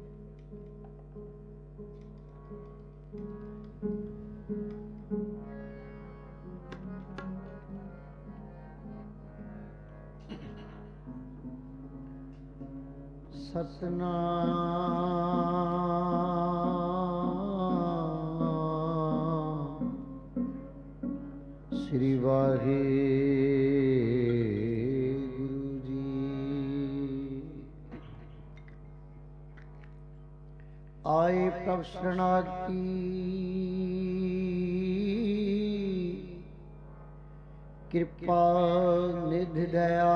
ਸਤਨਾਮ ਸ੍ਰੀ ਵਾਹਿਗੁਰੂ ਜੀ। ਆਏ ਪ੍ਰਭ ਸ਼ਰਨਾਗਤੀ ਕਿਰਪਾ ਨਿਧ ਦਇਆ।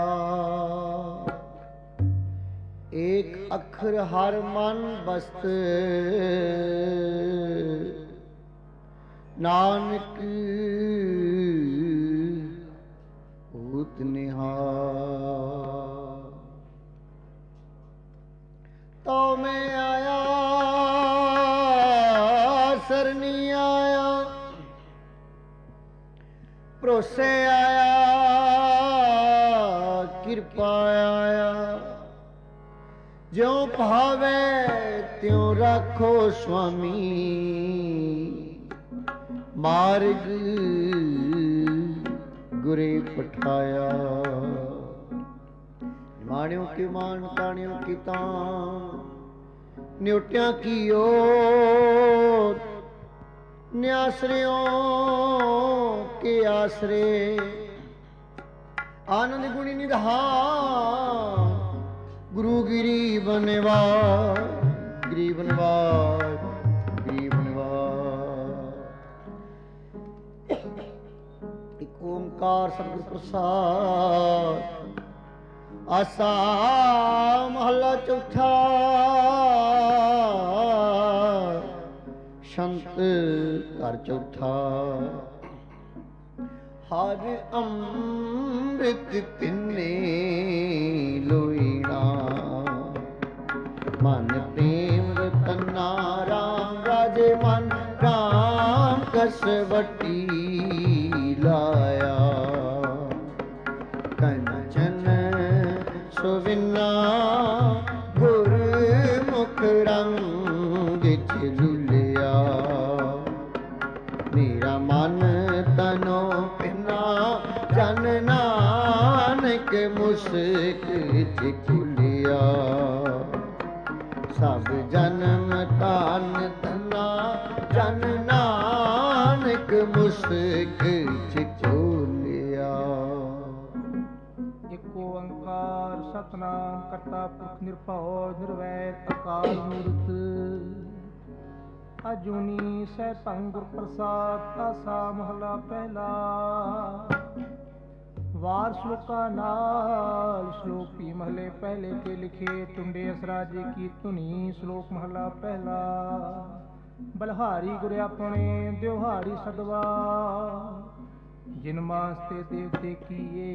एक अखर हर मन बस्त नानक होत निहार। तो मैं आया सरनी आया भरोसे आया कृपा आया। ज्यों भावे त्यों राखो स्वामी मार्ग गुरे पठाया। माणियों की मान ताणियों की तान न्योटियां की ओट न्यासरियों के आसरे आनंद गुणी निधान गुरु गरीब निवाज गरीब निवाज गरीब निवाज। एक ओंकार सतगुर प्रसाद आसा महला चौथा। संत घर चौथा। हर अमृत पिन्ने लोईना मन प्रेम रतना राम राजे मन राम कसवटी लाया। कंचन सुविना गुर मुख रंग झुलिया। मेरा मन तनो पिना जन नानक मुस्क झुलिया। सब जन्म तान तना जन नानक मुस्क झुलिया। एक ओंकार सतनाम करता पुरख निरभਉ निर्वैर अकाल मूर्त अजूनी सैभं गुर प्रसाद। आसा महला पहला। वार श्लोका नाल श्लोक भी महले पहले के लिखे। टुंडे असराजे की धुनी श्लोक महला पहला। बलहारी गुर अपने द्योहारी सदवा जिन मास्ते देवते किए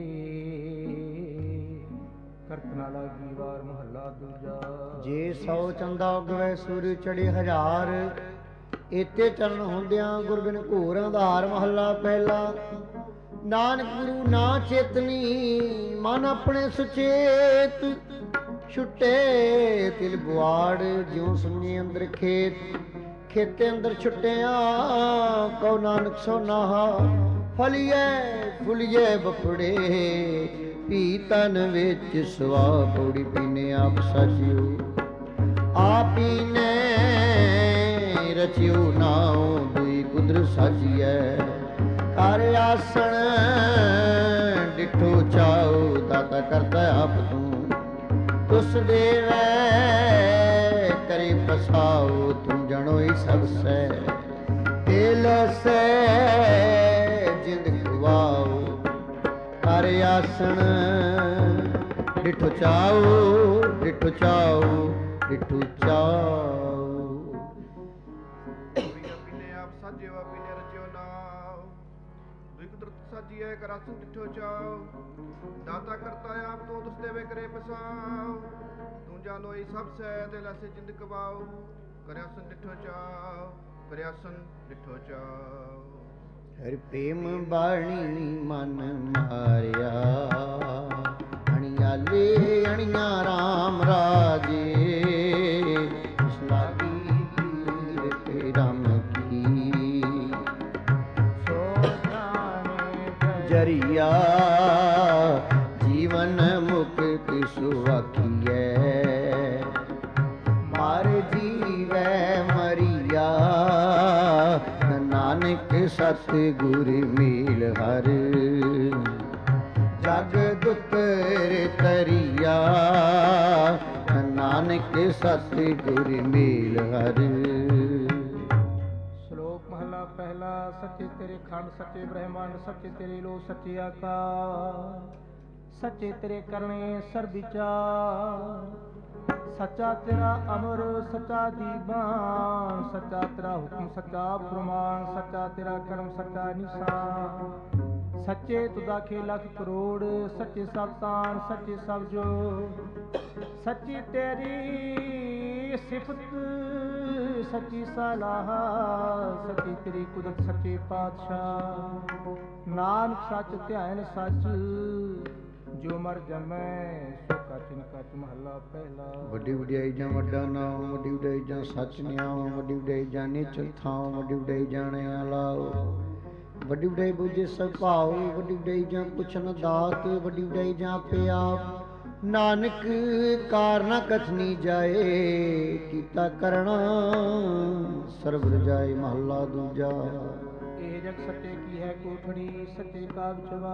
करतना लागी वार महला दूजा। जे 100 चंदा उगवे सूर्य चढ़े 1000 इते चरण ਹੁੰਦਿਆਂ ਗੁਰਬਿਨ ਘੋਰ ਆਧਾਰ। ਮਹੱਲਾ ਪਹਿਲਾ। ਨਾਨਕ ਗੁਰੂ ਨਾ ਚੇਤਨੀ ਮਨ ਆਪਣੇ ਸੁਚੇਤ ਛੁੱਟੇ ਤਿਲ ਬੁਆੜ ਜਿਉ ਸੁਣੀ ਅੰਦਰ ਖੇਤ। ਖੇਤੇ ਅੰਦਰ ਛੁੱਟਿਆ ਕਉ ਨਾਨਕ ਸੋਨਾਹਾ। ਫਲੀਏ ਫੁਲੀਏ ਬਪੜੇ ਪੀ ਤਨ ਵਿੱਚ ਸਵਾ ਪੌੜੀ ਪੀਨੇ ਆਪ ਸਾਜਿਓ। ਆਪੀ ਨੇ रचियो नाओ दुई कुदरत साजिए। कर आसन डिठो चाओ दाता करता आप तू। तुस देवे करे पसाओ तुम जनो ही सब से। तेल से जिंद खुआओ कर आसन डिठो चाओ डिठो चाओ डिठो चाओ। साजिए करासू डिठो चाओ दाता करता आप तो तुस देवे करे पसाओ। तू जानो ही सब से दिल से जिंद कबाओ। करयासन डिठो चाओ करयासन डिठो चाओ। हर प्रेम बाणी मन मारिया अणिया ले अणिया राम राजे। ਸਤਿਗੁਰ ਮੇਲ ਹਰ ਜਗ ਦੁਤਰ ਤਰੀਆ ਨਾਨਕ ਸਤਿਗੁਰ ਮੇਲ ਹਰ। ਸ਼ਲੋਕ ਮਹਲਾ ਪਹਿਲਾ। ਸੱਚੇ ਤੇਰੇ ਖੰਡ ਸੱਚੇ ਬ੍ਰਹਮੰਡ ਸੱਚੇ ਤੇਰੇ ਲੋ ਸੱਚੇ ਆਕਾਸ਼ ਸੱਚੇ ਤੇਰੇ ਕਰਨੇ ਸਰਬ ਵਿਚਾਰ ਸੱਚਾ ਤੇਰਾ ਅਮਰ ਸੱਚਾ ਦੀਵਾਨ ਸੱਚਾ ਤੇਰਾ ਹੁਕਮ ਸੱਚਾ ਫਰਮਾਨ ਸੱਚਾ ਤੇਰਾ ਕਰਮ ਸੱਚਾ ਨਿਸ਼ਾਨ ਸੱਚੇ ਤੁਦਾਖੇ ਲੱਖ ਕਰੋੜ ਸੱਚੇ ਸਭ ਤਾਨ ਸੱਚੇ ਸਭ ਜੋ ਸੱਚੀ ਤੇਰੀ ਸਿਫਤ ਸੱਚੀ ਸਲਾਹ ਸੱਚੀ ਤੇਰੀ ਕੁਦਰਤ ਸੱਚੇ ਪਾਤਸ਼ਾਹ ਨਾਨਕ ਸੱਚ ਧਿਆਨ ਸੱਚ ਜੋ ਮਰ ਜਮੈ ਸੋ ਕਚ ਨ ਕਚ ਮਹਲਾ ਪਹਿਲਾ। ਵੱਡੀ ਵਡਿਆਈ ਜਾਂ ਵੱਡਾ ਨਾਮ ਵੱਡੀ ਵਡਿਆਈ ਜਾਂ ਸੱਚ ਨਿਆਮ ਵੱਡੀ ਵਡਿਆਈ ਜਾਂ ਨਿਚਲ ਥਾਂ ਵੱਡੀ ਵਡਿਆਈ ਜਾਣਿਆ ਲਾਓ ਵੱਡੀ ਵਡਿਆਈ ਬੁਝੇ ਸਭ ਭਾਉ ਵੱਡੀ ਵਡਿਆਈ ਜਾਂ ਪੁੱਛਣ ਦਾਤ ਵੱਡੀ ਵਡਿਆਈ ਜਾਂ ਆਪੇ ਆਪ ਨਾਨਕ ਕਾਰਨਾ ਕਥਨੀ ਜਾਏ ਕੀਤਾ ਕਰਣਾ ਸਰਬ ਰਜਾਏ ਮਹਲਾ ਦੂਜਾ। ਇਹ ਜਗ ਸੱਚੇ ਕੀ ਹੈ ਕੋਠੜੀ ਸੱਚੇ ਕਾ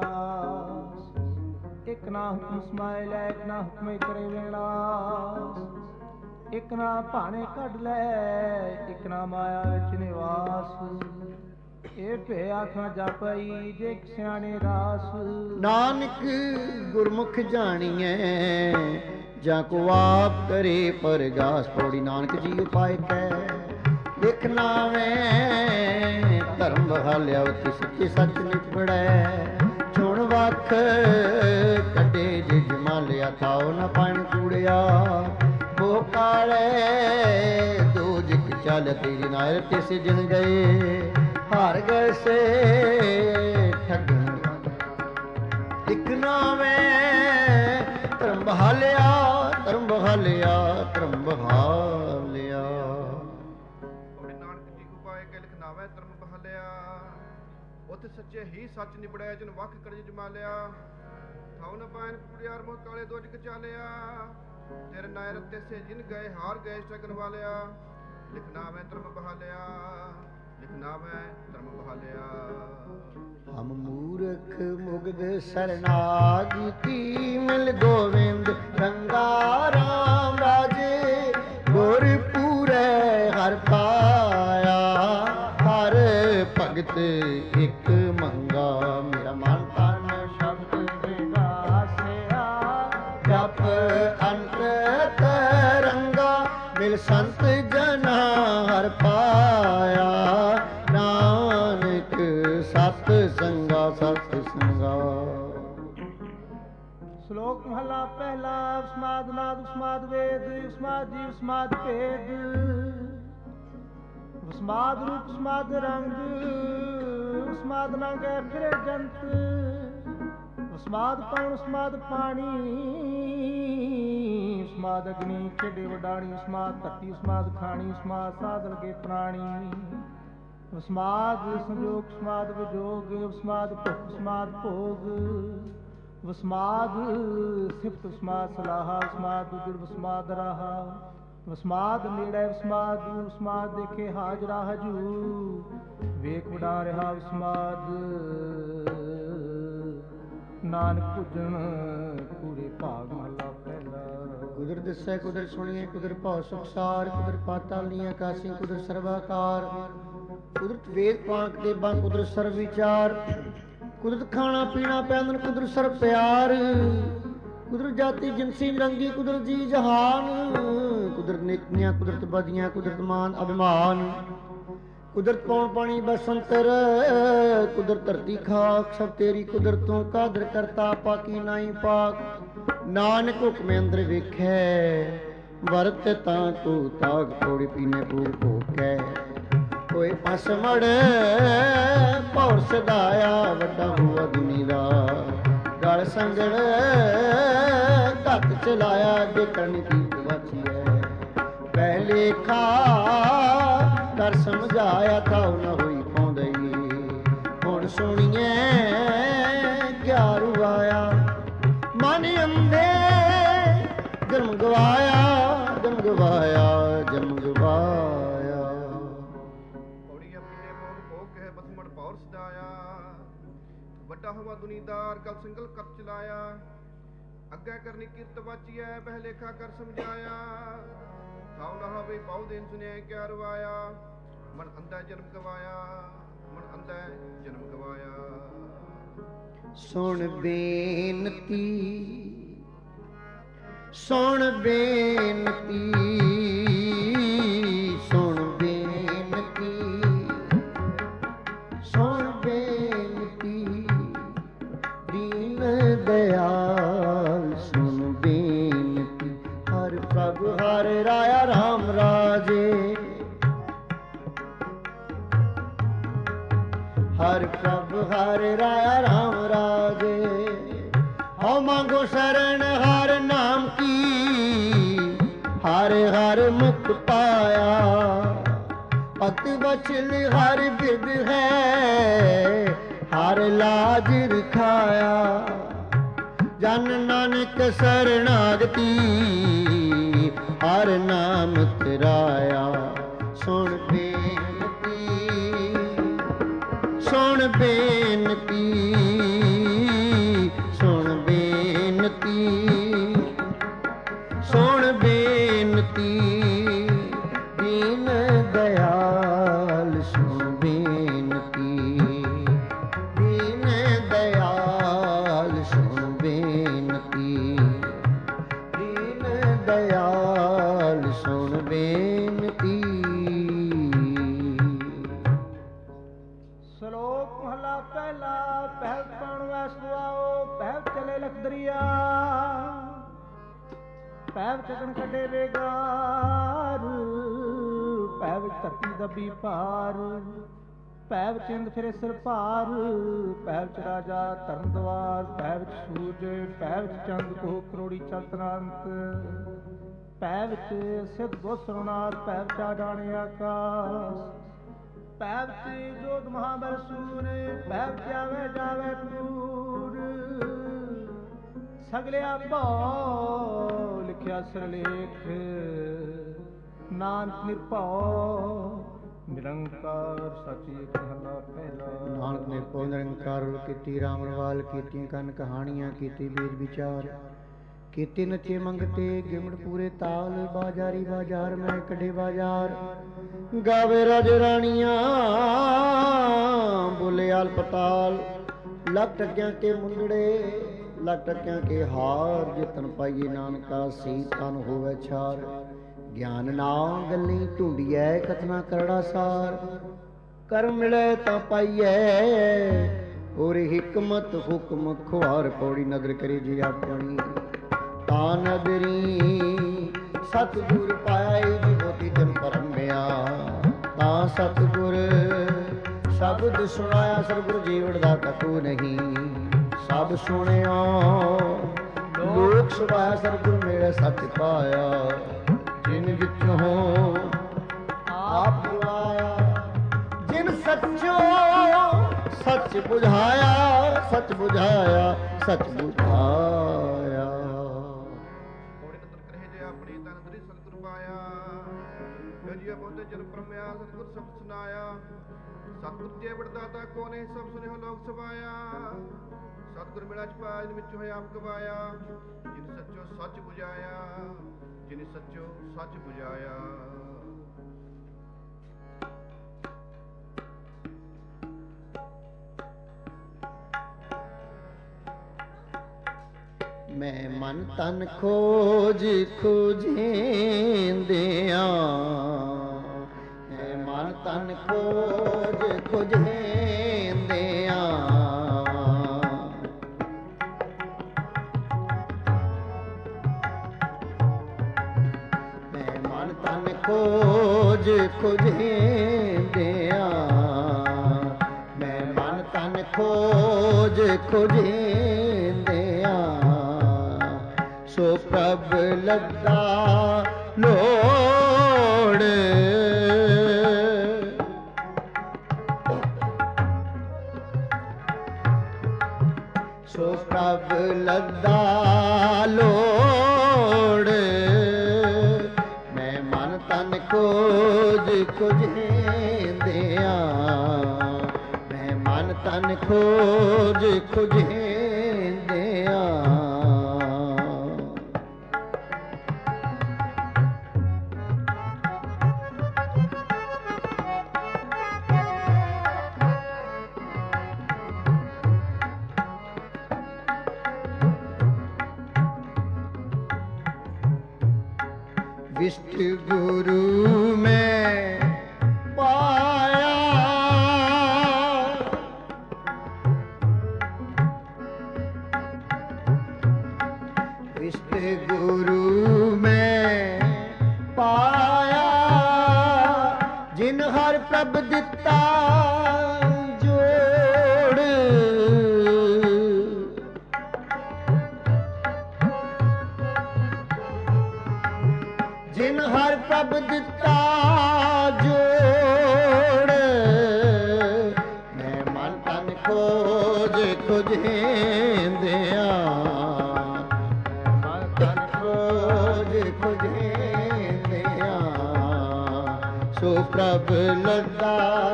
ਵਿਚਵਾਸ ਇੱਕ ਨਾ ਹੁਕਮ ਸਮਾਏ ਲੈ ਇੱਕ ਨਾ ਹੁਕਮੇ ਕਰੇ ਵੇਲਾਸ ਇੱਕ ਨਾ ਭਾਣੇ ਕੱਢ ਲੈ ਇੱਕ ਨਾ ਮਾਇਆ ਵਿੱਚ ਨਿਵਾਸ ਇਹ ਭੇ ਆਖਾਂ ਜਪਈ ਜੇ ਸਿਆਣੇ ਰਾਸ ਨਾਨਕ ਗੁਰਮੁਖ ਜਾਣੀਐ ਜਾਂ ਕੋ ਆਪ ਕਰੇ ਪਰਗਾਸ ਪੌੜੀ ਨਾਨਕ ਜੀ ਉਪਾਇ ਕੈ ਦੇਖ ਨਾਵੇਂ ਧਰਮ ਬਹਾਲਿਆ ਉਤੇ ਸੱਚੇ ਸੱਚ ਨਿਪੜੈ ਚੁਣ ਵੱਖ ਕੱਢੇ ਜੇ ਜਮਾ ਲਿਆ ਥਾਉ ਨ ਪਾਣ ਕੂੜਿਆ ਬੋ ਕਾਲੇ ਦੋ ਜਿਕ ਚੱਲ ਤੇਰੀ ਨਾਇਰ ਤਿਸ ਜਿਨ ਗਏ ਹਾਰ ਗਏ ਸੇ ਠੱਗਣ ਇੱਕ ਨਾਵੇਂ ਧਰਮ ਬਹਾਲਿਆ ਧਰਮ ਬਹਾਲਿਆ ਧਰਮ ਬਹਾਲਿਆ। ਨਾਨਕ ਜੀ ਉਪਾਏ ਕੇ ਲਿਖਨਾਵੇ ਧਰਮ ਬਹਾਲਿਆ ਉੱਥੇ ਸੱਚੇ ਹੀ ਸੱਚ ਨਿਬੜਿਆ ਜਨ ਵੱਖ ਕਰਜ ਜਮਾ ਲਿਆ ਥਾਉ ਨ ਪਾਇਨ ਕੁੜਿਆਰ ਮੋਹ ਕਾਲੇ ਦੋ ਜਿਕ ਚਾਲਿਆ ਤੇਰੇ ਨਾਇਰ ਤੇਸੇ ਜਿਨ ਗਏ ਹਾਰ ਗਏ ਸ਼ਗਨ ਵਾਲਿਆ ਲਿਖਨਾਵੇ ਧਰਮ ਬਹਾਲਿਆ ਲਿਖਨਾਵੇ ਧਰਮ ਬਹਾਲਿਆ। ਹਮ ਮੂਰਖ ਮੁਗਧ ਸਰਨਾਗਤੀ ਮਿਲ ਗੋਵਿੰਦ ਰੰਗਾ ਰਾਮ ਰਾਜੇ ਗੁਰ ਪੂਰੇ ਹਰ ਪਾਇਆ ਹਰ ਭਗਤ ਇੱਕ ਮੰਗਾ ਮੇਰਾ ਮਨ ਤਨ ਸ਼ਬਦ ਵਿਗਾਸਿਆ ਜਪ ਅੰਤ ਤਰੰਗਾ ਮਿਲ ਸੰਤ ਜਨਾ ਹਰ ਪਾਇਆ ਨਾਨਕ ਸਤ ਸੰਗਾ ਸਤ ਸੰਗਾ। ਸ਼ਲੋਕ ਮਹਲਾ ਪਹਿਲਾ। ਉਸਮਾਦ ਨਾਦ ਉਸਮਾਦ ਵੇਦ ਉਸਮਾਦ ਜੀ ਉਸਮਾਦ ਭੇਦ ਉਸਮਾਦ ਰੂਪ ਉਸਮਾਦ ਰੰਗ ਉਸਮਾਦ ਨੰਗ ਫਿਰੇ ਜੰਤ ਉਸਮਾਦ ਪਵਨ ਉਸਮਾਦ ਪਾਣੀ ਉਸਮਾਦ ਅਗਨੀ ਖੇਡੇ ਵਡਾਣੀ ਉਸਮਾਦ ਧਰਤੀ ਉਸਮਾਦ ਖਾਣੀ ਉਸਮਾਦ ਸਾਧ ਲਗੇ ਪ੍ਰਾਣੀ ਉਸਮਾਦ ਸੰਜੋਗ ਉਸਮਾਦ ਵਿਜੋਗ ਉਸਮਾਦ ਭੁਖ ਉਸਮਾਦ ਭੋਗ ਉਸਮਾਦ ਸਿਫਤ ਉਸਮਾਦ ਸਲਾਹਾ ਉਸਮਾਦ ਦੁਜੜ ਉਸਮਾਦ ਰਾਹਾ ਉਸਮਾਦ ਨੇੜੇ ਉਸਮਾਦ ਦੂਰ ਉਸਮਾਦ ਦੇਖੇ ਹਾਜ਼ਰਾ ਹਜੂ ਵੇਖ ਵਡਾ ਰਿਹਾ ਉਸਮਾਦ ਨਾਨਕ ਭੁਜਣ ਪੂਰੇ ਭਾਗ ਮਹਲਾ ਪਹਿਲਾ। ਕੁਦਰ ਦਿਸੈ ਕੁਦਰ ਸੁਣੀਏ ਕੁਦਰ ਭਉ ਸੁਖਸਾਰ ਕੁਦਰ ਪਾਤਾਲੀਆਂ ਆਕਾਸ਼ੀ ਕੁਦਰ ਸਰਵਾਕਾਰ ਕੁਦਰਤ ਵੇਦ ਪਾਕ ਦੇ ਬੰਦ ਕੁਦਰਤ ਸਰਬ ਵਿਚਾਰ ਕੁਦਰਤ ਖਾਣਾ ਪੀਣਾ ਪਹਿਨਣ ਕੁਦਰਤ ਸਰਬ ਪਿਆਰ ਕੁਦਰਤ ਜਾਤੀ ਜਿਨਸੀ ਰੰਗੀ ਕੁਦਰਤ ਜੀ ਜਹਾਨ ਕੁਦਰਤ ਨਿਤਨੀਆਂ ਕੁਦਰਤ ਬਦੀਆਂ ਕੁਦਰਤ ਮਾਨ ਅਭਿਮਾਨ ਕੁਦਰਤ ਪੌਣ ਪਾਣੀ ਬਸੰਤਰ ਕੁਦਰਤ ਧਰਤੀ ਖਾਕ ਸਭ ਤੇਰੀ ਕੁਦਰਤੋਂ ਕਾਦਰ ਕਰਤਾ ਪਾਕੀ ਨਾਈ ਪਾਕ ਨਾਨਕ ਹੁਕਮ ਅੰਦਰ ਵੇਖੈ ਵਰਤ ਤਾਂ ਤੂੰ ਤਾਗ ਥੋੜੀ ਪੀਨੇ ਪੂਰ ਭੋਕੈ ਕੋਈ ਪਸਮੜ ਭੌਰ ਸਦਾਇਆ ਵੱਡਾ ਹੁਆ ਦੁਨੀ ਦਾ ਗਲ ਸੰਗੜ ਘੱਟ ਚਲਾਇਆ ਅੱਗੇ ਕਰਨੀ ਤੀਤ ਵਾਚੀਐ ਪਹਿਲੇ ਖਾ ਕਰ ਸਮਝਾਇਆ ਤਾਂ ਨਾ ਹੋਈ ਪਾਉਂਦਈ ਹੁਣ ਸੁਣੀਏ ਗਿਆਰੂ ਆਇਆ ਮਨ ਅੰਦੇ ਜਨਮ ਗਵਾਇਆ ਜਨਮ ਗਵਾਇਆ ਜਨਮ ਗਵਾਇਆ। ਪੌੜੀਆਂ ਪੀਣੇ ਮੋਗ ਭੋਗ ਕਹੇ ਬਸਮੜ ਪੌਰ ਵੱਡਾ ਹਵਾ ਦੁਨੀਦਾਰ ਕਲ ਸਿੰਗਲ ਕਰ ਚਲਾਇਆ ਅੱਗੇ ਕਰਨੀ ਕਿਰਤ ਵਾਚੀਐ ਪਹਿ ਲੇਖਾ ਕਰ ਸਮਝਾਇਆ ਥਾਉ ਨਾ ਹੋਵੇ ਪਾਉ ਦੇਨ ਸੁਨਿਆ ਕਿਆ ਰਵਾਇਆ ਮਨ ਅੰਧਾ ਜਨਮ ਗਵਾਇਆ ਮਨ ਅੰਧਾ ਜਨਮ ਗਵਾਇਆ। ਸੁਣ ਬੇਨਤੀ ਸੁਣ ਬੇਨਤੀ ਸੁਣ ਬੇਨਤੀ ਸੁਣ ਬੇਨਤੀ ਦੀਨ ਦਇਆਲ ਸੁਣ ਬੇਨਤੀ ਹਰ ਪ੍ਰਭ ਹਰ ਰਾਇਆ ਰਾਮ ਰਾਜੇ ਹਰ ਪ੍ਰਭ ਹਰ ਰਾਇਆ ਰਾਮ ਰਾਜੇ ਹਉ ਮੰਗੋ ਸ਼ਰਨ ਹਰ ਨਾਮ ਕੀ ਹਰ ਹਰ ਮੁਖ ਪਾਇਆ ਪਤ ਬਚਨ ਹਰ ਬਿਦ ਹੈ ਹਰ ਲਾਜ ਰਖਾਇਆ ਜਨ ਨਾਨਕ ਸਰਣਾਗਤੀ ਹਰ ਨਾਮ ਤਰਾਇਆ। ਸੁਣ ਬੇਨਤੀ ਸੁਣ ਬੇਨਤੀ ਸੁਣ ਬੇਨਤੀ ਸੁਣ ਬੇਨਤੀ ਦੀਨ ਦਇਆਲ ਸੁਣ ਬੇਨਤੀ ਦੀਨ ਦਇਆਲ ਸੁਣ ਬੇਨਤੀ ਦੀਨ ਦਇਆਲ ਸੁਣ ਬੇਨਤੀ। ਸ਼ਲੋਕ ਮਹਲਾ ਪਹਿਲਾ ਪਹਿਲ ਪਣ ਵੈਸ ਦੁਆਓ ਪਹਿਲ ਚਲੇ ਲਖ ਦਰਿਆ ਪਹਿਲ ਚਗਣ ਕੱਢੇ ਵੇਗਾਰ ਪਹਿਲ ਵਿੱਚ ਧਰਤੀ ਦੱਬੀ ਭਾਰ ਪਹਿਲ ਵਿੱਚ ਚਿੰਦ ਫਿਰੇ ਸਿਰ ਭਾਰ ਪਹਿਲ ਵਿੱਚ ਰਾਜਾ ਧਰਮ ਦਵਾਰ ਪਹਿਲ ਵਿੱਚ ਸੂਰਜ ਪਹਿਲ ਵਿੱਚ ਚੰਦ ਕੋ ਕਰੋੜੀ ਚਤਨਾੰਤ ਪਹਿਲ ਵਿੱਚ ਸਿੱਧ ਗੁਰ ਸਰਨਾਰ ਪਹਿਲ ਵਿੱਚ ਆਡਾਣੇ ਆਕਾਸ਼ ਪਹਿਲ ਵਿੱਚ ਜੋਤ ਮਹਾਬਲ ਸੂਰ ਪਹਿਲ ਵਿੱਚ ਆਵੇ ਜਾਵੇ ਦੂਰ ਸਗਲਿਆ ਭਉ ਲਿਖਿਆ ਸਿਰਲੇਖ ਨਾਨਕ ਨਿਰਭਉ ਨਿਰੰਕਾਰ ਸੱਚ ਏਕ ਮਹਲਾ ਪਹਿਲਾ। ਨਾਨਕ ਨੇ ਪਉ ਨਿਰੰਕਾਰ ਕੀਤੀ ਰਾਮ ਰਵਾਲ ਕੀਤੀਆਂ ਕੰਨ ਕਹਾਣੀਆਂ ਕੀਤੀ ਬੀਜ ਵਿਚਾਰ ਕੀਤੇ ਨੱਚੇ ਮੰਗਤੇ ਗਿਮੜ ਪੂਰੇ ਤਾਲ ਬਾਜ਼ਾਰੀ ਬਾਜ਼ਾਰ ਮੈਂ ਕੱਢੇ ਬਾਜ਼ਾਰ ਗਾਵੇ ਰਾਜ ਰਾਣੀਆਂ ਬੋਲੇ ਆਲ ਪਤਾਲ ਲੱਖ ਟਕਿਆਂ ਕੇ ਮੁੰਦੜੇ ਲੱਖ ਟਕਿਆਂ ਕੇ ਹਾਰ ਜਿਤਨ ਪਾਈਏ ਨਾਨਕਾ ਸੀ ਤਨ ਹੋਵੇ ਛਾਰ ਗਿਆਨ ਨਾ ਗੱਲੀ ਢੂੰਡੀਐ ਕਥਨਾ ਕਰੜਾ ਸਾਰ ਕਰਮ ਮਿਲੇ ਤਾਂ ਪਾਈਐ ਔਰ ਹਿਕਮਤ ਹੁਕਮ ਖੁਆਰ ਪੌੜੀ ਨਦਰ ਕਰੀ ਜੀ ਆਪਣੀ ਤਾਂ ਨਦਰੀ ਸਤਿਗੁਰ ਪਾਇਆ ਜੀ ਬੋਤੀ ਜਨ ਪਰਮਿਆ ਤਾਂ ਸਤਿਗੁਰ ਸ਼ਬਦ ਸੁਣਾਇਆ ਸਤਿਗੁਰ ਜੀਵਨ ਦਾ ਕਤੂ ਨਹੀਂ ਸਭ ਸੁਣਿਆ ਲੋਕ ਸੁਭਾਇਆ ਸਤਿਗੁਰ ਮੇਰੇ ਸੱਚ ਪਾਇਆ ਜਿਨ ਵਿੱਚੋਂ ਆਪ ਬੁਲਾਇਆ ਜਿਨ ਸੱਚੋ ਸੱਚ ਬੁਝਾਇਆ ਸੱਚ ਬੁਝਾਇਆ ਸੱਚ ਬੁਝਾਇਆ। ਕੋੜੇ ਤਤ ਕਰੇ ਜੇ ਆਪਣੀ ਤਨ ਦਰੀ ਸਤਿਗੁਰ ਪਾਇਆ ਗਜੀਆ ਬੋਤੇ ਜਨ ਪਰਮਿਆ ਸਤਿਗੁਰ ਸਭ ਸੁਨਾਇਆ ਸਤਿਗੁਰ ਜੇ ਵਡਦਾਤਾ ਕੋਨੇ ਸਭ ਸੁਨਿਓ ਲੋਕ ਸਭਾਇਆ ਸਤਿਗੁਰ ਮਿਲਾ ਚ ਪਾਜ ਵਿੱਚ ਹੋਇਆ ਆਪ ਗਵਾਇਆ ਜਿਨ ਸੱਚੋ ਸੱਚ ਬੁਝਾਇਆ ਜਿਨ ਸੱਚੋ ਸੱਚ ਬੁਝਾਇਆ। ਮੈਂ ਮਨ ਤਨ ਖੋਜ ਖੋਜੇਂਦਿਆਂ ਮੈਂ ਮਨ ਤਨ ਖੋਜ ਖੋਜੇਂਦਿਆਂ ਮੈਂ ਮਨ ਤਨ ਖੋਜ ਖੋਜੇਂਦਿਆਂ ਮੈਂ ਮਨ ਤਨ ਖੋਜ ਖੋਜੇਂਦਿਆਂ ਸੋ ਪ੍ਰਭ ਲੱਗਾ ਲੋੜ ਸੋ ਪ੍ਰਭ ਲੱਗਾ ਲੋੜ ਮੈਂ ਮਨ ਤਨ ਖੋਜ ਖੋਜੇਂਦਿਆਂ ਮੈਂ ਮਨ ਤਨ ਖੋਜ ਖੁਜੇਂਦਿਆਂ विष्ट गुरु में पाया विष्ट गुरु में पाया जिन हर प्रभ दिता जोड़ जिन हर प्रभ दिता जोड़ मैं मन तन खोज खुजेंदिया मन तन खोज खुजेंदिया सो प्रभ लदा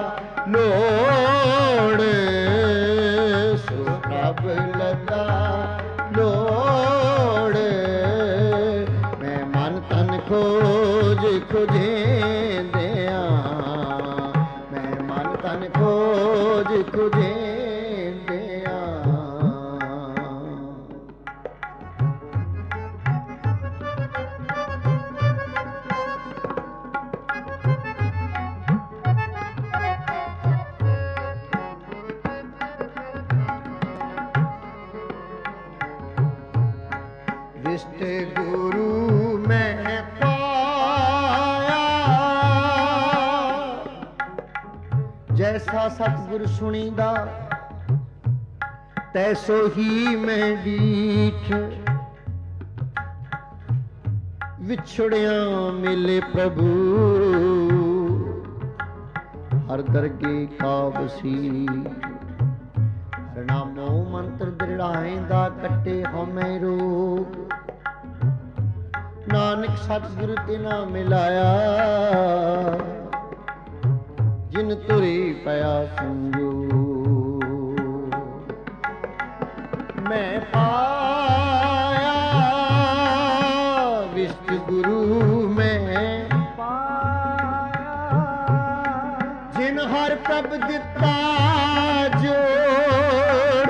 लोड़ सो प्रभ लदा लोड़ मैं मन तन खोज खुजेंदिया मैं मन तन खोज खुजेंदिया विष्ट गुरु में पाया जैसा सतगुर सुनीदा तैसो ही मैं डीठ विछड़िया मिले प्रभु हर दरगे का वसीठ नामो मंत्र दृढ़ाएंदा कट्टे हमें रोग नानक सतगुरु तिना मिलाया जिन तुरी पया संजोग मैं पाया विष्ट गुरु में पाया जिन हर प्रभ दिता जोड़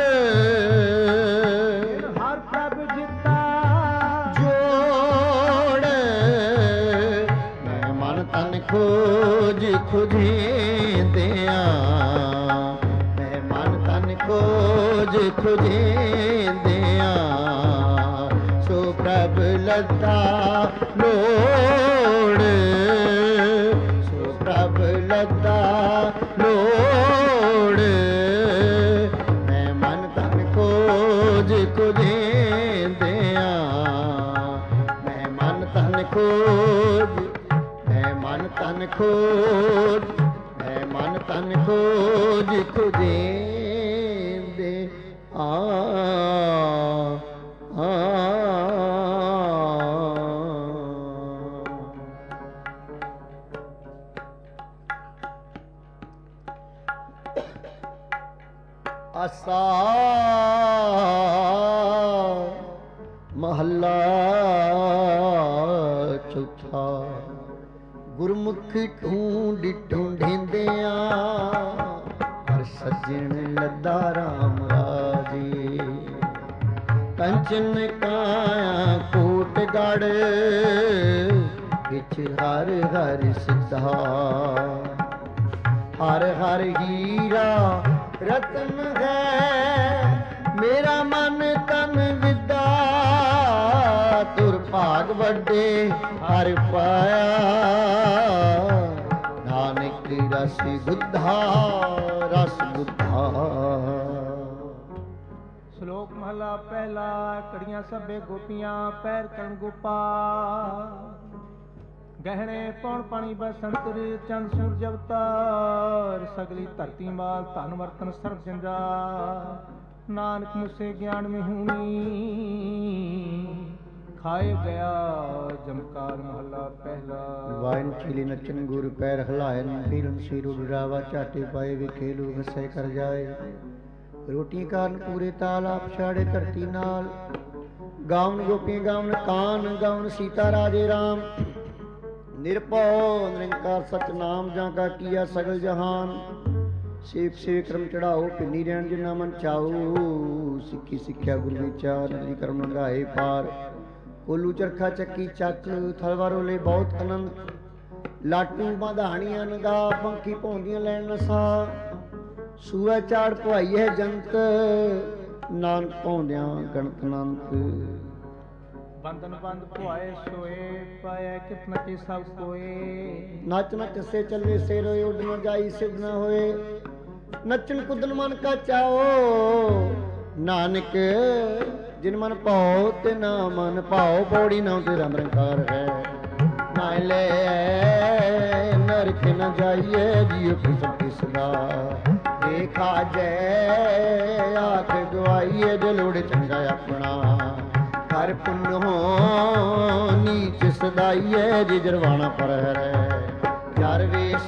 हर प्रभ दिता जोड़ मैं मन तन खोज खुजेंदिया मैं मन तन खोज खुजेंदिया सो प्रभ लदा लोड़ सो प्रभ लदा लोड़ मैं मन तन खोज खुजेंदिया मैं मन तन खोज मैं मन तन खोज मैं मन तन खोज खुजेंदे आसा महला चौथा गुरमुख ढूंढ ढूंढेंदिया हर सज्जन लद्दा राम राजे कंचन काया कोट गढ़ विच हर हर सिद्धा हर हर हीरा रतन है मेरा मन तन विदा तुर भाग वड्डे हर पाया नानक रस बुद्धा रस बुद्धा। श्लोक महला पहला कड़ियां सभे गोपियां पैर कण गोपा गहने पौन पानी बसंतर चंद सूरज अवतार सगली धरती माल धन वर्तन सर्व जंजा नानक मुझसे ज्ञान में हूनी खाए गया जमकार महला पहला। वाइन छीली नचन गुर पैर हलायन पीरन सिर उड़ावा चाटे पाए वे खेलू वसे कर जाए ਰੋਟੀਆਂ ਕਾਰਨ ਪੂਰੇ ਤਾਲ ਆਪ ਛਾੜੇ ਧਰਤੀ ਨਾਲ। ਗਾਵਨ ਗੋਪੀਆਂ ਗਾਵਨ ਕਾਨ ਗਾਵਨ ਸੀਤਾ ਰਾਜੇ ਰਾਮ। ਨਿਰਭਉ ਨਿਰੰਕਾਰ ਸਤਿਨਾਮ ਜਾਂ ਕਾ ਕੀਆ ਸਗਲ ਜਹਾਨ। ਸੇਵ ਸੇਵ ਕਰਮ ਚੜਾਓ ਪਿੰਨੀ ਰਹਿਣ ਜਿਨਾ ਮਨ ਚਾਓ। ਸਿੱਖੀ ਸਿੱਖਿਆ ਗੁਰੂ ਵਿਚਾਰ ਨਦੀ ਕਰਮ ਲੰਘਾਏ ਪਾਰ। ਕੋਲੂ ਚਰਖਾ ਚੱਕੀ ਚੱਕ ਥਲਵਾਰੋ ਲੈ ਬਹੁਤ ਆਨੰਦ। ਲਾਟੂ ਬਾਧਾਣੀਆਂ ਨਗਾ ਪੰਖੀ ਭੌਂਦੀਆਂ ਲੈਣ ਨਸਾ। ਸੂਆ ਚਾੜ ਭਵਾਈਏ ਜੰਤ ਨਾਨਕ ਭੌਂਦਿਆਂ ਗਣਤ ਅਨੰਤ। ਬੰਧਨ ਬੰਦ ਭੁਆਏ ਸੋਏ ਪਾਇਆ ਕਿਤ ਨਚੇ ਸਭ ਕੋਏ। ਨੱਚ ਨੱਚ ਸੇ ਚੱਲੇ ਸੇ ਰੋਏ ਉੱਡ ਨ ਜਾਈ ਸਿੱਧ ਨ ਹੋਏ। ਨੱਚਣ ਕੁੱਦਨ ਮਨ ਕਾ ਚਾਓ ਨਾਨਕ ਜਿਨ ਮਨ ਭਾਉ ਤੇ ਨਾ ਮਨ ਭਾਉ। ਪੌੜੀ ਨਾ ਤੇਰਾ ਨਿਰੰਕਾਰ ਹੈ ਨਾ ਲੈ ਨਰਕ ਨ ਜਾਈਏ ਜੀਉ ਸਭ ਸਦਾ। ਦੇਖਾ ਜੈ ਆਖ ਗਵਾਈਏ ਜੇ ਲੋੜ ਚੰਗਾ ਆਪਣਾ। ਹਰ ਪੁੰਨ ਹੋ ਨੀਚ ਸਦਾਈਏ ਜੇ ਜਰਵਾਣਾ ਪਰ ਹੈ। ਜਰ ਵੇਸ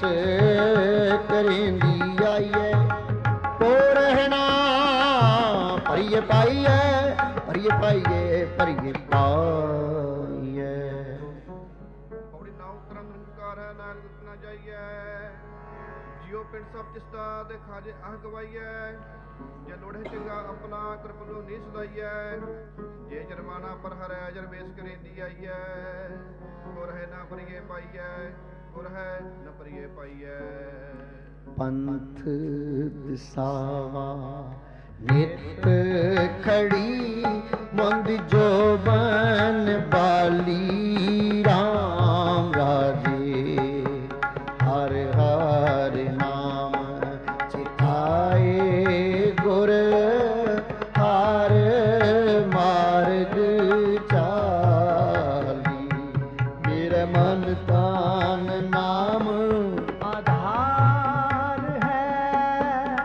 ਕਰੇਂਦੀ ਆਈਏ ਕੋ ਰਹਿਣਾ। ਭਰੀਏ ਪਾਈਏ ਭਰੀਏ ਪਾਈਏ ਭਰੀਏ ਪਾਈਏ। ਪੌੜੀ ਨਾ ਉਤਰਾ ਨਿਰੰਕਾਰ ਹੈ ਨਾਲ ਨਾ ਜਾਈਏ। ਜਿਉ ਪਿੰਡ ਸਭ ਤਿਸਤਾ ਦੇ ਖਾਜੇ ਆਹ ਗਵਾਈਏ। ਜੇ ਲੋੜੇ ਚੰਗਾ ਆਪਣਾ ਕਿਰਪਲੋ ਨੀ ਸਦਾਈਐ। ਜੇ ਜਰਮਾਨਾ ਪਰ ਹਰੈ ਜਰ ਵੇਸ ਕਰੇਂਦੀ ਆਈਐ। ਗੁਰ ਹੈ ਨਾ ਭਰੀਏ ਪਾਈਐ ਗੁਰ ਹੈ ਨ ਭਰੀਏ ਪਾਈਐ। ਪੰਥ ਦਿਸਾਵਾ ਨਿਤ ਖੜੀ ਮੰਦ ਜੋਬਨ ਬਾਲੀ। ਰਾਮ ਰਾਜੇ ਹਰ ਹਰ ਨਾਮ ਚਿਤਾਏ। ਗੁਰ ਹਰ ਮਾਰਗ ਚਾਲੀ। ਮੇਰੇ ਮਨ ਤਾਨ ਨਾਮ ਆਧਾਰ ਹੈ।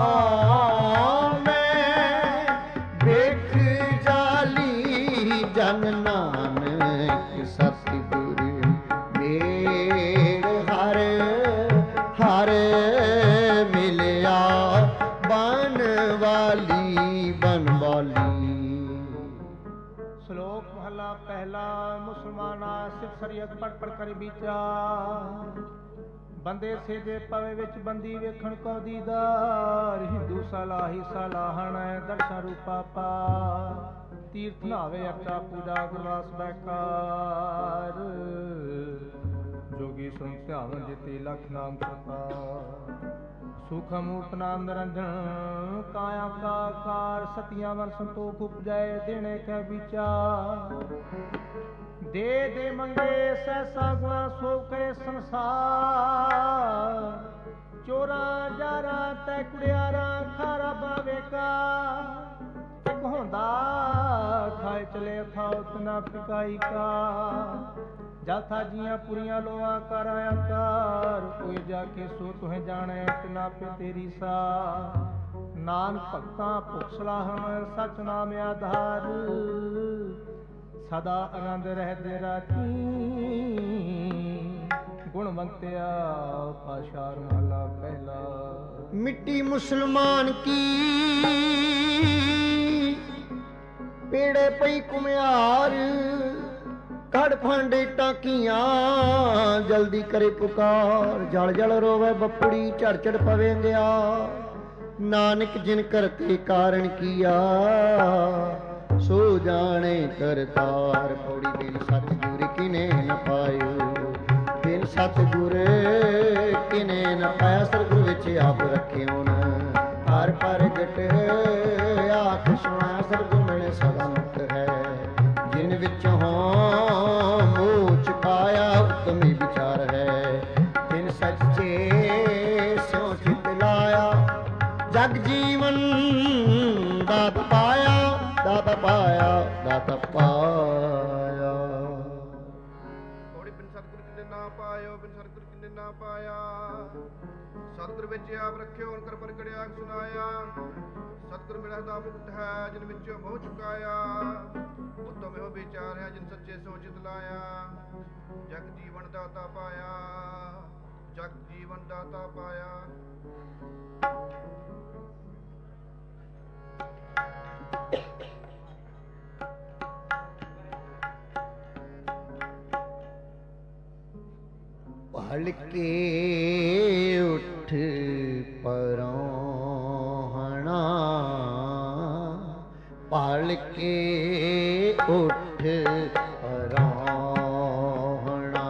ਮੈਂ ਵੇਖ ਜਾਲੀ ਜਨ ਨਾਨਕ ਸਤਿਗੁਰ ਮੇਰ ਹਰ ਹਰ ਮਿਲਿਆ ਬਨ ਵਾਲੀ ਬਨ ਵਾਲੀ। ਸ਼ਲੋਕ ਮਹਲਾ ਪਹਿਲਾ। ਮੁਸਲਮਾਨਾ ਸਿਫ ਸਰੀਅਤ ਪੜ ਪੜ ਕਰ ਵਿਚਾਰ। ਬੰਦੇ ਸੇਜੇ ਪਵੇ ਵਿੱਚ ਬੰਦੀ ਵੇਖਣ ਕੋ ਦੀਦਾਰ। ਹਿੰਦੂ ਸਲਾਹੀ ਸਲਾਹਣ ਦਰਸ਼ਨ ਰੂਪਾ ਪਾ। ਤੀਰਥ ਨਾਵੇ ਅਰਚਾ ਪੂਜਾ ਗੁਰਵਾਸ ਬੈਕਾਰ। ਜੋਗੀ ਸੁਨ ਧਿਆਵਨ ਜਿਤੇ ਲਖ ਨਾਮ ਕਰਤਾਰ। ਸੂਖਮ ਰੂਪ ਨਾਮ ਨਿਰੰਜਨ ਕਾਇਆ ਕਾ ਆਕਾਰ। ਸਤਿਆਂ ਮਨ ਸੰਤੋਖ ਉਪਜੈ ਦੇਣੇ ਕੈ ਵਿਚਾਰ। ਦੇ ਦੇ ਮੰਗੇ ਸਹਿਸਾ ਗੁਣਾ ਸੋ ਕਰੇ ਸੰਸਾਰ। ਚੋਰਾਂ ਜਾਰਾਂ ਤੈ ਕੁੜਿਆਰਾਂ ਖਾਰਾ ਬਾਵੇਗਾ। ਇੱਕ ਹੁੰਦਾ ਖਾਏ ਚਲੇ ਥਾਉ ਨਾ ਫਿਕਾਈ ਕਾ। ਜਲ ਥਾਜੀਆਂ ਪੁਰੀਆਂ ਲੋਆਂ ਕਰ ਆਕਾਰ। ਕੋਈ ਜਾ ਕੇ ਸੋ ਤੁਹੇ ਜਾਣੈ ਤਿਨਾ ਪੇ ਤੇਰੀ ਸਾ। ਨਾਨਕ ਭਗਤਾਂ ਭੁਖ ਸਲਾਹਣ ਸਚ ਨਾਮ ਆਧਾਰ। ਸਦਾ ਆਨੰਦ ਰਹਿਦੇ ਰਾਤੀ ਗੁਣਵੰਤਿਆ। ਪਾਸ਼ਾਰ ਮਹਲਾ ਪਹਿਲਾ। ਮਿੱਟੀ ਮੁਸਲਮਾਨ ਕੀ ਪੇੜੇ ਪਈ ਕੁਮਿਆਰ। ਕੜ ਫਾਂਡੇ ਟਾਕੀਆਂ ਜਲਦੀ ਕਰੇ ਪੁਕਾਰ। ਜਲ ਜਲ ਰੋਵੇ ਬੱਪੜੀ ਝੜ ਝੜ ਪਵੇ ਗਿਆ। ਨਾਨਕ ਜਿਨ ਕਰਤੇ ਕਾਰਨ ਕੀਆ ਸੋ ਜਾਣੇ ਕਰਤਾਰ। ਪੌੜੀ ਬਿਨ ਸਤਿਗੁਰ ਕਿਨੇ ਨ ਪਾਇਓ। ਬਿਨ ਸਤਿਗੁਰ ਕਿਨੇ ਨ ਪਾਇਆ। ਸਤਿਗੁਰ ਵਿੱਚ ਆਪ ਰੱਖਿਓ ਨ। ਹਰ ਪ੍ਰਗਟ ਆਖ ਸੁਣਾ। ਸਤਿਗੁਰ ਮਿਲੇ ਸਦਾ ਮੁਕਤ ਹੈ। ਜਿਨ ਵਿੱਚ ਹੋਂ ਮੋਹ ਚੁਕਾਇਆ ਉਤਮੀ ਵਿਚਾਰ ਹੈ। ਜਿਨ ਸੱਚੇ ਸਿਉ ਚਿਤ ਲਾਇਆ। ਜਗ ਜੀਵਨ ਦਾਤ ਪਾਇਆ ਦਾਤ ਪਾਇਆ ਦਾਤ ਪਾਇਆ। ਪੌੜੀ ਬਿਨ ਸਤਿਗੁਰ ਕਿਨੇ ਨਾ ਪਾਇਓ ਬਿਨ ਸਤਿਗੁਰ ਕਿਨੇ ਨਾ ਪਾਇਆ। ਸਤਿਗੁਰ ਵਿੱਚ ਆਪ ਰੱਖਿਓ ਕਰ ਪ੍ਰਗਟ ਆਖ ਸੁਨਾਇਆ। ਸਤਿਗੁਰ ਮਿਲਿਆ ਦਾ ਮੁਕਤ ਹੈ ਜਿਨ ਵਿੱਚੋਂ ਮੋਹ ਚੁਕਾਇਆ। ਉਤਮ ਇਹੋ ਵਿਚਾਰ ਹੈ ਜਿਨ ਸੱਚੇ ਸੋਚਿਤ ਲਾਇਆ। ਜਗ ਜੀਵਨ ਦਾਤਾ ਪਾਇਆ ਜਗ ਜੀਵਨ ਦਾਤਾ ਪਾਇਆ। ਭਲਕੇ ਉੱਠ ਪਰੋਹਣਾ, ਭਲਕੇ ਉੱਠ ਪਰੋਹਣਾ।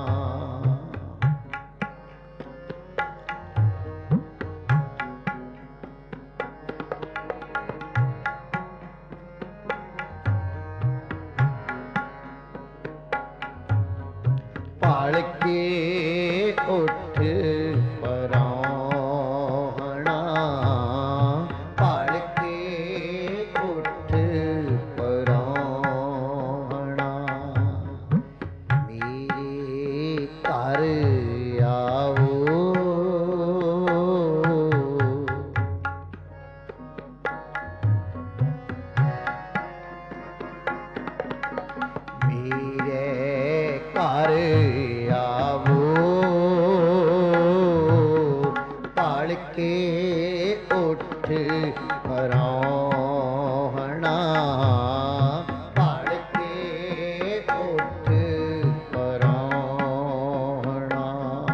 ਭਲਕੇ ਉੱਠ ਪਰੋਹਣਾ, ਭਲਕੇ ਉੱਠ ਪਰੋਹਣਾ। ਮੇਰੇ ਘਰ ਆਵੋ, ਮੇਰੇ ਘਰ ਆਵੋ, ਭਲਕੇ ਉੱਠ ਪਰੋਹਣਾ, ਭਲਕੇ ਉੱਠ ਪਰੋਹਣਾ।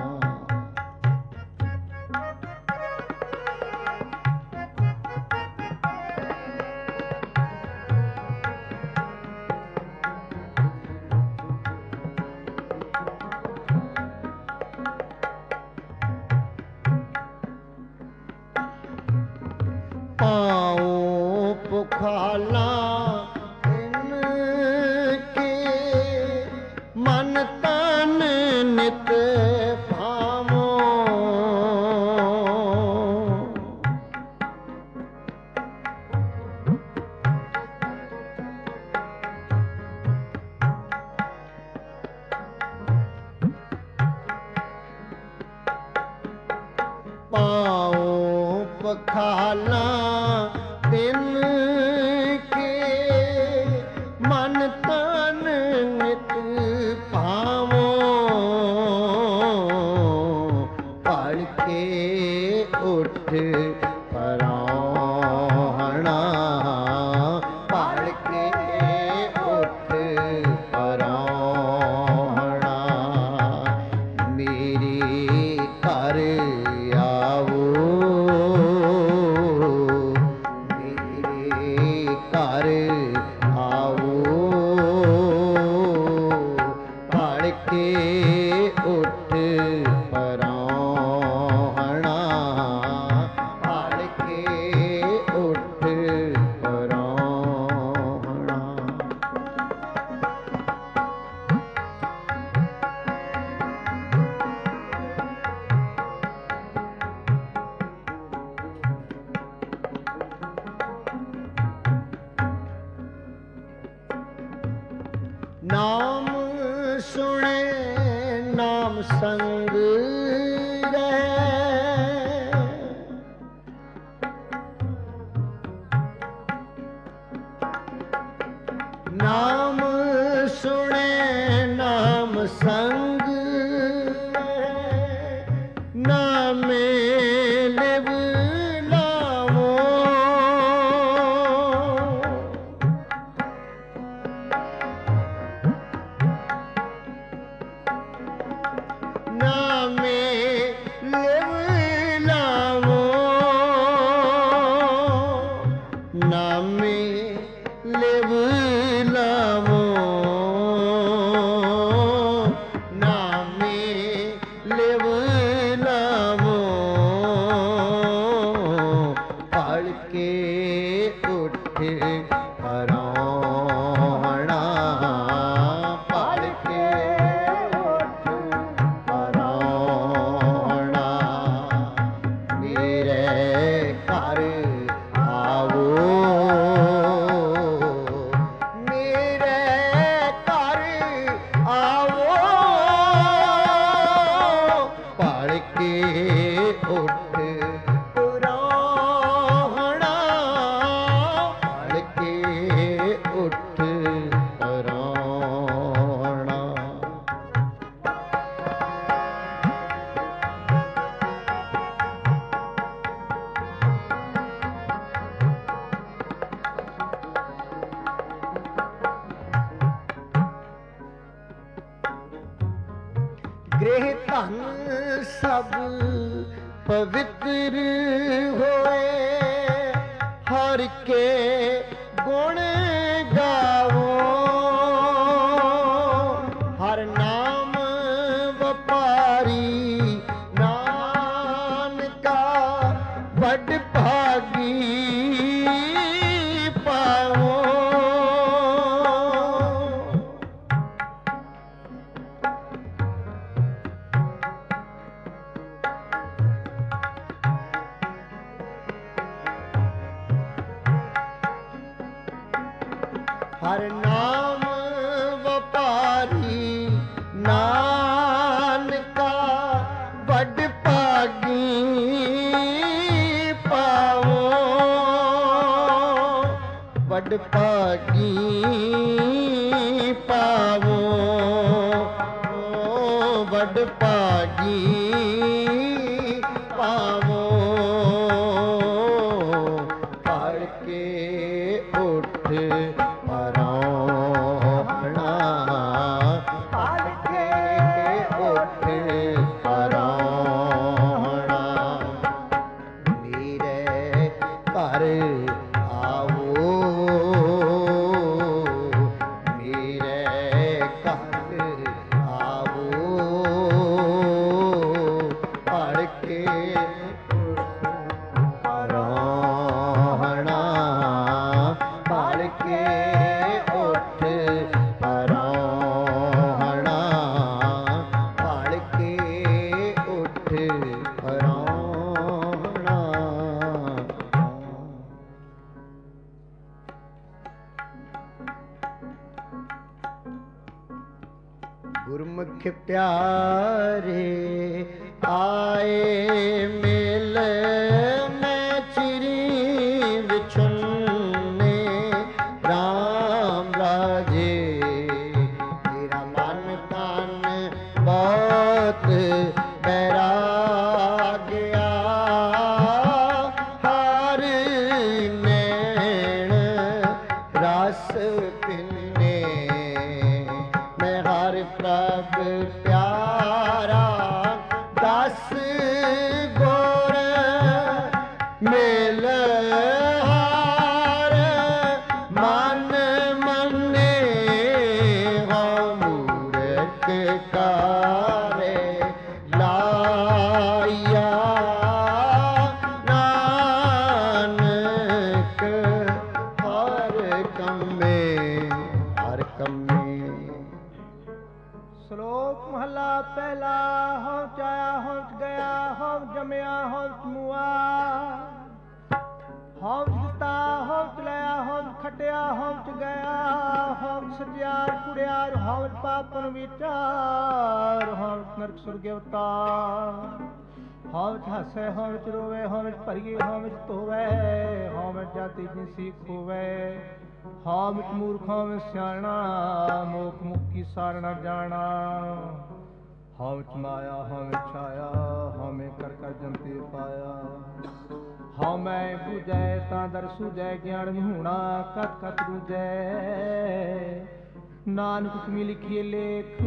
ਪਾਉ ਪੁਖਾਲਾ ਤਿਨ ਕੇ, ਮਨ ਤਨ ਨਿਤ ਭਾਵੋ। ਪਾਉ ਪਖਾਲਾ ਤਿਨ ਕੇ, ਮਨ ਤਨ ਨਿਤ ਭਾਵੋ। ਭਲਕੇ ਉੱਠ ਪਰੋਹਣਾ, ਭਲਕੇ ਉੱਠ ਪਰੋਹਣਾ। ਮੇਰੇ ਘਰ ਆਵੋ, ਮੇਰੇ ਘਰ ਆਵੋ, ਭਲਕੇ ਉੱਠ ਪਰੋਹਣਾ, ਭਲਕੇ ਉੱਠ ਪਰੋਹਣਾ। ਨਾਮ ਸੁਣੇ ਨਾਮ ਸੰਗ ਰਹਿ, ਨਾਮ ਸੁਣੇ ਨਾਮ ਸੰਗ ਰਹਿ, ਨਾਮੇ ਲਿਵ ਲਾਵੋ। ਨਾਮੇ ਲਿਵ ਲਾਵੋ, ਨਾਮੇ ਲਿਵ ਲਾਵੋ, ਇਹ ਧਨ ਸਭ ਪਵਿੱਤਰ ਹੋਏ, ਹਰ ਕੇ ਗੁਣ ਗਾਵੋ। ਹਰ ਨਾਮ ਵਪਾਰੀ ਨਾਨਕਾ, ਵੱਡ ਭਾਗੀ ਪਾਵੋ। ਹਰ ਨਾਮ ਵਪਾਰੀ ਨਾਨਕਾ, ਵੱਡ ਭਾਗੀ ਪਾਵੋ। ਵੱਡ ਭਾਗੀ ਪਾਵੋ, ਵੱਡ ਭਾਗੀ ਪਾਵੋ। ਪੜ ਕੇ ਉੱਠ ਪਰੌਣਾ, ਪੜ ਕੇ ਉੱਠ ਪਰੌਣਾ। ਮੇਰੇ ਘਰ ਆਵੋ, ਮੇਰੇ ਘਰ ਆਵੋ। ਪੜ ਕੇ ਪਰੌਣਾ, ਪੜ ਕੇ ਉੱਠ ਪਰੌਣਾ, ਪੜ ਕੇ ਉੱਠ ਪਰੌਣਾ। ਗੁਰਮੁਖ ਪਿਆਰੇ ਆਏ ਮਿਲ ਮੈਂ ਚਿਰੀ ਵਿਛੁੰਨੇ। ਰਾਮ ਰਾਜੇ ਤੇਰਾ ਮਨ ਤਨ ਬਹੁਤ ਬੈਰਾਗਿਆ। ਹਰ ਨੈਣ ਰਸ ਪਿੰਨੇ, ਮੈਂ ਹਰ ਪ੍ਰਭ ਪਿਆਰਾ। ਦਸ ਗੁਰ ਮਿਲ ਹਾਰ, ਮਨ ਮੰਨੇ ਹਉ ਮੂਰਖ ਕਾਰੇ ਲਾਇਆ। ਨਾਨਕ ਹਰ ਕੰਮੇ, ਹਰ ਕੰਮੇ। ਸ਼ਲੋਕ ਮਹਲਾ ਪਹਿਲਾ। ਹਉ ਚਾਇਆ ਹਉ ਗਿਆ, ਹਉ ਜੰਮਿਆ ਹਉ ਮੁਆ। ਹਉ ਦਿੱਤਾ ਹਉ ਲਿਆ, ਹਉ ਖਟਿਆ ਹਉ ਗਿਆ। ਹਉ ਸਜਿਆਰ ਕੁੜਿਆਰ, ਹਉ ਪਾਪਨ ਵਿਚਾਰ। ਹਉ ਨਰਕ ਸੁਰਗ ਅਵਤਾਰ। ਹਉ ਹੱਸੈ ਹਉ ਰੋਵੇ, ਹਉ ਭਰੀਏ ਹਉ ਧੋਵੈ। ਹਉ ਜਾਤੀ ਜਿਨਸੀ ਖੋਵੈ। ਹਉ ਵਿੱਚ ਮੂਰਖ ਹਉ ਸਿਆਣਾ, ਮੋਖ ਮੁਕਤੀ ਸਾਰ ਨ ਜਾਣਾ। ਹਉ ਵਿੱਚ ਮਾਇਆ ਹਉ ਛਾਇਆ, ਹਉ ਮੈਂ ਕਰ ਕਰ ਜੰਤੇ ਪਾਇਆ। ਹਉ ਮੈਂ ਬੁਝੈ ਤਾਂ ਦਰ ਸੁਝੈ, ਗਿਆਨ ਵਿਹੂਣਾ ਕਤ ਕਤ ਬੁਝੈ। ਨਾਨਕ ਹੁਕਮੀ ਲਿਖੀਏ ਲੇਖ,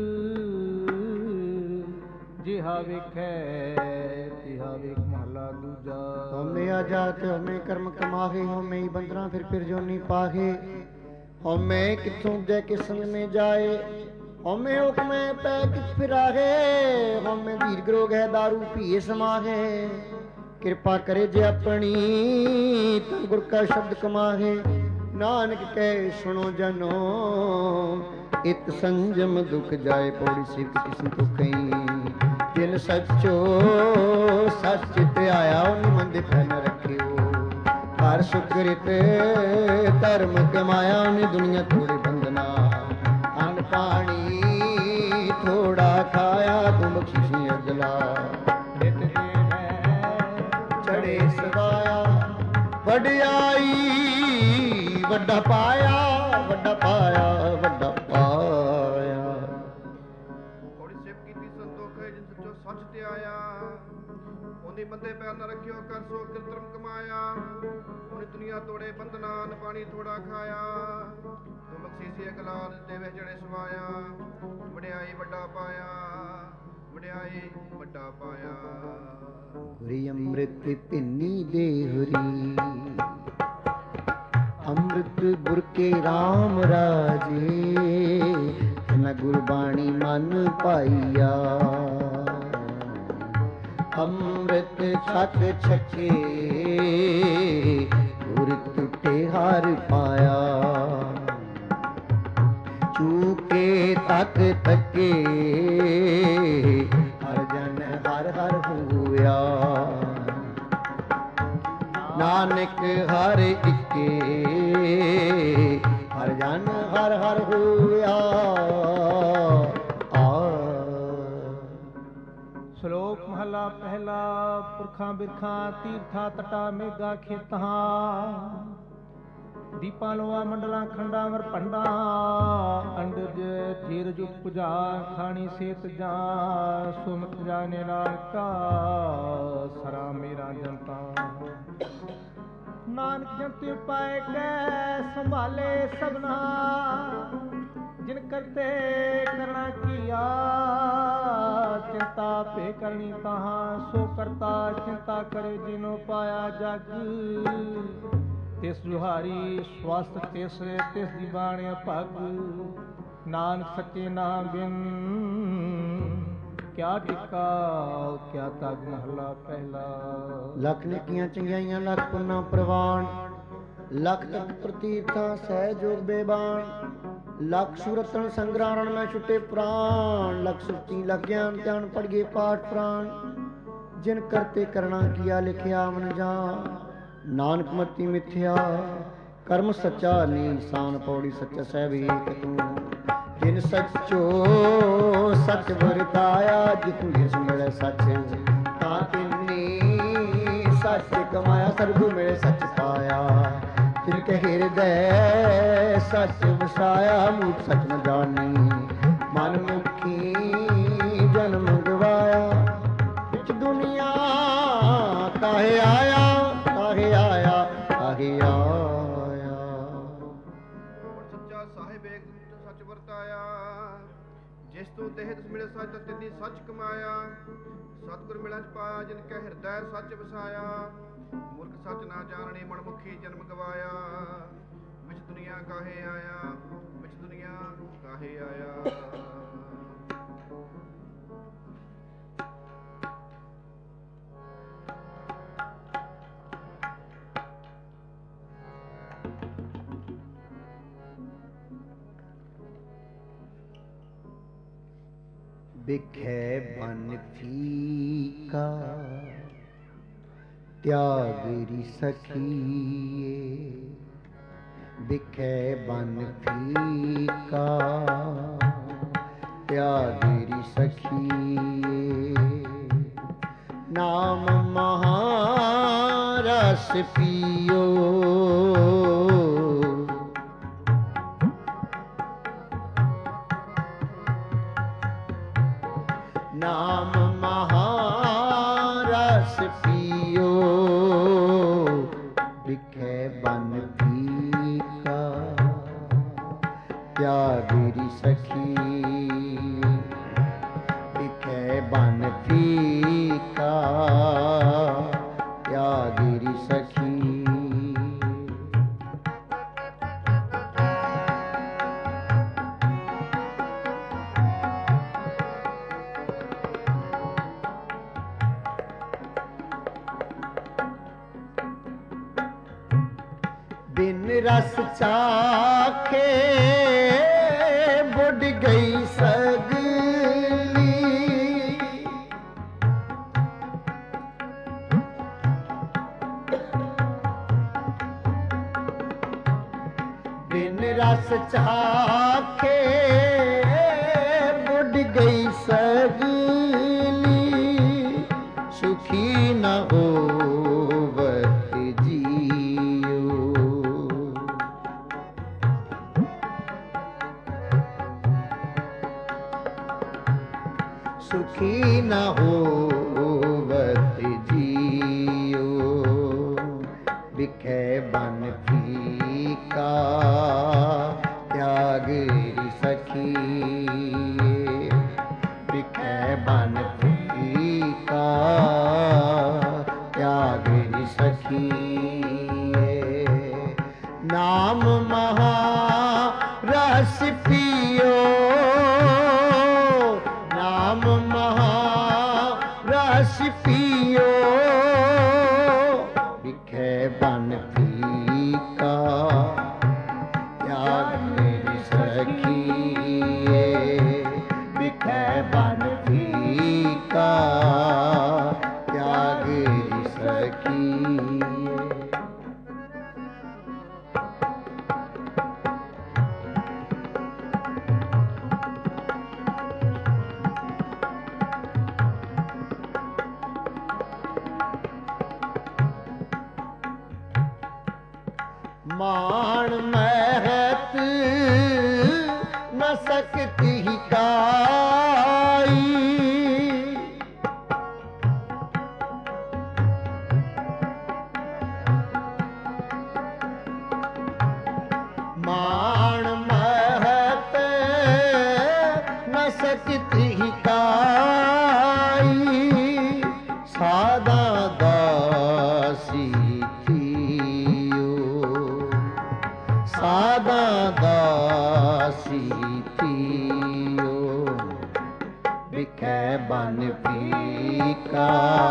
ਜਿਹਾ ਵੇਖੈ ਤਿਹਾ ਵੇਖ। ਮਹਲਾ ਦੂਜਾ। ਹਉਮੈ ਆਜਾਤ ਹਉਮੈ ਕਰਮ ਕਮਾਹੇ, ਹਉਮੈ ਹੀ ਬੰਦਨਾ ਫਿਰ ਜੋਨੀ ਪਾਹੇ। ਹਉਮੈ ਕਿਥੋਂ ਜੈ ਕਿਸ ਸੰਗ ਮੇ ਜਾਏ, ਹਉਮੈ ਹੁਕਮੈ ਪੈ ਕਿਛ ਫਿਰਾਹੇ। ਹਉਮੈ ਧੀਰ ਗਰੋਗ ਹੈ ਦਾਰੂ ਪੀਏ ਸਮਾਹੇ। ਕਿਰਪਾ ਕਰੇ ਜੇ ਆਪਣੀ ਤਨ ਗੁਰ ਕਾ ਸ਼ਬਦ ਕਮਾਹੇ। ਨਾਨਕ ਕਹਿ ਸੁਣੋ ਜਨੋ, ਇਤ ਸੰਜਮ ਦੁਖ ਜਾਏ। ਪੌੜੀ ਸਿਵ ਕਿਸਮ ਤੋਂ ਕਈ, ਜਿਨ ਸੱਚੋ ਸੱਚ ਚਿਤ ਆਇਆ, ਉਹਨ ਮੰਦੇ ਫੈ ਨ ਰੱਖਿਓ। ਹਰ ਸੁਕ੍ਰਿਤ ਧਰਮ ਕਮਾਇਆ, ਉਹਨੇ ਦੁਨੀਆ ਥੋੜੇ ਬੰਦਨਾ। ਅੰਨ ਪਾਣੀ ਥੋੜਾ ਖਾਇਆ, ਤੂੰ ਬਖਸ਼ਿਸ਼ੀ ਅਗਲਾ। ਨਿਤ ਚੜੇ ਸਵਾਇਆ, ਵਡਿਆਈ ਵੱਡਾ ਪਾਇਆ, ਵੱਡਾ ਪਾਇਆ, ਵੱਡਾ ਪਾਇਆ। ਥੋੜੀ ਸਿਫਤ ਕੀਤੀ ਸੰਤੋਖ ਹੈ, ਜਿਨ ਸੱਚੋ ਸੱਚ ਤੇ ਆਇਆ। ਉਹਨੇ ਬੰਦੇ ਪੈਰ ਨਾ ਰੱਖਿਓ, ਕਰ ਸੋ ਕਿਰਤਰਮ ਕਮਾਇਆ। ਉਹਨੇ ਦੁਨੀਆ ਤੋੜੇ ਬੰਧਨਾ, ਨ ਪਾਣੀ ਥੋੜਾ ਖਾਇਆ। ਤੂੰ ਬਖਸ਼ੀਸੀ ਅਗਲਾ, ਦੇਵੇ ਜੜੇ ਸਵਾਇਆ। ਵਡਿਆਈ ਵੱਡਾ ਪਾਇਆ। ਵਡਿਆਈ ਵੱਡਾ ਪਾਇਆ। ਗੁਰੀ ਅੰਮ੍ਰਿਤ ਭਿੰਨੀ ਦੇਹੁਰੀ, ਅੰਮ੍ਰਿਤ ਗੁਰ ਕੇ ਰਾਮ ਰਾਜੇ, ਨ ਗੁਰਬਾਣੀ ਮਨ ਪਾਈਆ। ਅੰਮ੍ਰਿਤ ਛਕ ਛਕੇ ਗੁਰ ਟੁੱਟੇ ਹਰ ਪਾਇਆ। ਚੂਕੇ ਤੱਕ ਤੱਕੇ ਹਰ ਜਨ ਹਰ ਹਰ ਹੋਇਆ। ਨਾਨਕ ਹਰ ਇੱਕੇ ਹਰ ਜਨ ਹਰ ਹਰ ਹੋਇਆ। ਸ਼ਲੋਕ ਮਹਲਾ ਪਹਿਲਾ। ਪੁਰਖਾਂ ਬਿਰਖਾਂ ਤੀਰਥਾਂ ਤਟਾ ਮੇਘਾ ਖੇਤਾਂ, ਦੀਪਾਂ ਲੋਆ ਮੰਡਲਾਂ ਖੰਡਾਂ ਵਰ ਭੰਡਾਂ, ਅੰਡਜ ਜੀਰਜ ਉਪਜਾ ਖਾਣੀ ਸੇਤ ਜਾਂ, ਸੁਮਤ ਜਾਣੇ ਨਾਨਕਾ ਸਰਾ ਮੇਰਾ ਜਨਤਾ। ਨਾਨਕ ਜੰਤਿ ਪਾਏ ਕੈ ਸੰਭਾਲੇ ਸਭਨਾ, ਜਿਨ ਕਰਤੇ ਕਰਣਾ ਕੀਆ। ਚਿੰਤਾ ਭੇ ਕਰਨੀ ਤਾਹਾਂ, ਸੋ ਕਰਤਾ ਚਿੰਤਾ ਕਰੇ ਜਿਨੋ ਪਾਇਆ ਜਗ। ਤਿਸ ਜੁਹਾਰੀ ਸਵਸਤ ਤਿਸ ਦੀ ਬਾਣਿਆ ਭਗ, ਨਾਨਕ ਸੱਚੇ ਨਾਮ ਬਿਨ ਕਿਆ ਟਿਕਾ ਕਿਆ ਤਗ। ਮਹਲਾ ਪਹਿਲਾ। ਲੱਖ ਨੇਕੀਆਂ ਚੰਗਿਆਈਆਂ ਲੱਖ ਪੁੰਨਾ ਪ੍ਰਵਾਨ, ਲੱਖ ਤਖਤ ਪ੍ਰਤੀਰਥਾਂ ਸਹਿ ਜੋਗ ਬੇਬਾਨ। ਲੱਖ ਸੁਰਤਨ ਸੰਗ੍ਰਾਮ ਰਣ ਮੈਂ ਛੁੱਟੇ ਪ੍ਰਾਣ, ਲੱਖ ਸੁਰਤੀ ਲੱਖ ਗਿਆਨ ਧਿਆਨ ਪੜ ਗਏ ਪਾਠ ਪ੍ਰਾਣ। ਜਿਨ ਕਰਤੇ ਕਰਣਾ ਕੀਆ ਲਿਖਿਆ ਮਨ ਜਾਨ, ਨਾਨਕ ਮਤੀ ਮਿਥਿਆ ਕਰਮ ਸੱਚਾ ਨੀਸਾਨ। ਪੌੜੀ ਸੱਚਾ ਸਹਿਬ ਏਕ ਤੂੰ, ਜਿਨ ਸੱਚੋ ਸੱਚ ਵਰਤਾਇਆ। ਜਿਤੁ ਜਿਸ ਮਿਲੇ ਸੱਚ ਤਾਂ ਤਿੰਨੀ ਸੱਚ ਕਮਾਇਆ। ਸਰਗੁ ਮਿਲੇ ਸੱਚ ਪਾਇਆ, ਜਿਨ ਕੇ ਹਿਰਦੈ ਸੱਚ ਵਸਾਇਆ। ਮੂਠ ਸੱਚ ਨ ਜਾਣੀ ਮਨ ਮੁਖੀ ਜਨਮ ਗਵਾਇਆ। ਵਿੱਚ ਦੁਨੀਆ ਕਾਹੇ ਆਇਆ, ਕਾਹੇ ਆਇਆ, ਕਾਹੇ ਆਇਆ। ਸੱਚਾ ਸਾਹਿਬ ਏਕ ਸੱਚ ਵਰਤਾਇਆ, ਜਿਸ ਤੂੰ ਦੇਹ ਤਿਸ ਮਿਲੇ ਸੱਚ ਤਾਂ ਤਿੰਨੀ ਸੱਚ ਕਮਾਇਆ। ਸਤਿਗੁਰ ਮਿਲਣ ਪਾਇਆ, ਜਿਨ ਕੈ ਹਿਰਦੈ ਸੱਚ ਵਸਾਇਆ। ਮੂਰਖ ਸੱਚ ਨਾ ਜਾਣਨੀ ਮਨ ਮੁਖੀ ਜਨਮ ਗਵਾਇਆ। ਵਿੱਚ ਦੁਨੀਆ ਕਾਹੇ ਆਇਆ, ਵਿੱਚ ਦੁਨੀਆ ਕਾਹੇ ਆਇਆ। ਬਿਖੈ ਬਨ ਫੀਕਾ ਤਿਆਗਰੀ ਸਖੀਏ। ਬਿਖੈ ਬਨ ਫੀਕਾ ਤਿਆਗਰੀ ਸਖੀਏ। ਨਾਮ ਮਹਾ ਰਸ ਪੀਓ, ਨਾਮ ਮਹਾ ਰਸ ਪੀਓ। ਬਿਖੈ ਬਨ ਫੀਕਾ ਤਿਆਗਰੀ ਸਖੀ। ਬਿਖੈ ਬਨ ਫੀਕਾ ਤਿਆਗਰੀ ਸਖੀ। ਬਿਨ ਰਸ ਚਾਖੇ ਬੁੱਢ ਗਈ ਸਗਲੀ। ਬਿਨ ਰਸ ਚਾਖੇ ਬੁੱਢ ਗਈ ਸਗਲੀ। ਸੁਖੀ ਨ ਹੋਵਤ ਜੀਓ। ਸੁਖੀ ਨ ਹੋਵਤ ਜੀਓ। ਬਿਖੈ ਬਨ ਫੀਕਾ ਤਿਆਗਰੀ ਸਖੀ। ਬਿਖੈ ਬਨ ਸਕਤੀ ਹੀ ਕਾਈ। ਮਾਣ ਮਹਤ ਨ ਸਕਤੀ ਹੀ ਕਾਈ। ਸਾਦਾ ਦਾਸੀ ਥੀਓ, ਸਾਦਾ ਦਾਸੀ ਥੀਓ। ਵਿਖੇ ਬਨ ਪੀਕਾ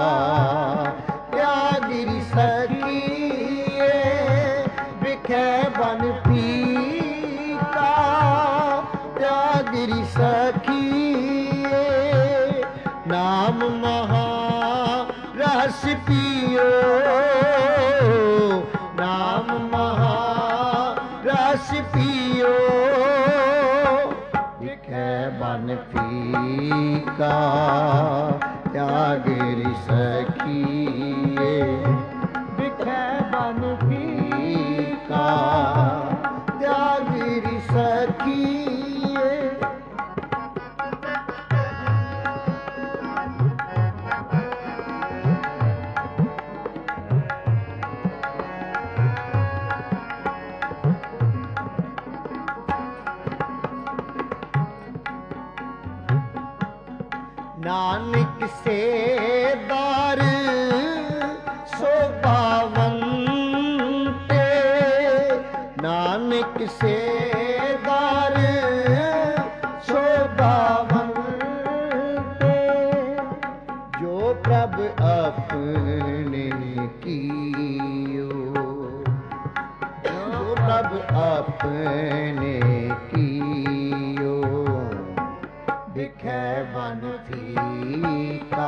ਤਿਆਗਿਰੀ ਸਕੀਏ। ਵਿਖੇ ਬਨ ਪੀਕਾ ਤਿਆਗਿਰੀ ਸਕੀਏ। ਨਾਮ ਮਹਾ ਰਸ ਪੀਓ, ਨਾਮ ਮਹਾ ਰਸ ਪੀਓ। ਵਿਖੇ ਬਨ ਪੀਕਾ ਤਿਆਗਿਰੀ ਸਕੀਏ। ਵਿਖੇ ਬਨ ਪੀਕਾ ਤਿਆਗਿਰੀ ਸਕੀਏ। ਨਾਨਕ ਸੇ ਦਰ ਸੋਭਾਵੰਤੇ। ਨਾਨਕ ਸੇ ਦਰ ਸੋਭਾਵੰਤੇ। ਜੋ ਪ੍ਰਭ ਆਪਣੇ ਕੀਓ, ਜੋ ਪ੍ਰਭ ਆਪਣੇ ਕੀਓ। ਵਿਖੇ ਬਨ ਪੀਕਾ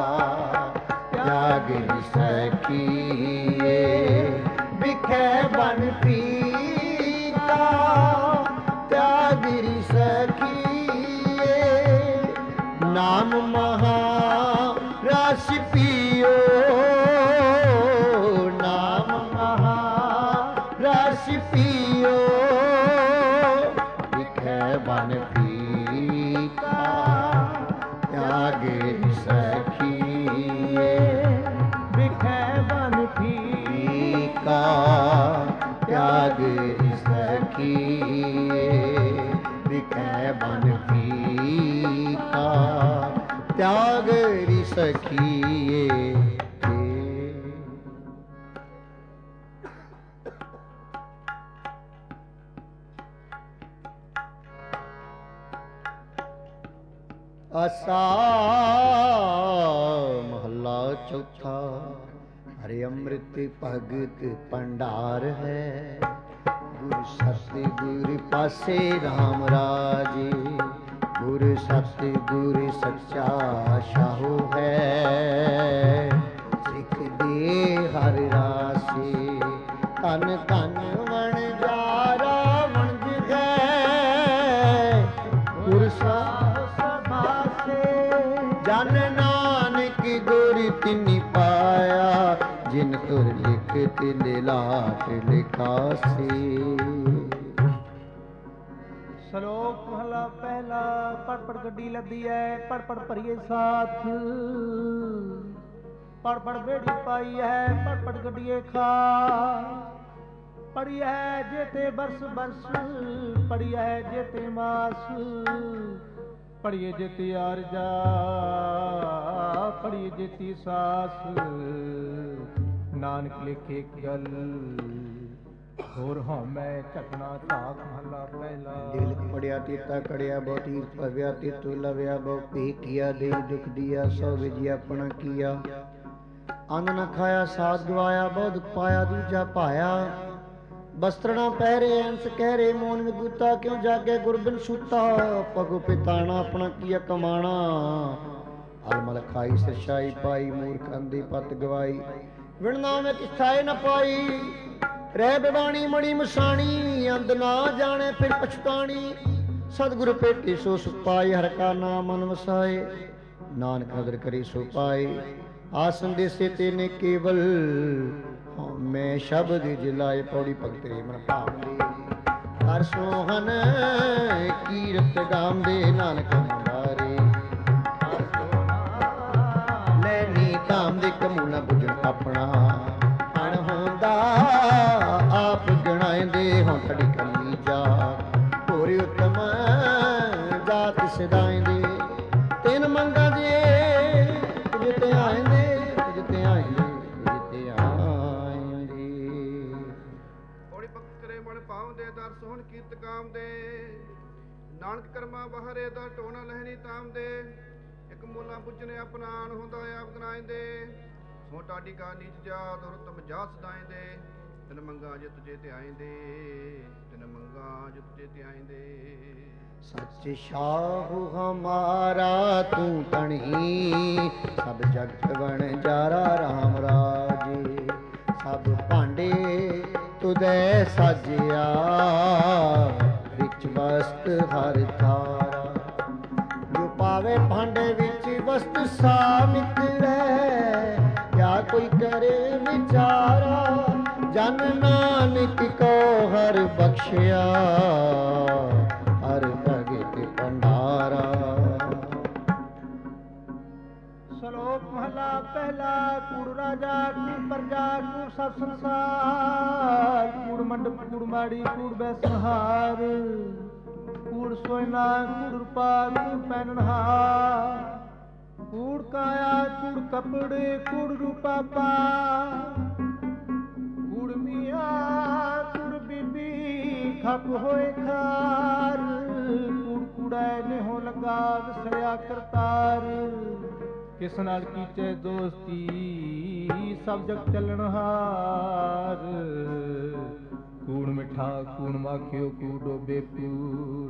ਤਿਆਗਿਰੀ ਸਕੀਏ। ਵਿਖੇ ਬਨ ਪੀਕਾ ਤਿਆਗਿਰੀ ਸਕੀਏ। ਨਾਮ ਮਹਾ ਰਸ ਪੀਓ, ਨਾਮ ਮਹਾ ਰਸ ਪੀਓ। ਵਿਖੇ ਬਨ ਪੀਕਾ ਤਿਆਗਿਰੀ ਸਕੀਏ। ਵਿਖੇ ਬਨ ਪੀਕਾ ਤਿਆਗਿਰੀ ਸਕੀਏ। ਵਿਖੇ ਬਨ ਪੀਕਾ ਤਿਆਗਿਰੀ ਸਕੀਏ। ਆਸਾ ਮਹੱਲਾ ਚੌਥਾ। ਹਰਿ ਅੰਮ੍ਰਿਤ ਭਗਤ ਭੰਡਾਰ ਹੈ। ਗੁਰ ਸਤਿਗੁਰ ਪਾਸੇ ਰਾਮ ਰਾਜੇ। ਗੁਰ ਸਤਿਗੁਰ ਸੱਚਾ ਸ਼ਾਹੂ ਹੈ। ਸਿੱਖ ਦੇ ਹਰ ਰਾਸੇ। ਧਨ ਧਨ ਵਣਜਾਰਾ ਵਣਜ ਹੈ। ਗੁਰ ਜਨ ਨਾਨਕ ਗੁਰ ਤਿਨਿ ਪਾਇਆ। ਜਿਨ ਤੁਰ ਲਿਖ ਤਿਨ ਲਾਟ ਲਿਖਾਸੀ। ਸ਼ਲੋਕ ਮਹਲਾ ਪਹਿਲਾ। ਪੜ ਪੜ ਗੱਡੀ ਲੱਦੀ ਐ, ਪੜ ਪੜ ਭਰੀਏ ਸਾਥ। ਪੜ ਪੜ ਬੇੜੀ ਪਾਈ ਹੈ, ਪੜ ਪੜ ਗੱਡੀਏ ਖਾ। ਪੜੀ ਹੈ ਜੇਤੇ ਬਰਸ ਬਰਸ, ਪੜੀ ਹੈ ਜੇਤੇ ਮਾਸ। ਪੜੀਏ ਜੇਤੀ ਆਰਜਾ, ਪੜੀਏ ਜੇਤੀ ਸਾਸ। ਨਾਨਕ ਲਿਖੇ ਇੱਕ ਗੱਲ, ਹੋਰ ਹਉਮੈ ਝਕਣਾ ਝਾਕ। ਮਹਲਾ ਪਹਿਲਾ। ਦਿਲ ਪੜਿਆ ਤੀਤਾ ਕੜਿਆ ਬਹੁ ਤੀਰਥ ਭਵਿਆ ਤੀਤੁ ਲਵਿਆ ਬਹੁ ਪੀ ਕੀਆ। ਦੇ ਦੁਖ ਦੀਆ ਸੋ ਵਿਜਿਆ ਆਪਣਾ ਕੀਆ। ਅੰਨ ਨ ਖਾਇਆ ਸਾਧ ਗਵਾਇਆ। ਬਹੁ ਦੁਖ ਪਾਇਆ ਦੂਜਾ ਭਾਇਆ। ਬਸਤਰ ਨਾ ਪਹਿਰੇ ਅੰਸ ਕਹਿਰੇ। ਮੋਨ ਵਿਗੂਤਾ ਕਿਉ ਜਾਗੇ ਗੁਰਬਿਨ ਸੂਤਾ। ਪਗੁ ਪਿਤਾਣਾ ਆਪਣਾ ਕੀਆ ਕਮਾਣਾ। ਅਲਮਲ ਖਾਈ ਸਰਸ਼ਾਈ ਪਾਈ। ਮੂਰਖ ਅੰਧੀ ਪਤ ਗਵਾਈ। ਵਿਣ ਨਾਮੇ ਕਿਛਾਏ ਨ ਪਾਈ। ਰਹਿ ਬਿਵਾਣੀ ਮਣੀ ਮਸਾਣੀ। ਅੰਧ ਨਾ ਜਾਣੇ ਫਿਰ ਪਛਤਾਣੀ। ਸਤਿਗੁਰ ਭੇਟੇ ਸੋ ਸੁਖ ਪਾਏ। ਹਰਿ ਕਾ ਨਾਮ ਮਨ ਵਸਾਏ। ਨਾਨਕ ਨਦਰ ਕਰੀ ਸੋ ਪਾਏ। ਆਸਨ ਦੇਸੇ ਤੇਨੇ ਕੇਵਲ। ਮੈਂ ਸ਼ਬਦ ਜਿਲਾਏ। ਪੌੜੀ ਭਗਤ ਰੇ ਮਨ ਭਾਵ ਦੇ। ਹਰ ਸੋਹਨ ਕੀਰਤ ਗਾਉਂਦੇ ਨਾਨਕ ਮੁਰਾਰੇ। ਲੈਣੀ ਧਾਮ ਦੇ ਕਮੂਨਾ ਬੁਝਣ ਆਪਣਾ ਅਣ ਹੁੰਦਾ ਆਪ ਗਣਾਇਂਦੇ ਹੋਂ ਤੁਹਾਡੀ ਕਮੀ ਜਾ ਹੋਰੀ ਉਤਮ ਜਾਤ ਸਦਾਇਂਦੇ ਤਿੰਨ ਮੰਗਾਂ ਦੇ ਜਿੱਤੇ ਆਇਂਦੇ ਜਿੱਤੇ ਆਇਂਦੇ ਜਿੱਤੇ ਆਇਂਦੇ। ਹੋੜੀ ਭਗਤ ਕਰੇ ਮਨ ਪਾਉਂਦੇ ਦਰ ਸੋਹਣ ਕੀਰਤ ਕਾਮਦੇ ਨਾਨਕ ਕਰਮਾ ਬਹਰੇ ਦਾ ਟੋਣਾ ਲਹਿਣੀ ਤਾਮਦੇ ਇੱਕ ਮੂਲਾ ਪੁੱਜਨੇ ਅਪਨਾਨ ਹੁੰਦਾ ਆਪ ਗਨਾਇਂਦੇ ਹੋ ਟਾਡੀ ਕਾ ਨੀਚ ਜਾਤ ਰਤਮ ਜਾ ਸਦਾਇਂਦੇ ਤਿਨ ਮੰਗਾ ਜੇ ਤੁਝੇ ਤੇ ਆਇਂਦੇ ਤਿਨ ਮੰਗਾ ਜੇ ਤੁਝੇ ਤੇ ਆਇਂਦੇ। ਸੱਚ ਸ਼ਾਹੂ ਹਮਾਰਾ ਤੂੰ ਤਣੀ ਸਭ ਜਗਤ ਬਣ ਜਾਰਾ ਰਾਮ ਰਾਜੇ ਸਭ ਭਾਂਡੇ ਤੁਧੈ ਸਾਜਿਆ ਵਿੱਚ ਵਸਤ ਹਰ ਥਾਰਾ ਜੋ ਪਾਵੇ ਭਾਂਡੇ ਵਿੱਚ ਵਸਤ ਸਾ ਮਿੱਤਰੈ ਕਿਆ ਕੋਈ ਕਰੇ ਵਿਚਾਰਾ ਜਨ ਨਾਨਕ ਕੋ ਹਰ ਬਖਸ਼ਿਆ ਹਰ ਭਗਤ ਭੰਡਾਰਾ। ਸ਼ਲੋਕ ਮਹਲਾ ਪਹਿਲਾ। ਕੂੜ ਰਾਜਾ ਕੂੜ ਪ੍ਰਜਾ ਕੂੜ ਸਭ ਸੰਸਾਰ ਕੂੜ ਮੰਡਪ ਕੂੜ ਮਾੜੀ ਕੂੜ ਬੈਸਨਹਾਰ ਕੂੜ ਸੋਇਨਾ ਕੂੜ ਰੂਪਾ ਕੂੜ ਪਹਿਨਹਾਰ ਕੂੜ ਕਾਇਆ ਕੂੜ ਕਪੜੇ ਕੂੜ ਰੂਪਾ ਪਾ ਕੂੜ ਮੀਆਂ ਕੂੜ ਬੀਬੀ ਖਪ ਹੋਏ ਖਾਰ ਕੂੜ ਕੂੜੈ ਨਿਹੋ ਲੱਗਾ ਵਿਸਰਿਆ ਕਰਤਾਰ ਕਿਸ ਨਾਲ ਕੀਚੇ ਦੋਸਤੀ ਸਭ ਜਗ ਚੱਲਣਹਾਰ ਕੂੜ ਮਿੱਠਾ ਕੂੜ ਮਾਖਿਓ ਕੂੜ ਡੋਬੇ ਪੂਰ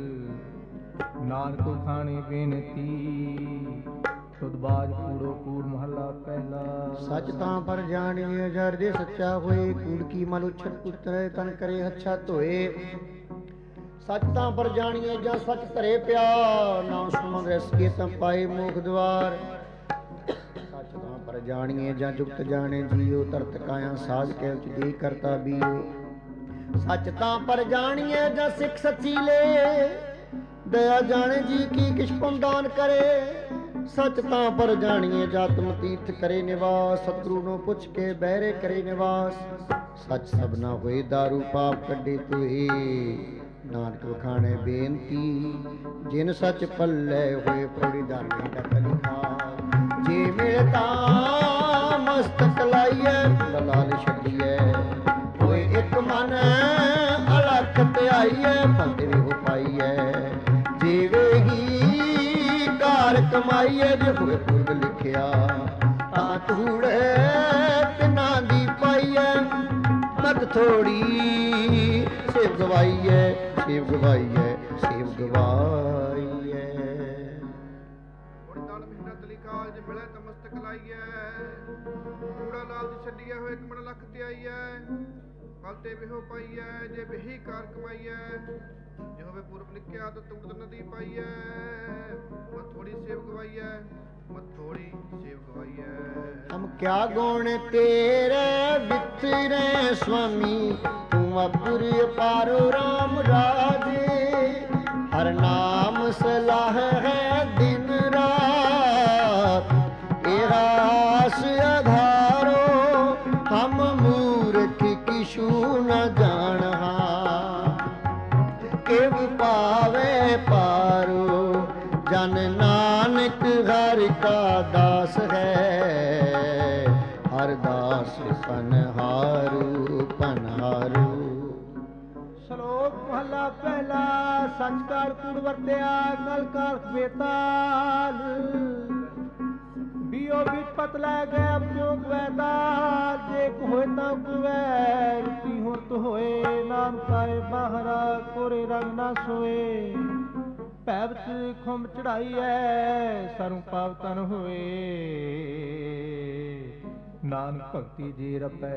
ਨਾਨਕ ਖਾਣੀ ਬੇਨਤੀ ਤੁਧ ਬਾਜ ਕੂੜੋ ਕੂੜ ਮਹੱਲਾ ਪਹਿਲਾ। ਸੱਚ ਤਾਂ ਪਰ ਜਾਣੀਏ ਜਰ ਦੇ ਸੱਚਾ ਹੋਏ ਕੂੜ ਕੀ ਮਲ ਉਛਟ ਪੁੱਤਰੇ ਤਨ ਕਰੇ ਹੱਛਾ ਧੋਏ। ਸੱਚ ਤਾਂ ਪਰ ਜਾਣੀਏ ਜਾਂ ਸੱਚ ਧਰੇ ਪਿਆ ਨਾਮ ਸੁਮਨ ਰਸ ਕੇ ਤਾਂ ਪਾਏ ਮੋਖ ਦਵਾਰ। ਸੱਚ ਤਾਂ ਪਰ ਜਾਣੀਏ ਜਾਂ ਜੁਗਤ ਜਾਣੇ ਜੀਓ ਤਰਤ ਕਾਇਆ ਸਾਜ ਕੇ ਉਚ ਦੇ ਕਰਤਾ ਬੀਓ। ਸੱਚ ਤਾਂ ਪਰ ਜਾਣੀਏ ਜਾਂ ਸਿੱਖ ਸੱਚੀ ਲੈ ਦਇਆ ਜਾਣੇ ਜੀ ਕੀ ਕਿਛ ਪੁੰਦਾਨ ਕਰੇ। ਸੱਚ ਤਾਂ ਪਰ ਜਾਣੀਏ ਜਾਤਮ ਤੀਰਥ ਕਰੇ ਨਿਵਾਸ ਸਤਿਗੁਰੂ ਨੂੰ ਪੁੱਛ ਕੇ ਬਹਿਰੇ ਕਰੇ ਨਿਵਾਸ। ਸੱਚ ਸਭਨਾ ਹੋਏ ਦਾਰੂ ਪਾਪ ਕੱਢੇ ਤੋਏ ਨਾਨਕ ਵਖਾਣੇ ਬੇਨਤੀ ਜਿਨ ਸੱਚ ਪੱਲੇ ਹੋਏ ਪੌੜੀ ਦਾਨੀ ਦਾ ਕਲਿਖਾ। ਜੇ ਮਿਲ ਤਾਂ ਮਸਤਕ ਲਾਈਏ ਦਲਾਲ ਛੱਡੀਏ ਹੋਏ ਇੱਕ ਮਨ ਅਲਖ ਧਿਆਈਏ ਭਗਤ ਵੀ ਹੋ ਪਾਈਏ। ਜੀਵੇਗੀ ਕਾਰ ਕਮਾਈਏ ਜੇ ਹੋਏ ਪੁਰਬ ਲਿਖਿਆ ਤਾਂ ਧੂੜੇ ਤਿਨਾਂ ਦੀ ਪਾਈਏ ਮਤ ਥੋੜੀ ਸੇਵ ਗਵਾਈਏ ਸੇਵ ਗਵਾਈਏ ਸੇਵ ਗਵਾਈਏ। ਹੁਣ ਮਿਹਨਤ ਲਈ ਕਾਲਜ ਮਿਲੇ ਤਾਂ ਮਸਤਕ ਲਾਈਏ ਕੂੜਾ ਲਾਲਚ ਛੱਡੀਏ ਹੋਏ ਇੱਕ ਮਨ ਲੱਖ ਤੇ ਆਈਏ। ਫਲ ਤੇ ਵਿਹੋ ਪਾਈਏ ਜੇ ਵਿਹੀ ਕਾਰ ਕਮਾਈਏ ਜੇ ਹੋਵੇ ਪੂਰਬ ਲਿਖਿਆ ਤਾਂ ਤੁੰਗਤ ਨਦੀ ਪਾਈਏ। ਮਤ ਥੋੜੀ ਸੇਵ ਗਵਾਈਏ ਮਤ ਥੋੜੀ ਸੇਵ ਗਵਾਈਏ। ਹਮ ਕਿਆ ਗੁਣ ਤੇਰੇ ਵਿਤਰੇ ਸੁਆਮੀ ਤੂੰ ਅਪੁਰ ਪਾਰੋ ਰਾਮ ਰਾਜੇ। ਹਰ ਨਾਮ ਸਲਾਹ ਹੈ ਦਿਨ ਰਾਤ ਇਹ ਆਸ ਆਧਾਰੋ ਹਮ ਮੂਰਖ ਕਿਛੂ ਨ ਜਾਣਹਾ। ਕਿਵ ਪਾਵੇ ਪਾਰੋ ਜਨ ਨਾਨਕ ਹਰਿ ਕਾ ਦਾਸ ਹੈ ਹਰ ਦਾਸ ਪਨਹਾਰੂ ਪਨਹਾਰੂ। ਸ਼ਲੋਕ ਮਹਲਾ ਪਹਿਲਾ। ਸੱਚ ਕਾਰ ਕੂੜ ਵਰਤਿਆ ਕਲ ਕਾਰ ਬੇਤਾਲ ਬੀਓ ਵਿੱਚ ਪਤ ਲੈ ਗਿਆ ਪਿਓ ਗਵੈਦਾਲ। ਜੇ ਹੋਏ ਤਾਂ ਕੁਵੈ ਰੁਤੀ ਹੁਤ ਹੋਏ ਨਾਮ ਕਾਏ ਬਾਹਰਾ ਕੋਰੇ ਰੰਗ ਨਾ ਸੋਏ। ਭੈਵਤ ਖੁੰਮ ਚੜਾਈ ਐ ਸਰੂੰ ਪਾਵਤਨ ਹੋਏ ਨਾਨਕ ਭਗਤੀ ਜੀ ਰਪੈ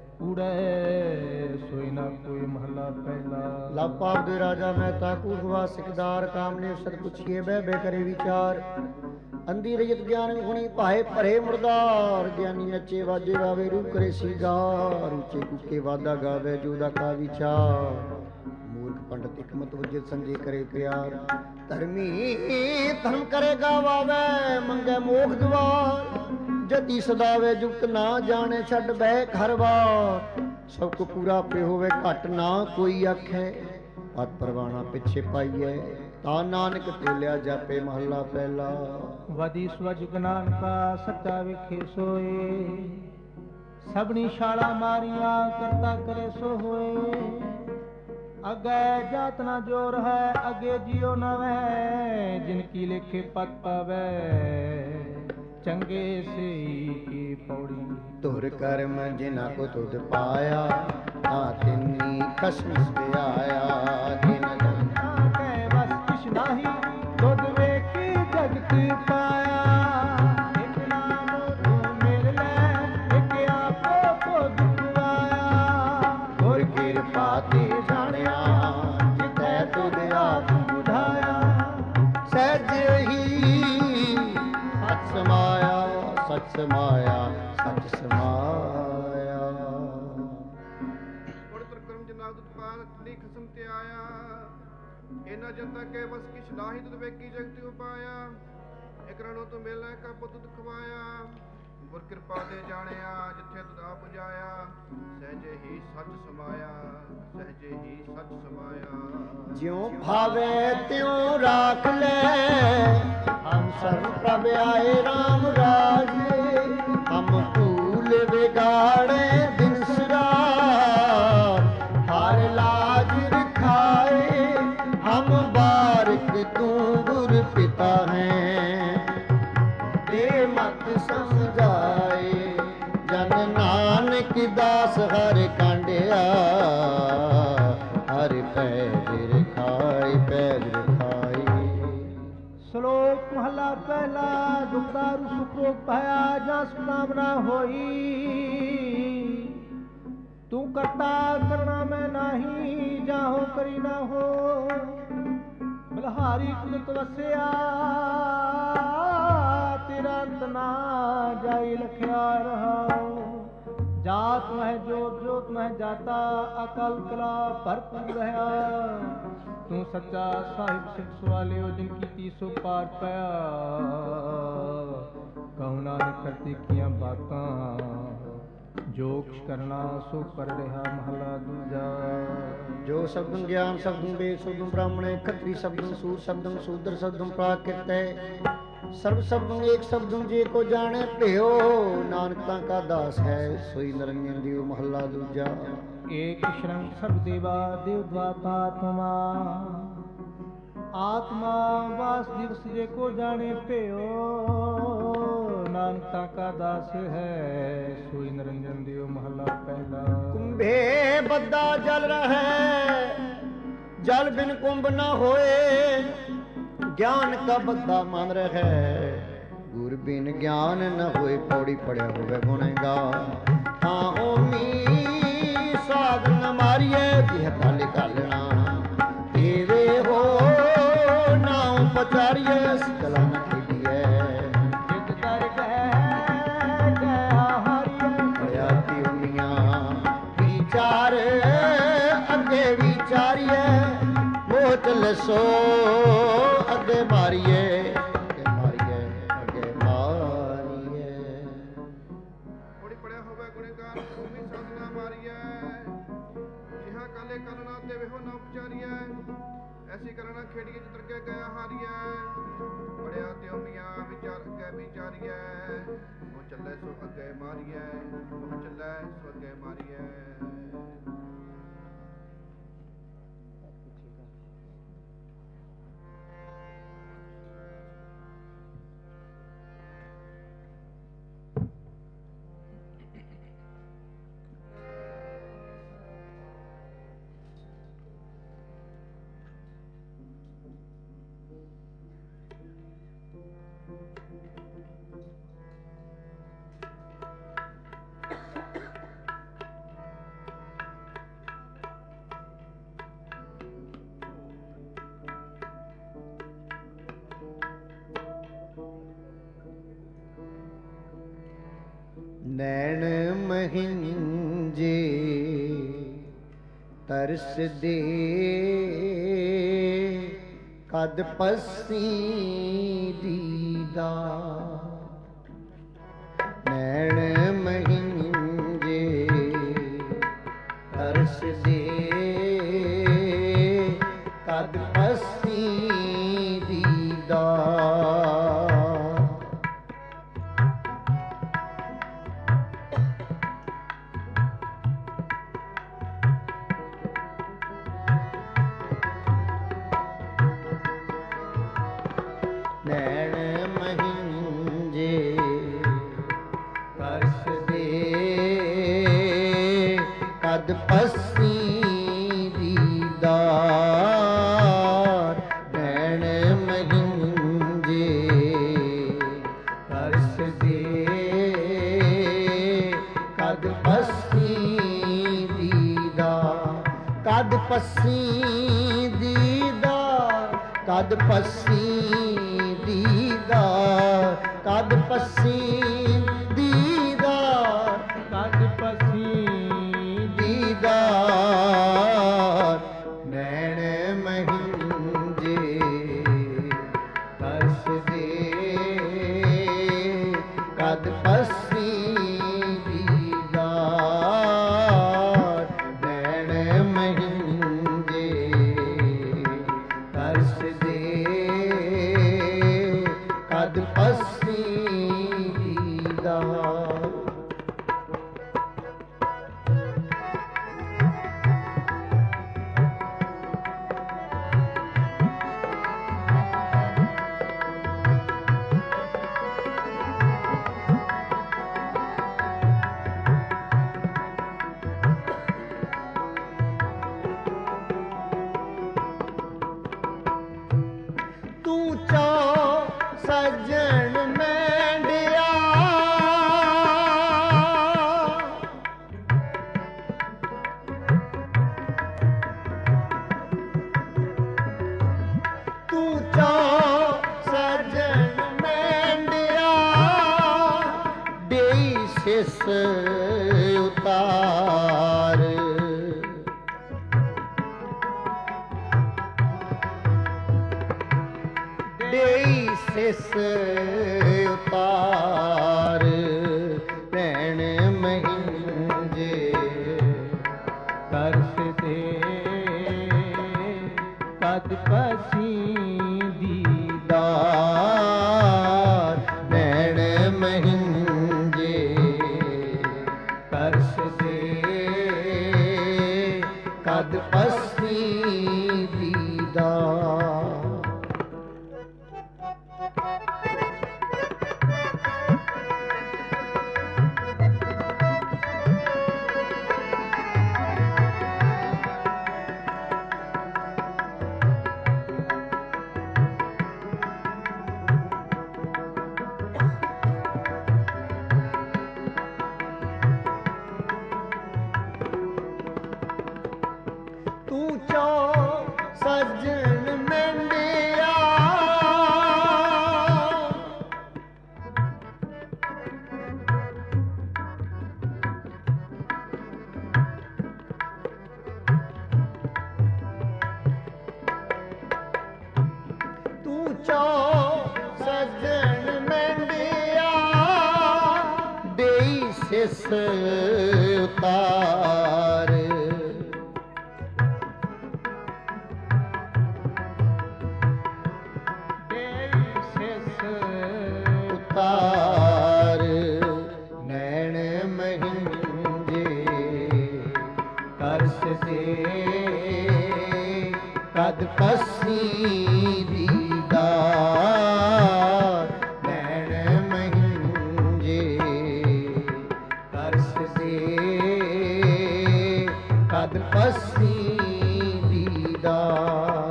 ਕੂੜੈ ਸੋਈ ਨਾ ਕੋਈ ਮਹਲਾ ਪਹਿਲਾ। ਲਾਪਾਪ ਦੇ ਰਾਜਾ ਮਹਿਤਾ ਕੂੜਵਾ ਸਿਕਦਾਰ ਕਾਮਨੇ ਸਤ ਪੁੱਛੀਏ ਬਹਿ ਬਹਿ ਕਰੇ ਵਿਚਾਰ। ਅੰਧੀ ਰਜਤ ਗਿਆਨ ਗੁਣੀ ਭਾਏ ਭਰੇ ਮੁਰਦਾਰ। ਗਿਆਨੀ ਨੱਚੇ ਵਾਜੇ ਵਾਵੇ ਰੂ ਕਰੇ ਸੀਗਾਰ। ਉੱਚੇ ਕੁੱਕੇ ਵਾਦਾ ਗਾਵੇ ਜੋ ਦਾ ਕਾ ਵਿਚਾਰ। ਪੰਡਤ ਇਕਮਤ ਵਜੇ ਸੰਜੇ ਕਰੇ ਪਿਆਰ। ਧਰਮੀ ਧਰਮ ਕਰੇ ਗਾਵਾਵੇ ਮੰਗੇ ਮੋਖ ਦਵਾਰ। ਜਤੀ ਸਦਾਵੇ ਜੁਗਤ ਨਾ ਜਾਣੇ ਛੱਡ ਬਹਿ ਘਰ ਬਾਰ। ਸਭ ਕੋ ਪੂਰਾ ਪੇ ਹੋਵੇ ਘਟ ਨਾ ਕੋਈ ਆਖੇ। ਪਤ ਪਰਵਾਣਾ ਪਿੱਛੇ ਪਾਈਏ ਤਾਂ ਨਾਨਕ ਤੋਲਿਆ ਜਾਪੇ ਮਹੱਲਾ ਪਹਿਲਾ। ਵਦੀ ਸਵਜੁਗ ਨਾਨਕਾ ਸੱਚਾ ਵੇਖੇ ਸੋਏ। ਸਭਨੀ ਛਾਲਾ ਮਾਰੀਆਂ ਕਰਤਾ ਕਰੇ ਸੋ ਹੋਏ। ਅੱਗੇ ਜਾਤ ਨਾ ਜੋਰ ਹੈ ਅੱਗੇ ਜਿਉ ਨਾ ਵੈ। ਜਿਨ ਕੀ ਲੇਖੇ ਪਤ ਪਾਵੈ ਚੰਗੇ ਸੇ ਕੀ ਪੌੜੀ। ਧੁਰ ਕਰਮ ਜਿਨਾ ਕੋ ਤੁਧ ਪਾਇਆ ਤਾਂ ਤਿਨੀ ਕਸਮ ਪਿਆਇਆ। ਜਿਨ ਜਨਾ ਕੈ ਵਸ ਕਿਛ ਨਾਹੀ ਤੁਧ ਵੇਖੀ ਜਗਤ ਪਾਇਆ। ਇਕ ਨਾਮ ਤੂੰ ਮਿਲ ਲੈ ਇਕ ਆਪੋ ਕੋ ਦੁਖਵਾਇਆ। ਗੁਰ ਕਿਰਪਾ ਤੇ ਜਾਣਿਆ ਜਿਤੈ ਤੁਧ ਆਪ ਬੁਝਾਇਆ। ਸਹਿਜ ਹੀ ਸਚ ਸਮਾਇਆ ਸਚ ਸਮਾਇਆ ਸਚ ਸਮਾਇਆ। ਪਵਿੱਤਰ ਕਰਮ ਜਨਾ ਤੁਧ ਪਾਇਆ ਨੀ ਖਸਮ ਤੇ ਆਇਆ। ਇਹਨਾਂ ਜਨਤਾ ਕੇ ਬਸ ਕਿਛ ਨਾਹੀ ਤੁਧ ਵੇਖੀ ਜਗਤ ਉਪਾਇਆ। ਇਕ ਰਣੋ ਤੂੰ ਮਿਲੈ ਕਾ ਪੁੱਤ ਦੁਖਵਾਇਆ। ਗੁਰ ਕਿਰਪਾ ਤੇ ਜਾਣਿਆ ਜਿੱਥੇ ਤੁਧ ਆਪ ਬੁਝਾਇਆ। ਸਹਿਜੇ ਹੀ ਸੱਚ ਸਮਾਇਆ ਸਹਿਜੇ ਹੀ ਸੱਚ ਸਮਾਇਆ। ਜਿਉ ਭਾਵੇ ਤਿਉ ਰਾਖ ਲੈ ਹਮ ਸਰਬ ਪ੍ਰਭ ਆਏ RAM ਰਾਜੇ। ਹਮ ਭੂਲ ਵਿਗਾੜੇ ਦਿਨ ਸਰਾਰ ਹਰ ਲਾਜ ਰਖਾਏ। ਹਮ ਬਾਰਿਕ ਤੂੰ ਗੁਰ ਪਿਤਾ ਹੈ ਦੇ ਮਤ ਸਮਝਾਏ। ਜਨ ਨਾਨਕ ਦਾਸ ਹਰ ਕਾਂਡਿਆ ਹਰ ਪੈਜ ਰਖਾਈ ਪੈਜ ਰਖਾਈ। ਸ਼ਲੋਕ ਮਹਲਾ ਪਹਿਲਾ। ਦੁਖਦਾਰੂ ਸੁਖ ਰੋਗ ਪਾਇਆ ਜਾਂ ਸੁਕਾਮਨਾ ਹੋਈ। ਤੂੰ ਕਰਤਾ ਕਰਨਾ ਮੈਂ ਨਾਹੀ ਜਾਹੋ ਕਰੀ ਨਾ ਹੋ। ਬਲਹਾਰੀ ਕੁਦਰਤ ਵਸਿਆ ਤੇਰਾ ਅੰਤ ਨਾ ਜਾਈ ਲਖਿਆ ਰਹਾਉ। ਜਾਤ ਮਹਿ ਜੋਤ ਜੋਤ ਮਹਿ ਜਾਤਾ ਅਕਲ ਕਲਾ ਭਰਪੂਰ ਰਹਾ। ਤੂੰ ਸੱਚਾ ਸਾਹਿਬ ਸਿੱਖ ਸਵਾਲਿਓ ਜਿਨ ਕੀਤੀ ਸੋ ਪਾਰ ਪਿਆ। ਕਹੂ ਨਾਨਕ ਕਰਤੇ ਕੀਆਂ ਬਾਤਾਂ ਜੋ ਕੁਛ ਕਰਨਾ ਸੋ ਕਰ ਰਿਹਾ ਮਹਲਾ ਦੂਜਾ। ਜੋ ਸ਼ਬਦੰ ਗਿਆਨ ਸ਼ਬਦੰ ਵੇਦ ਸ਼ਬਦੰ ਬ੍ਰਾਹਮਣੇ ਖੱਤਰੀ ਸ਼ਬਦੰ ਸੂਰ ਸ਼ਬਦੰ ਸ਼ੂਦਰ ਸ਼ਬਦੰ ਪ੍ਰਾਕ੍ਰਿਤੈ। ਸਰਬ ਸ਼ਬਦੰ ਏਕ ਸ਼ਬਦੰ ਜੇ ਕੋ ਜਾਣੇ ਭਿਓ। ਨਾਨਕ ਤਾਂ ਕਾ ਦਾਸ ਹੈ ਸੋਈ ਨਿਰੰਜਨ ਦਿਓ ਮਹੱਲਾ ਦੂਜਾ। ਏਕ ਸ਼ਰਣ ਸਰਬ ਦੇਵਾ ਦੇਵ ਦਵਾਤਾਤਮਾ। ਆਤਮਾ ਵਾਸ ਦਿਵਸ ਜੇ ਕੋ ਜਾਣੇ ਭਿਓ। ਨਾਨਕ ਤਾਂ ਕਾ ਦਾਸ ਹੈ ਸੋਈ ਨਿਰੰਜਨ ਦਿਓ ਮਹੱਲਾ ਪਹਿਲਾ। ਕੁੰਭੇ ਬੱਦਾ ਜਲ ਰਹੈ ਜਲ ਬਿਨ ਕੁੰਭ ਨਾ ਹੋਏ। ਗਿਆਨ ਕਾ ਬੱਦਾ ਮਨ ਰਹੈ ਗੁਰ ਬਿਨ ਗਿਆਨ ਨ ਹੋਏ। ਪੌੜੀ ਪੜਿਆ ਹੋਵੇ ਗੁਣੇਗਾਰ ਤਾਂ ਓਮੀ ਸਾਧ ਨ ਮਾਰੀਏ। ਜਿਹ ਕਲ ਕਾਲਣਾ ਏਵੇ ਹੋ ਨਾਉ ਪਚਾਰੀਏ। ਸਕਲਾ ਨ ਖੇਡੀਏ ਜਿਤ ਕਰ ਗਏ ਗਏ ਹਾਰੀਏ। ਪੜਿਆ ਤਿਉਨੀਆਂ ਵਿਚਾਰ ਅੱਗੇ ਵਿਚਾਰੀਏ। ਮੋਹ ਚਲਸੋ ਅੱਗੇ ਮਾਰੀਏ ਅੱਗੇ ਮਾਰੀਏ ਅੱਗੇ ਮਾਰੀਏ। ਪੌੜੀ ਪੜਿਆ ਹੋਵੇ ਗੁਣੇਗਾਰ ਤੂੰ ਵੀ ਸਾਧਨਾ ਮਾਰੀਐ। ਜਿਹਾ ਕਾਲੇ ਕਰਨਾ ਤੇ ਵੇਹੋ ਨਾ ਉਪਚਾਰੀਐ। ਐਸੀ ਕਰਨਾ ਖੇਡੀਏ ਜਿਤਰ ਕੇ ਗਿਆ ਹਾਰੀਐ। ਪੜਿਆ ਤਿਉਮੀਆਂ ਵਿਚਾਰ ਅੱਗੇ ਵਿਚਾਰੀਐ। ਉਹ ਚੱਲੇ ਸੋ ਅੱਗੇ ਮਾਰੀਐ ਉਹ ਚੱਲੇ ਸੋ ਅੱਗੇ ਮਾਰੀਐ। ਨੈਣ ਮਹਿੰਜੇ ਤਰਸ ਦੇ ਕਦ ਪਸੀ ਦੀਦਾ ਨੈਣ ਮਹਿੰਗੇ ਤਰਸ ਦੇ ਕਦ ਪਸੀ ਦੀਦਾ ਨੈਣ ਮਹਿੰਗੇ ਤਰਸ ਦੇ ਕਦ ਪਸੀ ਦੀਦਾਰ ਨੈਣ ਮਹਿੰਗੇ ਤਰਸ ਦੇ ਕਦ ਪਸੀ ਦੀਦਾਰ ਕਦ ਪਸੀ ਦੀਦਾਰ ਕਦ ਪਸੀ ਦੀਦਾਰ ਕਦ ਪਸੀ ਦੀਦਾਰ ਕਦ ਪਸੀ ਦੀਦਾਰ ਨੈਣ ਮਹਿੰਗੇ ਤਰਸ ਦੇ ਕਦ ਪਸੀ ਦੀਦਾਰ ਨੈਣ ਮਹਿੰਗੇ ਤਰਸ ਦੇ ਕਦ ਪਸੀ ਦੀਦਾਰ ਤੂੰ ਚੋ ਸੱਜਣ ਮੈਂਡਿਆ ਤੂੰ ਚੋ ਸੱਜਣ ਮੈਂਡਿਆ ਦੇਈ ਸਿਸ ਉਤਾਰ ਦੇਈ ਸਿਸ ਉਤਾਰ ਨੈਣ ਮਹਿੰਗੇ ਤਰਸ ਦੇ ਕਦ ਪਸੀ ਦੀਦਾਰ ਨੈਣ ਮਹਿੰਗੇ ਤਰਸ ਦੇ ਕਦ ਪਸੀ ਦੀਦਾਰ ਤੂੰ ਚੋ ਸੱਜਣ ਮੈਂਡਿਆ ਤੂੰ ਚੋ ਸੱਜਣ ਮੈਂਡਿਆ ਦੇਈ ਸਿਸ ਉਤਾਰ ਉਤਾਰ ਨੈਣ ਮਹਿੰਗੇ ਤਰਸ ਦੇ ਕਦ ਪਸੀ ਦੀਦਾਰ ਨੈਣ ਮਹਿੰਗੇ ਤਰਸ ਦੇ ਕਦ ਪਸੀ ਦੀਦਾਰ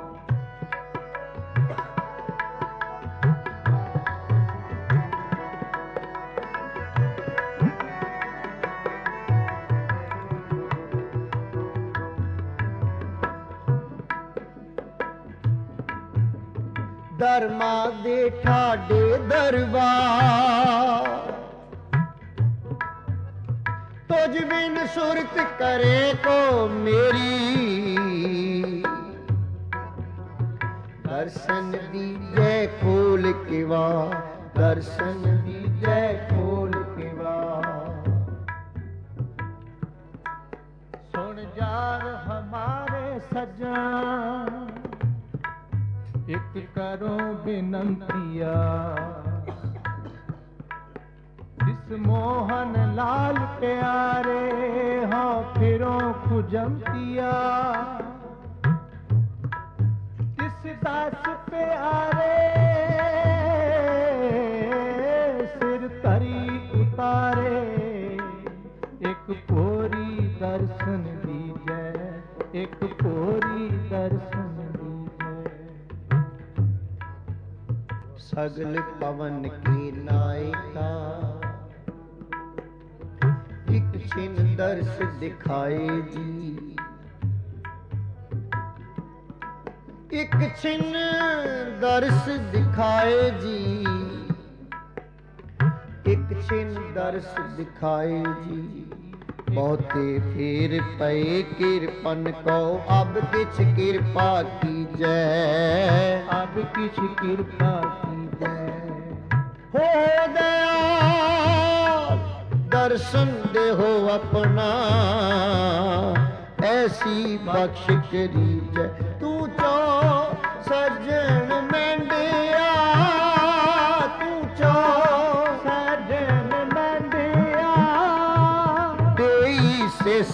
ਧਰਮਾ ਦੇ ਠਾਡੇ ਦਰਬਾਰ तुझ बिन सुरत करे को मेरी, दर्शन दीजै खोल किवा, दर्शन दीजै खोल किवा। सुन जार हमारे सज्जन, एक करो बिनंतिया, जिस मोहन लाल प्यारे हो फिरो खुजमतिया, किस दास प्यारे सिर तरी उतारे, एक पोरी दर्शन दीजै, एक पोरी दर्शन दीजै। सगल पवन की नायिका, एक छिन दर्श दिखाए जी, एक छिन दर्श दिखाए जी, एक छिन दर्श दिखाए जी। बहुते फेर पए किरपन को, अब किछ कृपा कीजै, अब किछ कृपा कीजै। हो दयाल दर्शन देहो अपना, ऐसी बख्श करीजै। तू चो सज्जन मेंढिया, तू चो सज्जन मेंढिया, देई सिस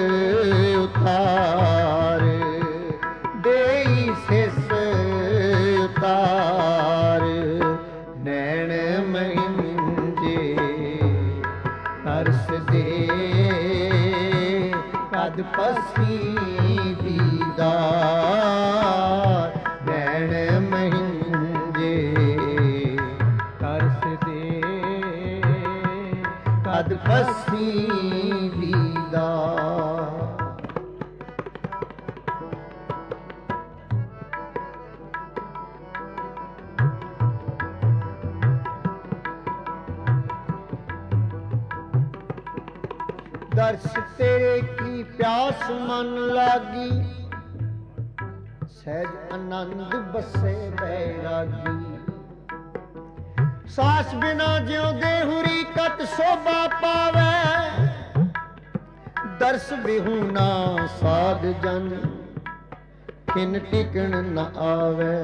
उतार, देई सिस उतार। नैन महिंजे तरस दे, कद पसी दीदार। नैन महिंजे तरस दे, कद पसी दीदार। दर्श तेरे की प्यास मन लागी, सहज आनंद बसे बैरागी। सास बिना ज्योंदे हुरी कत शोभा पावे, दर्श बिहुना साध जन खिन टिकण न आवे।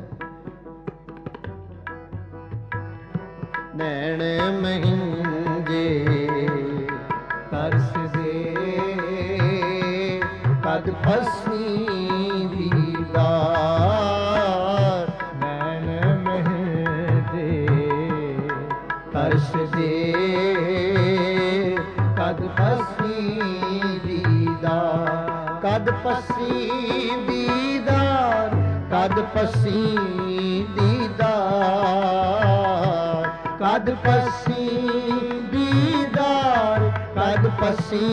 नैण महिंजे तरस दे, कद फसी दीदार। नैन महिंजे तरस दे, कद फसी दीदार। कद फसी दीदार, कद फसी दीदार। कद फसी दीदार, कद फसी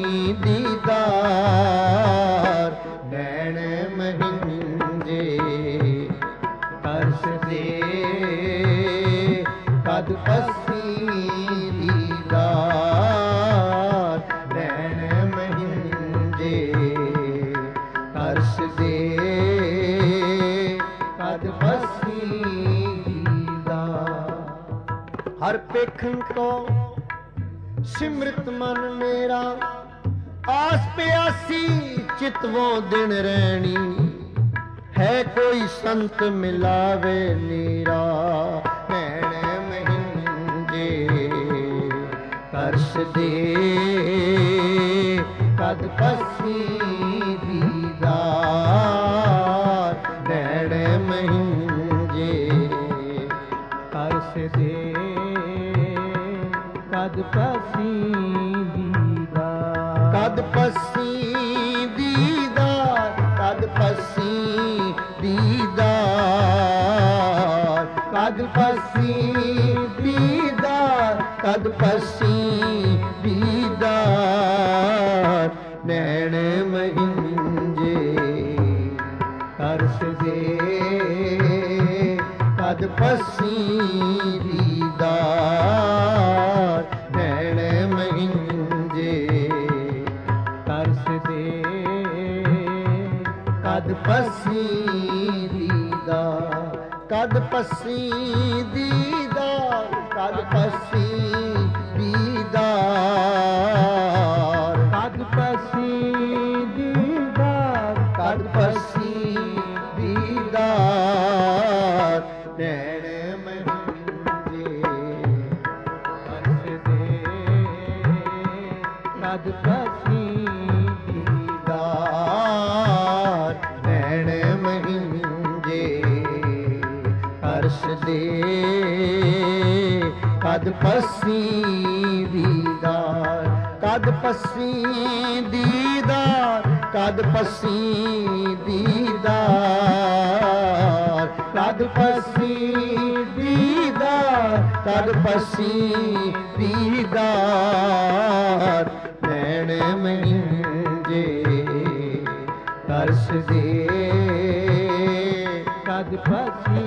दीदार। नैण महिंजे तरस दे, कद फसी दीदार। नैण महिंजे तरस दे, कद फसी दीदार। हर पेखन को सिमृत मन मेरा, आस प्यासी चितवों दिन रहनी। है कोई संत मिलावे नीरा, नैण महिंजे तरस दे, कद फसी दीदार। नैण महिंजे तरस दे, कद फसी दीदार। कद फसी दीदार, कद फसी दीदार। कद फसी दीदार, कद फसी दीदार। नैण महिंजे तरस दे, कद फसी दीदार। नैण महिंजे ਪੱਸੀ ਦੀਦਾਰ, ਕਦ ਪੱਸੀ ਦੀਦਾਰ, ਕਦ ਪੱਸੀ ਦੀਦਾਰ, ਕਦ ਪਸੀ ਦੀਦਾਰ, ਕਦ ਪੱਸੀ ਦੀਦਾਰ, ਨੈਣ ਮਹਿੰਦੇ ਹੱਸਦੇ, ਕਦ ਪਸੀ ਦੀਦਾਰ, ਨੈਣ ਮਹਿੰਦੇ ਹਰਸ਼ ਦੇ, ਕਦ ਪੱਸੀ ਦੀਦਾਰ, ਕਦ ਪੱਸੀ ਦੀਦਾਰ, ਕਦ ਪੱਸੀ ਦੀਦਾਰ, ਕਦ ਪੱਸੀ ਦੀਦਾਰ, ਕਦ ਪੱਸੀ ਦੀਦਾਰ, ਨੈਣ ਮਹਿੰਦੇ ਤਰਸ ਦੇ, ਕਦ ਪਸੀ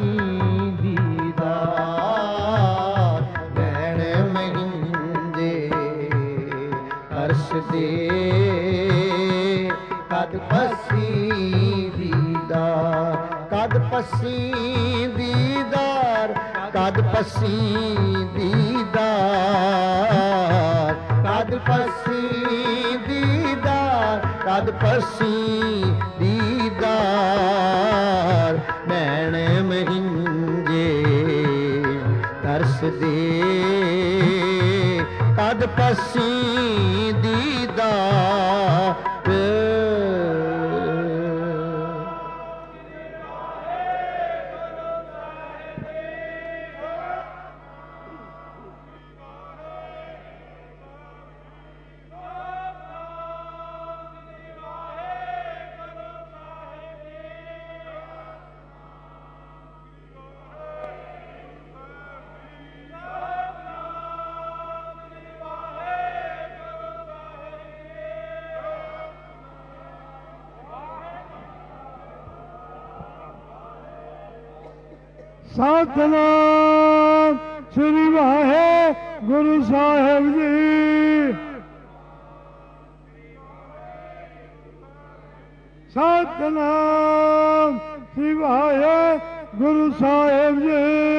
ਦੀਦਾਰ, ਨੈਣ ਮਹਿੰਦੇ ਤਰਸ ਦੇ, ਕਦ ਪੱਸੀ ਦੀਦਾਰ, ਕਦ ਪੱਸੀ ਦੀਦਾਰ, ਕਦ ਪੱਸੀ ਦੀਦਾਰ, ਕਦ ਪੱਸੀ ਦੀਦਾਰ, ਕਦ ਪੱਸੀ ਦੀਦਾਰ, ਨੈਣ ਮਹਿੰਦੇ ਤਰਸ ਦੇ, ਕਦ ਪੱਸੀ ਦੀਦਾਰ। ਸਤਿਨਾਮ ਸ੍ਰੀ ਵਾਹਿਗੁਰੂ ਸਾਹਿਬ ਜੀ। ਸਤਿਨਾਮ ਸ੍ਰੀ ਵਾਹਿਗੁਰੂ ਸਾਹਿਬ ਜੀ।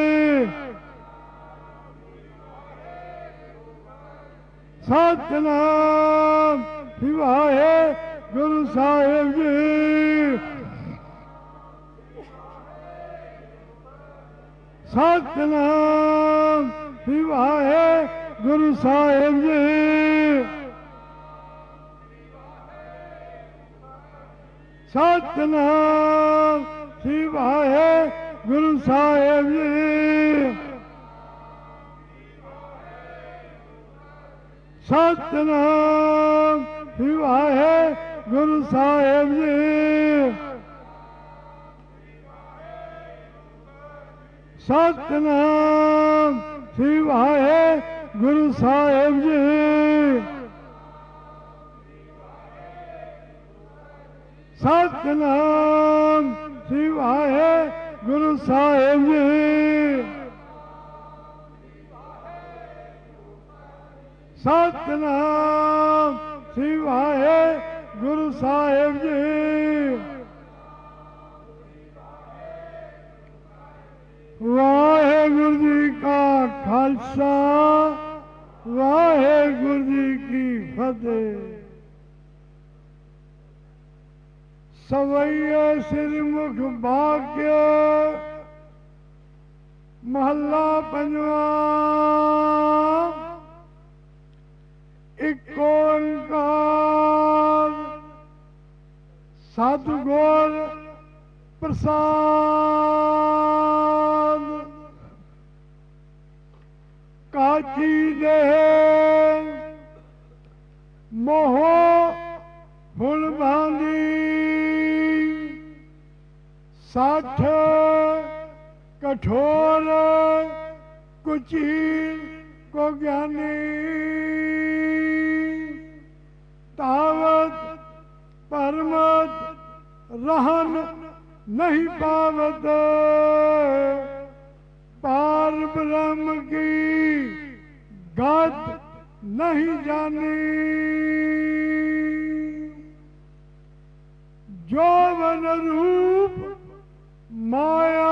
ਸਤਿਨਾਮ ਸ੍ਰੀ ਵਾਹਿਗੁਰੂ ਸਾਹਿਬ ਜੀ। ਸਤਿਨਾਮ ਸ੍ਰੀ ਵਾਹਿਗੁਰੂ ਸਾਹਿਬ ਜੀ। ਸਤਿਨਾਮ ਸ੍ਰੀ ਵਾਹਿਗੁਰੂ ਸਾਹਿਬ ਜੀ। ਸਤਿਨਾਮ ਸ੍ਰੀ ਵਾਹਿਗੁਰੂ ਸਾਹਿਬ ਜੀ। ਸਤਿਨਾਮ ਸ੍ਰੀ ਵਾਹਿਗੁਰੂ ਸਾਹਿਬ ਜੀ। ਸਤਿਨਾਮ ਸ੍ਰੀ ਵਾਹਿਗੁਰੂ ਸਾਹਿਬ ਜੀ। ਸਤਿਨਾਮ ਸ੍ਰੀ ਵਾਹਿਗੁਰੂ ਸਾਹਿਬ ਜੀ। ਵਾਹਿਗੁਰੂ ਜੀ ਕਾ ਖਾਲਸਾ, ਵਾਹਿਗੁਰੂ ਜੀ ਕੀ ਫਤਿਹ। ਸਵਈਏ ਸਿਰ ਮੁਖ ਭਾਗਿਆ, ਮਹੱਲਾ ਪੰਜਵਾਂ। ਇਕ ਓੰਕਾਰ ਸਤਿਗੁਰ ਪ੍ਰਸਾਦ। ਕਾਚੀ ਦੇ ਮੋਹ ਫੁੱਲ ਭਾਂਦੀ, ਸਾਠ ਕਠੋਰ ਕੁਚੀ ਕੋ ਗਿਆਨੀ। ਤਾਵਤ ਪਰਮਤ रहन नहीं पावत, पार ब्रह्म की गत नहीं जानी। जोवन रूप माया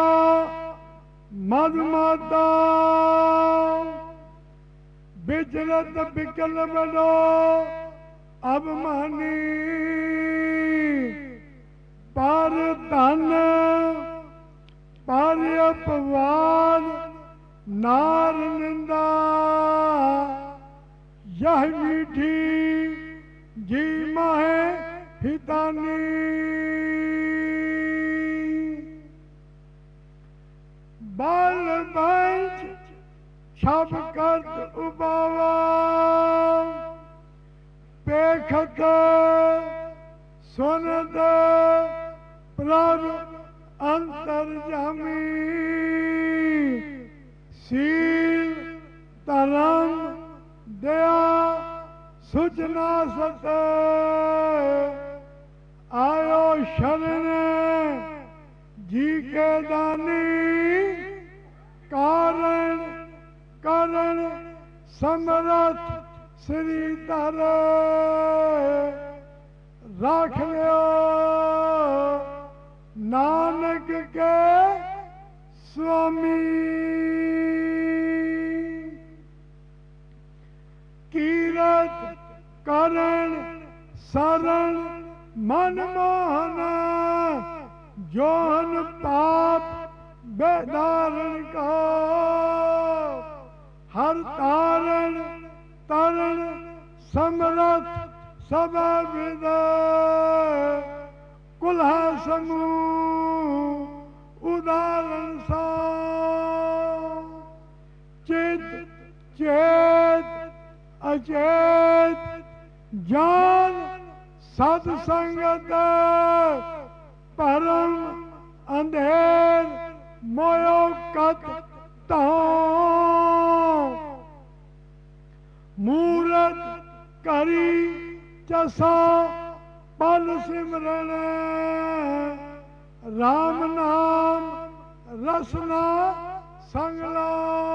मदमाता बिचरत बिकल बनो अभिमानी पर धन पर अपवाद नार निंदा यह मीठी जी माहे हितानी बाल बंच छब करत उबावा पेखत सुनत प्रभ अंतर्जामी शील धर्म दया सुजना सत आयो शरण जी के दानी कारण करण समरथ श्रीधर राख लियो नानक के स्वामी कीरत करण शरण मनमोहन जोहन पाप बेदारण को हर तारण तरण समरथ सब विद कुल्हा समूह उदाहरण सा चित चेत अचेत जान सत्संगत परम अंधेर मोयो कत मूरत करी चसा पल सिमरन राम नाम रसना संगला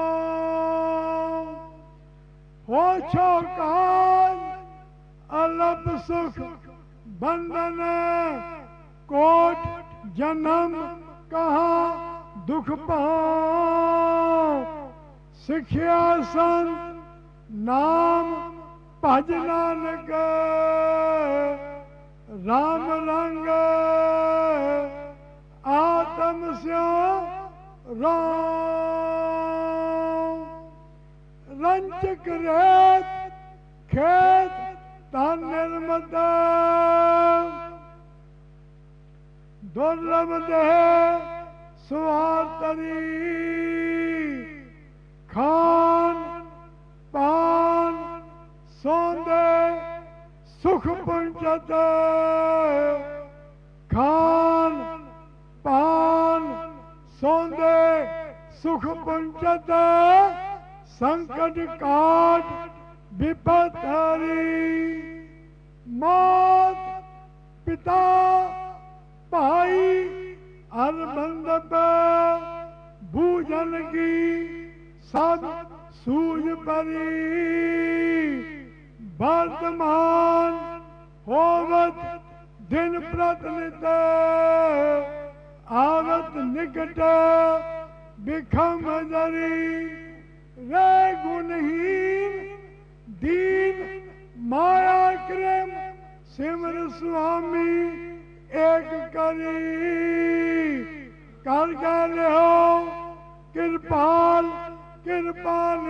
हो छो काज अलप सुख बंधन कोट जन्म कहा दुख पाओ सिखिया संत नाम भज नानक राम रंग आत्म स्यो राम रंचक रेत खेत धन निर्मत दुर्लभ देह स्वातरी खान पान सौंदे सुख पंचत खान पान सौंदे सुख पंचत संकट काट विपत हरी मौत पिता भाई हर बंदप भूजन की सब सूझ परी वर्तमान होवत दिन प्रतिनित आवत निकट बिखम जरी रे गुणहीन दीन माया क्रम सिमर स्वामी एक करी कर गए हो कृपाल कृपाल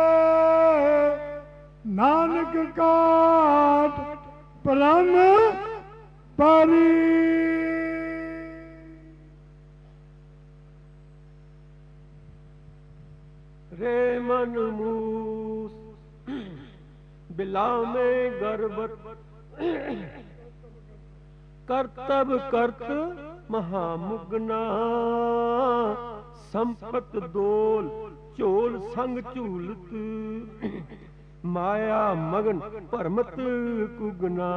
नानक काट परम परी रे मन मूस बिला में गर्भत करतब करत महामुगना संपत दोल चोल संग झूलत माया मगन भरमत कुगना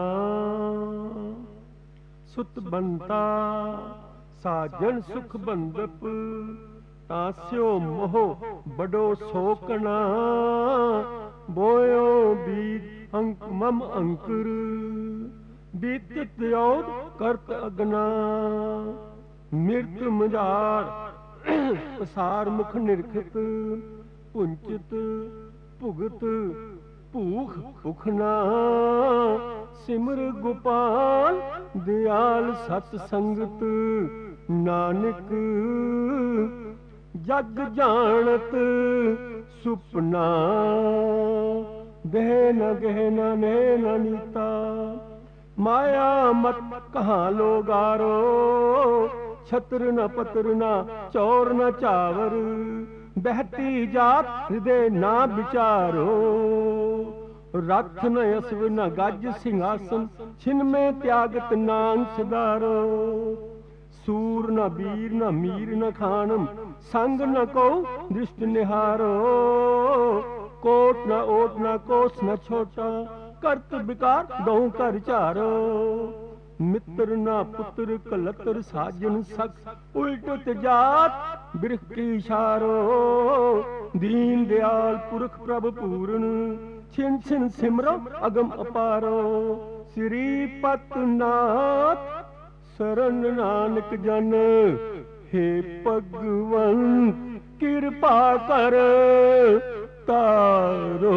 सुत बनता साजन सुख बंदप तास्यो मोह बड़ो सोकना बोयो बीज अंक मम अंकुर ਬੀਤਤ ਔਦ ਕਰਤ ਅਗਨਾ। ਮਿਰਤ ਮਝਾਰ ਪਸਾਰ ਮੁਖ ਨਿਰਖਤ। ਪੁੰਚਤ ਭੁਗਤ ਭੂਖ ਭੁਖਨਾ। ਸਿਮਰ ਗੋਪਾਲ ਦਿਆਲ ਸਤ ਸੰਗਤ। ਨਾਨਕ ਜਗ ਜਾਣਤ ਸੁਪਨਾ। ਦੇਹ ਨ ਗਹਿ ਨ ਨੇ ਨ ਨੀਤਾ। ਮਾਇਆ ਮਤ ਕਹਾਂ ਲੋਗਾਰੋ। ਛਤਰ ਨ ਪਤਰ ਨ ਚੌਰ ਨ ਚਾਵਰ। ਬਹਿਤੀ ਜਾਤ ਹਿਰਦੇ ਨਾ ਵਿਚਾਰੋ। ਰੱਥ ਨ ਅਸਵ ਨ ਗੱਜ ਸਿੰਘਾਸਨ। ਛਿਨ ਮੈਂ ਤਿਆਗਤ ਨਾਮ ਸਿਦਾਰੋ। ਸੂਰ ਨ ਬੀਰ ਨ ਮੀਰ ਨ ਖਾਨਮ। ਸੰਗ ਨ ਕਉ ਦ੍ਰਿਸ਼ਟ ਨਿਹਾਰੋ। ਕੋਟ ਨ ਓਟ ਨ ਕੋਸ ਨ ਛੋਟਾ। ਕਰਤ ਵਿਕਾਰ ਦਉ ਕਰ ਝਾਰੋ। ਮਿੱਤਰ ਨਾ ਪੁੱਤਰ ਕਲਤਰ ਸਾਜਨ ਸਖ। ਉਲਟ ਜਾਤ ਬਿਰਖ ਕੀ ਇਸ਼ਾਰੋ। ਦੀਨ ਦਿਆਲ ਪੁਰਖ ਪ੍ਰਭ ਪੂਰਨ। ਛਿਨ ਛਿਨ ਸਿਮਰੋ ਅਗਮ ਅਪਾਰੋ। ਸ੍ਰੀ ਪਤਨਾਥ ਸਰਨ ਨਾਨਕ ਜਨ। ਹੇ ਭਗਵੰਤ ਕਿਰਪਾ ਕਰ ਤਾਰੋ।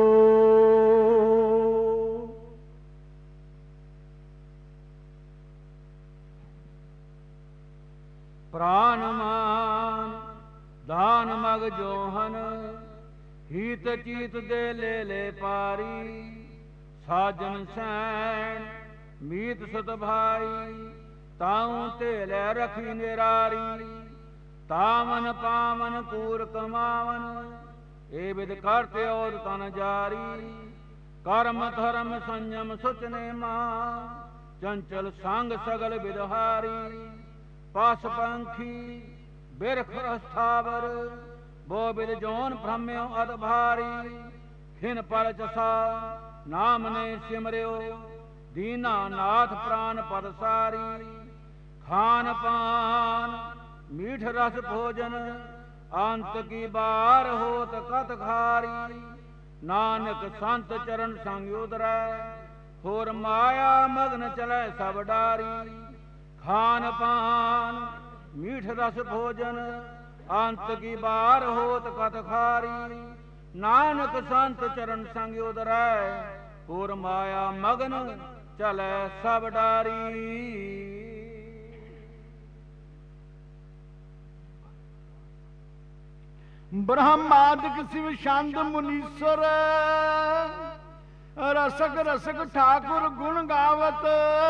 ਪ੍ਰਾਨ ਮਾਨ ਦਾਨ ਮਗ ਜੋਹਨ। ਹੀਤ ਚੀਤ ਦੇ ਲੈ ਲੈ ਪਾਰੀ। ਸਾਜਨ ਸੈਣ ਮੀਤ ਸਤ ਭਾਈ। ਤਾਉ ਤੇ ਲੈ ਰਖੀ ਨਿਰਾਰੀ। ਤਾਮਨ ਪਾਵਨ ਕੂਰ ਕਮਾਵਨ। ਏ ਵਿਦ ਕਰਤੇ ਔਰ ਤਨ ਜਾਰੀ। ਕਰਮ ਧਰਮ ਸੰਯਮ ਸੁਚ ਨੇਮਾ। ਚੰਚਲ ਸੰਗ ਸਗਲ ਵਿਦਹਾਰੀ। ਪਸ ਪੰਖੀ ਬਿਰਖ ਅਸਥਾਵਰ। ਬੋ ਬਿਦ ਜੋਨ ਭ੍ਰਮਿਓ ਅਦ ਭਾਰੀ। ਖਿਨ ਪਲ ਚਸਾ ਨਾਮ ਨੇ ਸਿਮਰਿਓ। ਦੀਨਾ ਨਾਥ ਪ੍ਰਾਨ ਪਦ ਸਾਰੀ। ਖਾਨ ਪਾਨ ਮੀਠ ਰਸ ਭੋਜਨ। ਅੰਤ ਕੀ ਬਾਰ ਹੋਤ ਕਤ ਖਾਰੀ। ਨਾਨਕ ਸੰਤ ਚਰਨ ਸੰਗ ਉਦਰੈ। ਹੋਰ ਮਾਇਆ ਮਗਨ ਚਲੈ ਸਭ ਡਾਰੀ। ਖਾਨ ਪਾਨ ਮੀਠ ਰਸ ਭੋਜਨ। ਅੰਤ ਕੀ ਬਾਰ ਹੋਤ ਕਤ ਖਾਰੀ। ਨਾਨਕ ਸੰਤ ਚਰਨ ਸੰਗ ਉਦਰੈ। ਹੋਰ ਮਾਇਆ ਮਗਨ ਚਲੈ ਸਭ ਡਾਰੀ। ਬ੍ਰਹਮਾਦਿਕ ਸਿਵ ਛੰਦ ਮੁਨੀਸਰ। ਰਸਕ ਰਸਕ ਠਾਕੁਰ ਗੁਣ ਗਾਵਤ।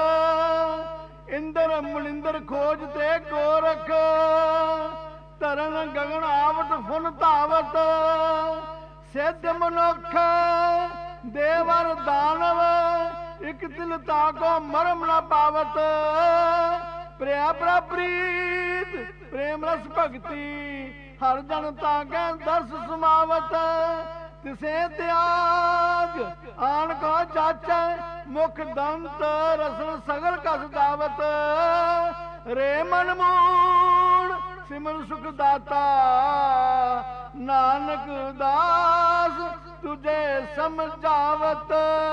ਇੰਦਰ ਮੁਨਿੰਦਰ ਖੋਜ ਤੇ ਗੋਰਖ। ਤਰਨ ਗਗਨ ਆਵਤ ਫੁਨ ਧਾਵਤ। ਸਿੱਧ ਮਨੁੱਖ ਦੇਵਰ ਦਾਨਵ। ਇਕ ਦਿਲ ਤਾਕੋ ਮਰਮ ਨ ਪਾਵਤ। ਪ੍ਰਿਆ ਪ੍ਰੀਤ ਪ੍ਰੇਮ ਰਸ ਭਗਤੀ। ਹਰ ਜਨ ਤਾਕੈ ਦਰਸ ਸਮਾਵਤ। ਤਿਸੇ ਤਿਆਗ ਆਣ ਕੋ ਚਾਚੈ। ਮੁਖ ਦੰਤ ਰਸਨ ਸਗਲ ਕਸ ਦਾਵਤ। ਰੇ ਮਨ ਮੂੜ ਸਿਮਰ ਸੁਖ ਦਾਤਾ। ਨਾਨਕ ਦਾਸ ਤੁਝੇ ਸਮਝਾਵਤ।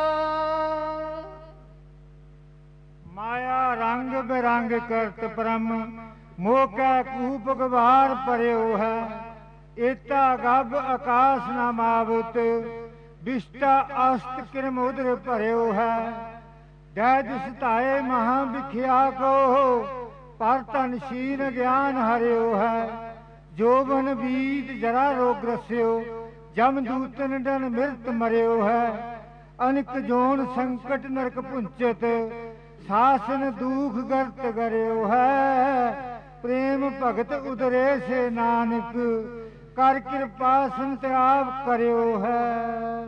ਮਾਇਆ ਰੰਗ ਬਿਰੰਗ ਕਰਤ ਪਰਮ। ਮੋਹ ਕੈ ਕੂਪ ਗਵਾਰ ਭਰਿਓ ਹੈ। ਏਤਾ ਗਭ ਆਕਾਸ਼ ਨਾ ਮਾਵਤ। ਵਿਸ਼ਟਾ ਅਸਤ ਕਿਰਮ ਉਦਰ ਭਰਿਓ ਹੈ। ਜੈ ਜਿਸ ਧਾਏ ਮਹਾ ਵਿਖਿਆ ਕੋ। ਪਰ ਤਨ ਸ਼ੀਨ ਗਿਆਨ ਹਰਿਓ ਹੈ। ਜੋਬਨ ਬੀਤ ਜਰਾ ਰੋਗ ਰਸਿਓ। ਜਮ ਦੂਤਨ ਡਨ ਮਿਰਤ ਮਰਿਓ ਹੈ। ਅਨਿਕ ਜੋਨ ਸੰਕਟ ਨਰਕ ਪੁੰਚਤ। ਸਾਸਨ ਦੂਖ ਗਰਤ ਗਰਿਓ ਹੈ। ਪ੍ਰੇਮ ਭਗਤ ਉਦਰੇ ਸੇ ਨਾਨਕ। ਕਰ ਕਿਰਪਾ ਸੰਤ ਆਪ ਕਰਿਓ ਹੈ।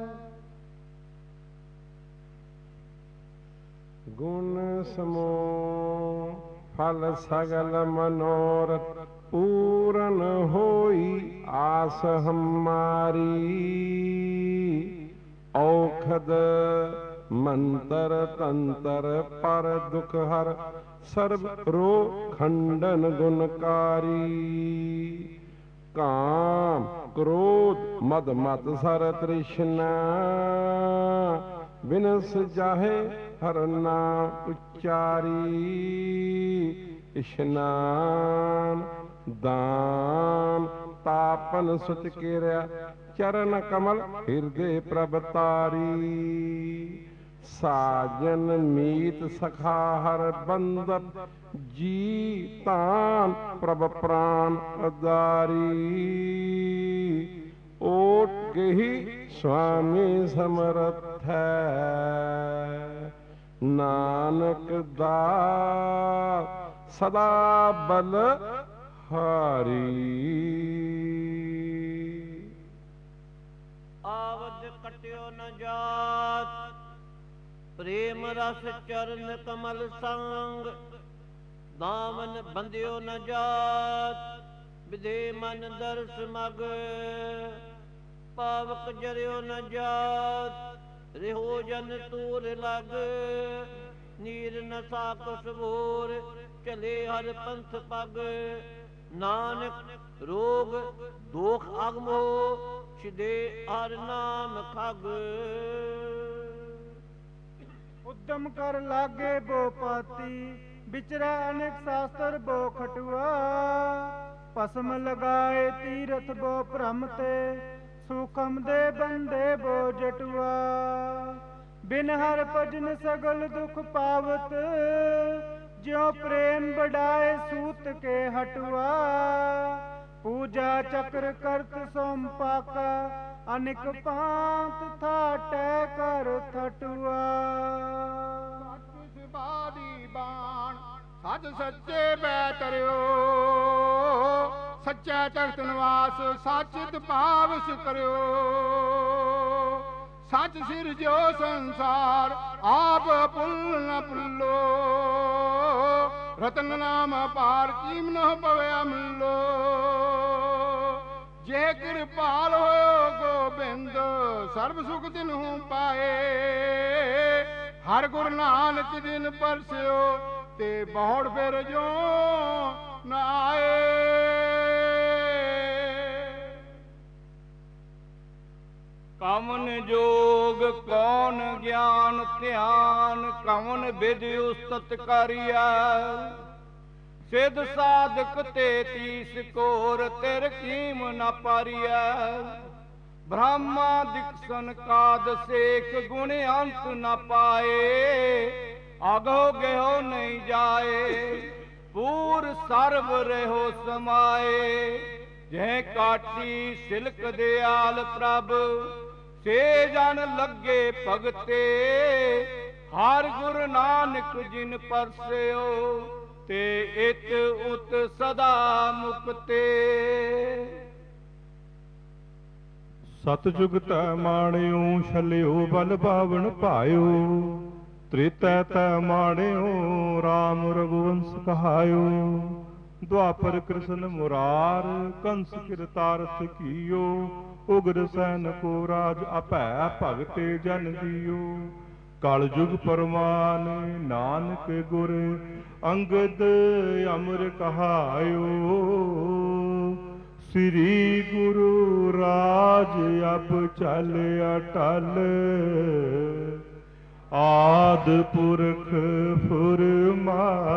ਗੁਣ ਸਮੂਹ ਫਲ ਸਗਲ ਮਨੋਰਥ। ਪੂਰਨ ਹੋਈ ਆਸ ਹਮਾਰੀ। ਔਖਦ ਮੰਤਰ ਤੰਤਰ ਪਰ ਦੁਖ ਹਰ। ਸਰਬ ਰੋਗ ਖੰਡਨ ਗੁਣਕਾਰੀ। ਕਾਮ ਕ੍ਰੋਧ ਮਦ ਮਤ ਸਰ ਤ੍ਰਿਸ਼ਨਾ। ਬਿਨਸ ਜਾਹੇ ਹਰ ਨਾਮ ਉਚਾਰੀ। ਇਸ਼ਨਾਨ ਦਾਨ ਤਾਪਨ ਸੁਚ ਕੇਰਿਆ ਚਰਨ ਕਮਲ ਹਿਰਦੇ ਪ੍ਰਭ ਤਾਰੀ। ਸਾਜਨ ਮੀਤ ਸਖਾ ਹਰ ਬੰਦਪ ਜੀ ਤਾਨ ਪ੍ਰਭ ਪ੍ਰਾਨ ਅਦਾਰੀ। ਓਟ ਗਹੀ ਸੁਆਮੀ ਸਮਰਥ ਹੈ ਨਾਨਕ ਦਾ ਸਦਾ ਬਲ ਹਾਰੀ। ਆਵਦ ਕਟਿਓ ਨ ਜਾਤ ਪ੍ਰੇਮ ਰਸ ਚਰਨ ਕਮਲ ਸੰਗ। ਦਾਮਨ ਬੰਧਿਓ ਨ ਜਾਤ ਵਿਦੇ ਮਨ ਦਰਸ ਮਗ। ਪਾਵਕ ਜਰਿਓ ਨ ਜਾਤ ਰਿਹੋ ਜਨ ਤੂਰ ਲਗ। ਨੀਰ ਨ ਸਾਕਸ ਭੋਰ ਚਲੇ ਹਰ ਪੰਥ ਪਗ। ਨਾਨਕ ਰੋਗ ਦੋਖ ਅਗਮੋ ਛਿਦੇ ਹਰ ਨਾਮ ਖਗ। ਉਦਮ ਕਰ ਲਾਗੇ ਬੋ ਪਾਤੀ ਵਿਚਰਾ ਅਨੇਕ ਸ਼ਾਸਤਰ ਬੋ ਖਟੁਆ। ਭਸਮ ਲਗਾਏ ਤੀਰਥ ਬੋ ਭ੍ਰਮ ਤੇ ਸੁਖਮ ਦੇ ਬੰਦੇ ਬੋ ਜਟੁਆ। ਬਿਨ ਹਰ ਭਜਨ ਸਗਲ ਦੁਖ ਪਾਵਤ ਜਿਉ ਪ੍ਰੇਮ ਬੜਾਏ ਸੂਤ ਕੇ ਹਟੁਆ। ਪੂਜਾ ਚਕਰ ਕਰਤ ਸੋਮ ਪਾਕਾ ਅਨਿਕ ਪਾਂਤ ਥਾਟੈ ਕਰ ਥਟੁਆ। ਸੱਚ ਬਾਦੀ ਬਾਣ ਸੱਚ ਸੱਚੇ ਬੈ ਤਰਿਓ। ਸੱਚਾ ਤਖਤ ਨਿਵਾਸ ਸੱਚ ਭਾਵਸ ਕਰਿਓ। ਸੱਚ ਸਿਰ ਜੋ ਸੰਸਾਰ ਆਪ ਭੁੱਲ ਨ ਭੁੱਲੋ। ਰਤਨ ਨਾਮ ਪਾਰ ਕੀਮ ਨ ਪਵੇ ਅਮੁੱਲੋ। ਜੇ ਕਿਰਪਾਲ ਹੋਇਓ ਗੋਬਿੰਦ ਸਰਬ ਸੁਖ ਤਿਨਹੁ ਪਾਏ। ਹਰ ਗੁਰ ਨਾਨਕ ਦਿਨ ਪਰਸਿਓ ਤੇ ਬਹੁੜ ਫਿਰ ਜੋ ਨ ਆਏ। ਕਵਨ ਜੋਗ ਕੌਣ ਗਿਆਨ ਧਿਆਨ। ਕਵਨ ਵਿਧ ਉਸਤਤ ਕਰਿਆ। ਸਿਧ ਸਾਧਕ ਤੇ ਤੀਸ ਕੋਰ ਤਿਰ ਕੀਮ ਨ ਪਾਰੀਐ। ਬ੍ਰਹਮਾ ਦਿਕਸਨ ਕਾਦ ਸੇਖ ਗੁਣ ਅੰਤ ਨ ਪਾਏ। ਆਗੋ ਗਇਓ ਨਹੀਂ ਜਾਏ ਪੂਰ ਸਰਬ ਰਹਿਓ ਸਮਾਏ। ਜੈ ਕਾਟੀ ਸਿਲਕ ਦਿਆਲ ਪ੍ਰਭ ਸੇ ਜਨ ਲੱਗੇ ਭਗਤੇ। ਹਰ ਗੁਰ ਨਾਨਕ ਜਿਨ ਪਰਸਿਓ ਤੇ ਇਤ ਉਤ ਸਦਾ ਮੁਕਤੇ। ਸਤਜੁਗ ਤੈ ਮਾਣਿਓ ਛਲਿਓ ਬਲ ਬਾਵਨ ਭਾਇਓ। ਤ੍ਰੇਤੈ ਤੈ ਮਾਣਿਓ ਰਾਮ ਰਘੁਵੰਸ ਕਹਾਇਓ। ਦੁਆਪਰ ਕ੍ਰਿਸ਼ਨ ਮੁਰਾਰ ਕੰਸ ਕਿਰਤਾਰਥ ਕੀਓ। ਉਗਰ ਸੈਨ ਕੋ ਰਾਜ ਅਭੈ ਭਗਤੇ ਜਨ ਜੀਓ। ਕਲ ਜੁਗ ਪਰਮਾਨ ਨਾਨਕ ਗੁਰ ਅੰਗਦ ਅਮਰ ਕਹਾਇਓ। ਸ੍ਰੀ ਗੁਰੂ ਰਾਜ ਅਬ ਚਲ ਅਟਲ। ਆਦ ਪੁਰਖ ਫੁਰਮਾਇਓ।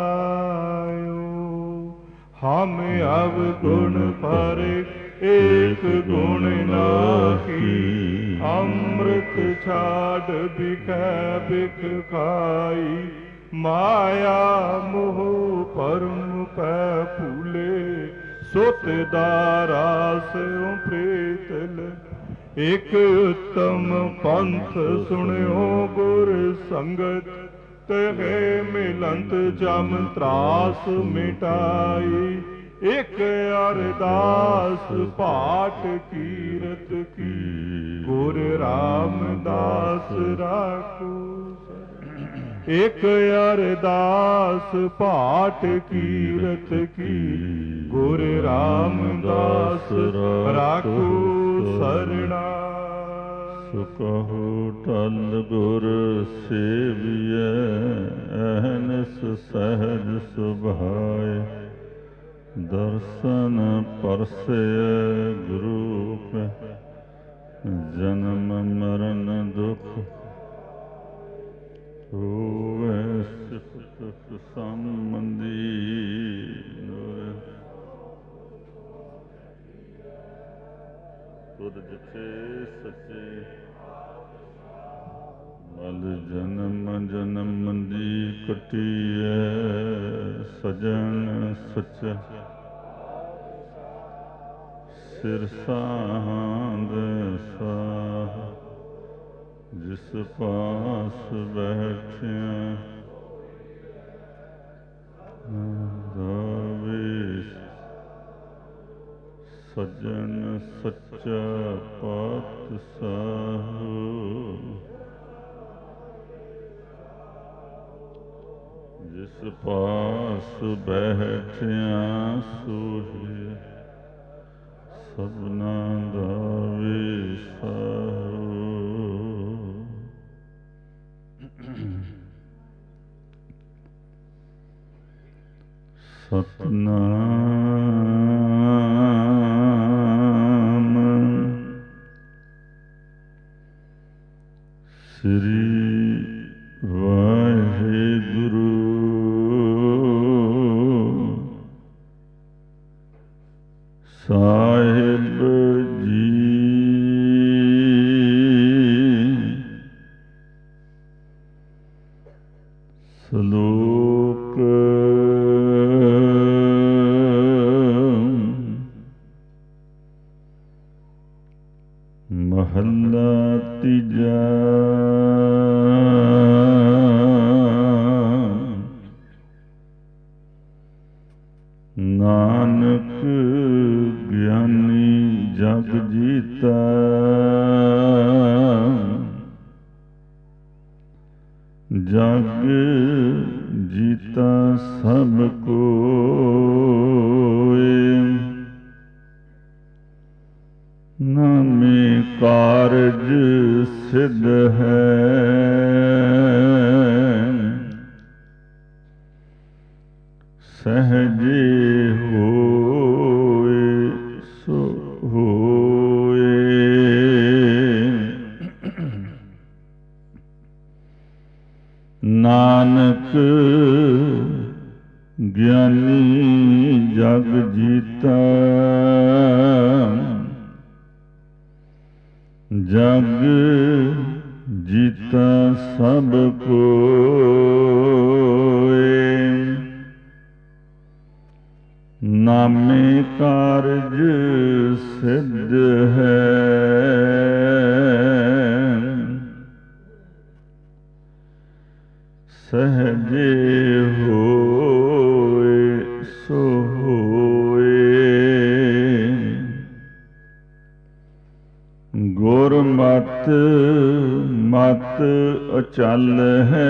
ਹਮ ਅਵਗੁਣ ਪਰ ਏਕ ਗੁਣ ਨਾਹੀ। ਅੰਮ੍ਰਿਤ ਛਾੜ ਬਿਖੈ ਬਿਖ ਖਾਈ। ਮਾਇਆ ਮੋਹ ਪਰਮ ਪੈ ਭੂਲੇ। ਸੁਤ ਦਾਰਾਸ ਪ੍ਰੀਤਲ। ਇਕ ਉਤਮ ਪੰਥ ਸੁਣਿਓ ਗੁਰ ਸੰਗਤ। ਤਹਿ ਮਿਲੰਤ ਜਮ ਤਰਾਸ ਮਿਟਾਈ। ਇਕ ਅਰਦਾਸ ਪਾਠ ਕੀਰਤ ਕੀ। ਗੁਰ ਰਾਮਦਾਸ ਰਾਖੋ। ਇਕ ਅਰਦਾਸ ਪਾਠ ਕੀਰਤ ਕੀ। ਗੁਰ ਰਾਮਦਾਸ ਰਾਖੋ ਸਰਣਾ। ਸੋ ਕਹੋ ਟਲ ਗੁਰ ਸੇਵੀਐ। ਅਹਨਿਸ ਸਹਿਜ ਸੁਭਾਏ। ਦਰਸ਼ਨ ਪਰਸੈ ਗੁਰੂ ਕੈ। ਜਨਮ ਮਰਨ ਦੁਖ ਹੋਵੇ ਸਿਫਤ ਸੰਬੰਧੀ ਤੁਧ ਜਿਥੇ ਸੱਚੇ ਮਲ ਜਨਮ ਜਨਮ ਦੀ ਕਟੀਐ ਸਜਣ ਸੱਚਾ ਸਿਰ ਸਾਂਦ ਸਾਹ ਜਿਸ ਪਾਸ ਬੈਠਿਆ ਦਾਵੇਸ਼ ਸਜਣ ਸੱਚਾ ਪਾਤਸ਼ਾਹ ਜਿਸ ਪਾਸ ਬੈਠਿਆ ਸੋਹਿ ਸਭਨਾ ਦਾ ਵਿਸਾਹੋ। ਸਤਨਾਮ ਸ੍ਰੀ ਵਾਹਿਗੁਰੂ ਸਾਹਿਬ ਜੀ। ਸ਼ਲੋਕ ਮਹੱਲਾ ਤੀਜਾ। ਨਾਨਕ ਗਿਆਨੀ ਜਗ ਜੀਤਾ ਜਗ ਜੀਤਾ ਸਭ ਕੋਇ ਨਾਮੇ ਕਾਰਜ ਸਿਧ ਹੈ ਸਹਜੇ ਹੋਏ ਸੋ ਹੋਏ। ਨਾਨਕ ਗਿਆਨੀ ਜਗ ਜੀਤਾ ਜਗ ਜੀਤਾ ਸਭ ਕੋਇ ਨਾਮੇ ਕਾਰਜ ਸਿਧ ਹੈ ਸਹਜੇ ਹੋਏ ਸੋ ਹੋਏ। ਗੁਰ ਮਤਿ ਮਤਿ ਅਚਲ ਹੈ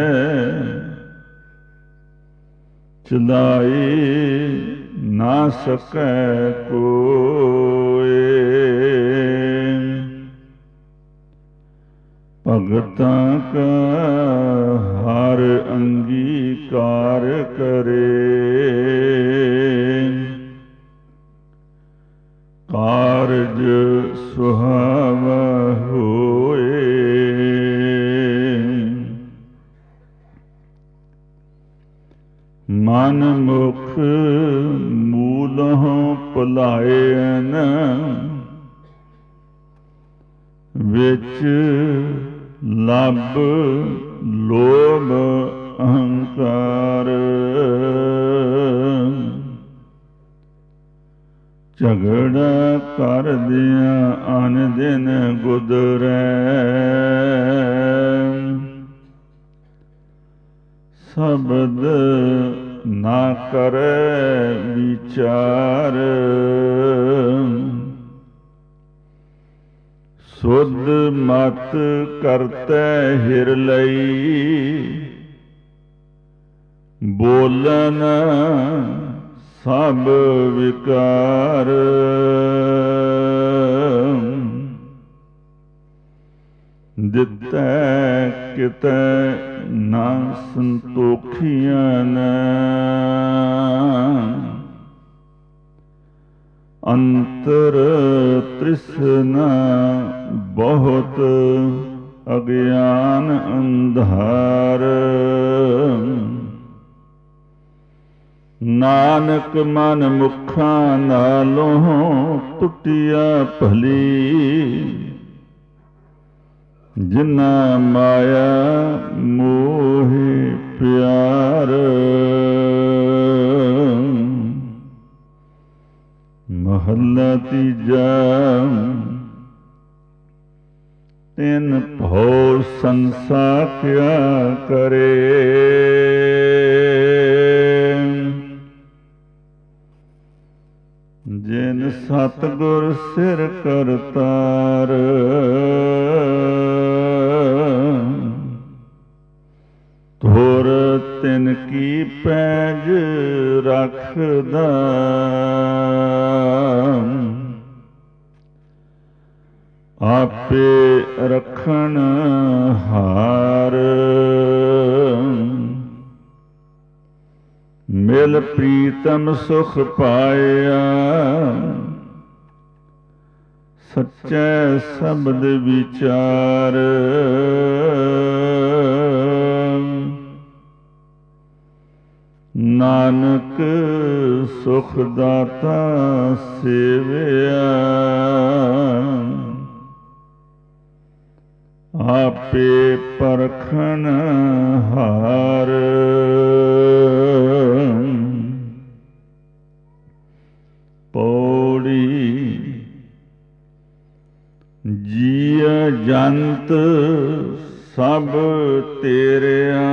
ਚਲਾਏ ਨਾ ਸਕੈ ਕੋਇ। ਭਗਤਾਂ ਕਾ ਹਰ ਅੰਗੀਕਾਰ ਕਰੇ ਕਾਰਜ ਸੁਹਾਵਾ ਹੋਏ। ਮਨ ਮੁਖ ਮੂਲਹੁ ਭੁਲਾਇਨ ਵਿੱਚ ਲੱਭ ਲੋਭ ਅਹੰਕਾਰ ਝਗੜਾ ਕਰਦਿਆਂ ਅਨ ਦਿਨ ਗੁਦਰੈ ਸ਼ਬਦ ਨਾ ਕਰੈ ਵਿਚਾਰ ਸੁਧ ਮਤ ਕਰਤੈ ਹਿਰ ਲਈ ਬੋਲਨ ਸਭ ਵਿਕਾਰ ਦਿੱਤੈ ਕਿਤੈ ਨਾ ਸੰਤੋਖੀਆਂ ਅੰਤਰ ਤ੍ਰਿਸ਼ਨਾ ਬਹੁਤ ਅਗਿਆਨ ਅੰਧਾਰ। ਨਾਨਕ ਮਨ ਮੁਖਾਂ ਨਾਲੋਂ ਟੁੱਟਿਆ ਭਲੀ, ਜਿਨ੍ਹਾਂ ਮਾਇਆ ਮੋਹਿ ਪਿਆਰ। ਮਹੱਲਾ ਤੀਜਾ। ਤਿਨ ਭਉ ਸੰਸਾ ਕਿਆ ਕਰੇ, ਜਿਨ ਸਤਿਗੁਰ ਸਿਰ ਕਰਤਾਰ। ਧੁਰ ਤਿਨ ਕੀ ਪੈਜ ਰੱਖਦਾ, ਆਪੇ ਰੱਖਣ ਹਾਰ। ਮਿਲ ਪ੍ਰੀਤਮ ਸੁਖ ਪਾਇਆ, ਸੱਚੇ ਸ਼ਬਦ ਵਿਚਾਰ। ਨਾਨਕ ਸੁਖ ਦਾਤਾ ਸੇਵਿਆ, ਆਪੇ ਪਰਖਣ ਹਾਰ। ਪੌੜੀ। ਜੀਅ ਜੰਤ ਸਭ ਤੇਰਿਆ,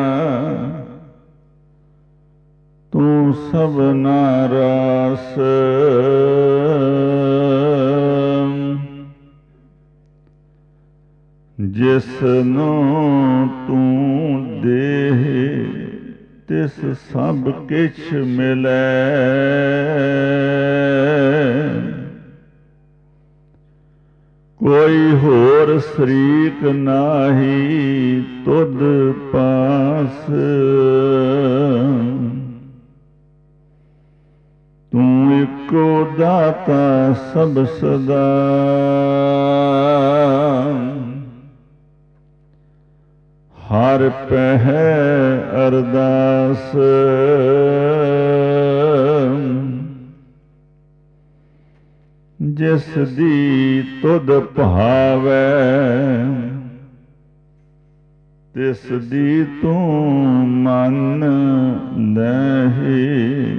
ਤੂੰ ਸਭਨਾ ਰਾਸ। ਜਿਸਨੂੰ ਤੂੰ ਦੇਹ ਤਿਸ ਸਭ ਕਿਛ ਮਿਲੈ, ਕੋਈ ਹੋਰ ਸ਼ਰੀਕ ਨਾਹੀ ਤੁਧ ਪਾਸ। ਤੂੰ ਇੱਕੋ ਦਾਤਾ ਸਭ ਸਦਾ, ਹਰ ਪਹਿ ਅਰਦਾਸ। ਜਿਸ ਦੀ ਤੁਧ ਭਾਵੈ, ਤਿਸ ਦੀ ਤੂੰ ਮੰਨ ਲਹਿ।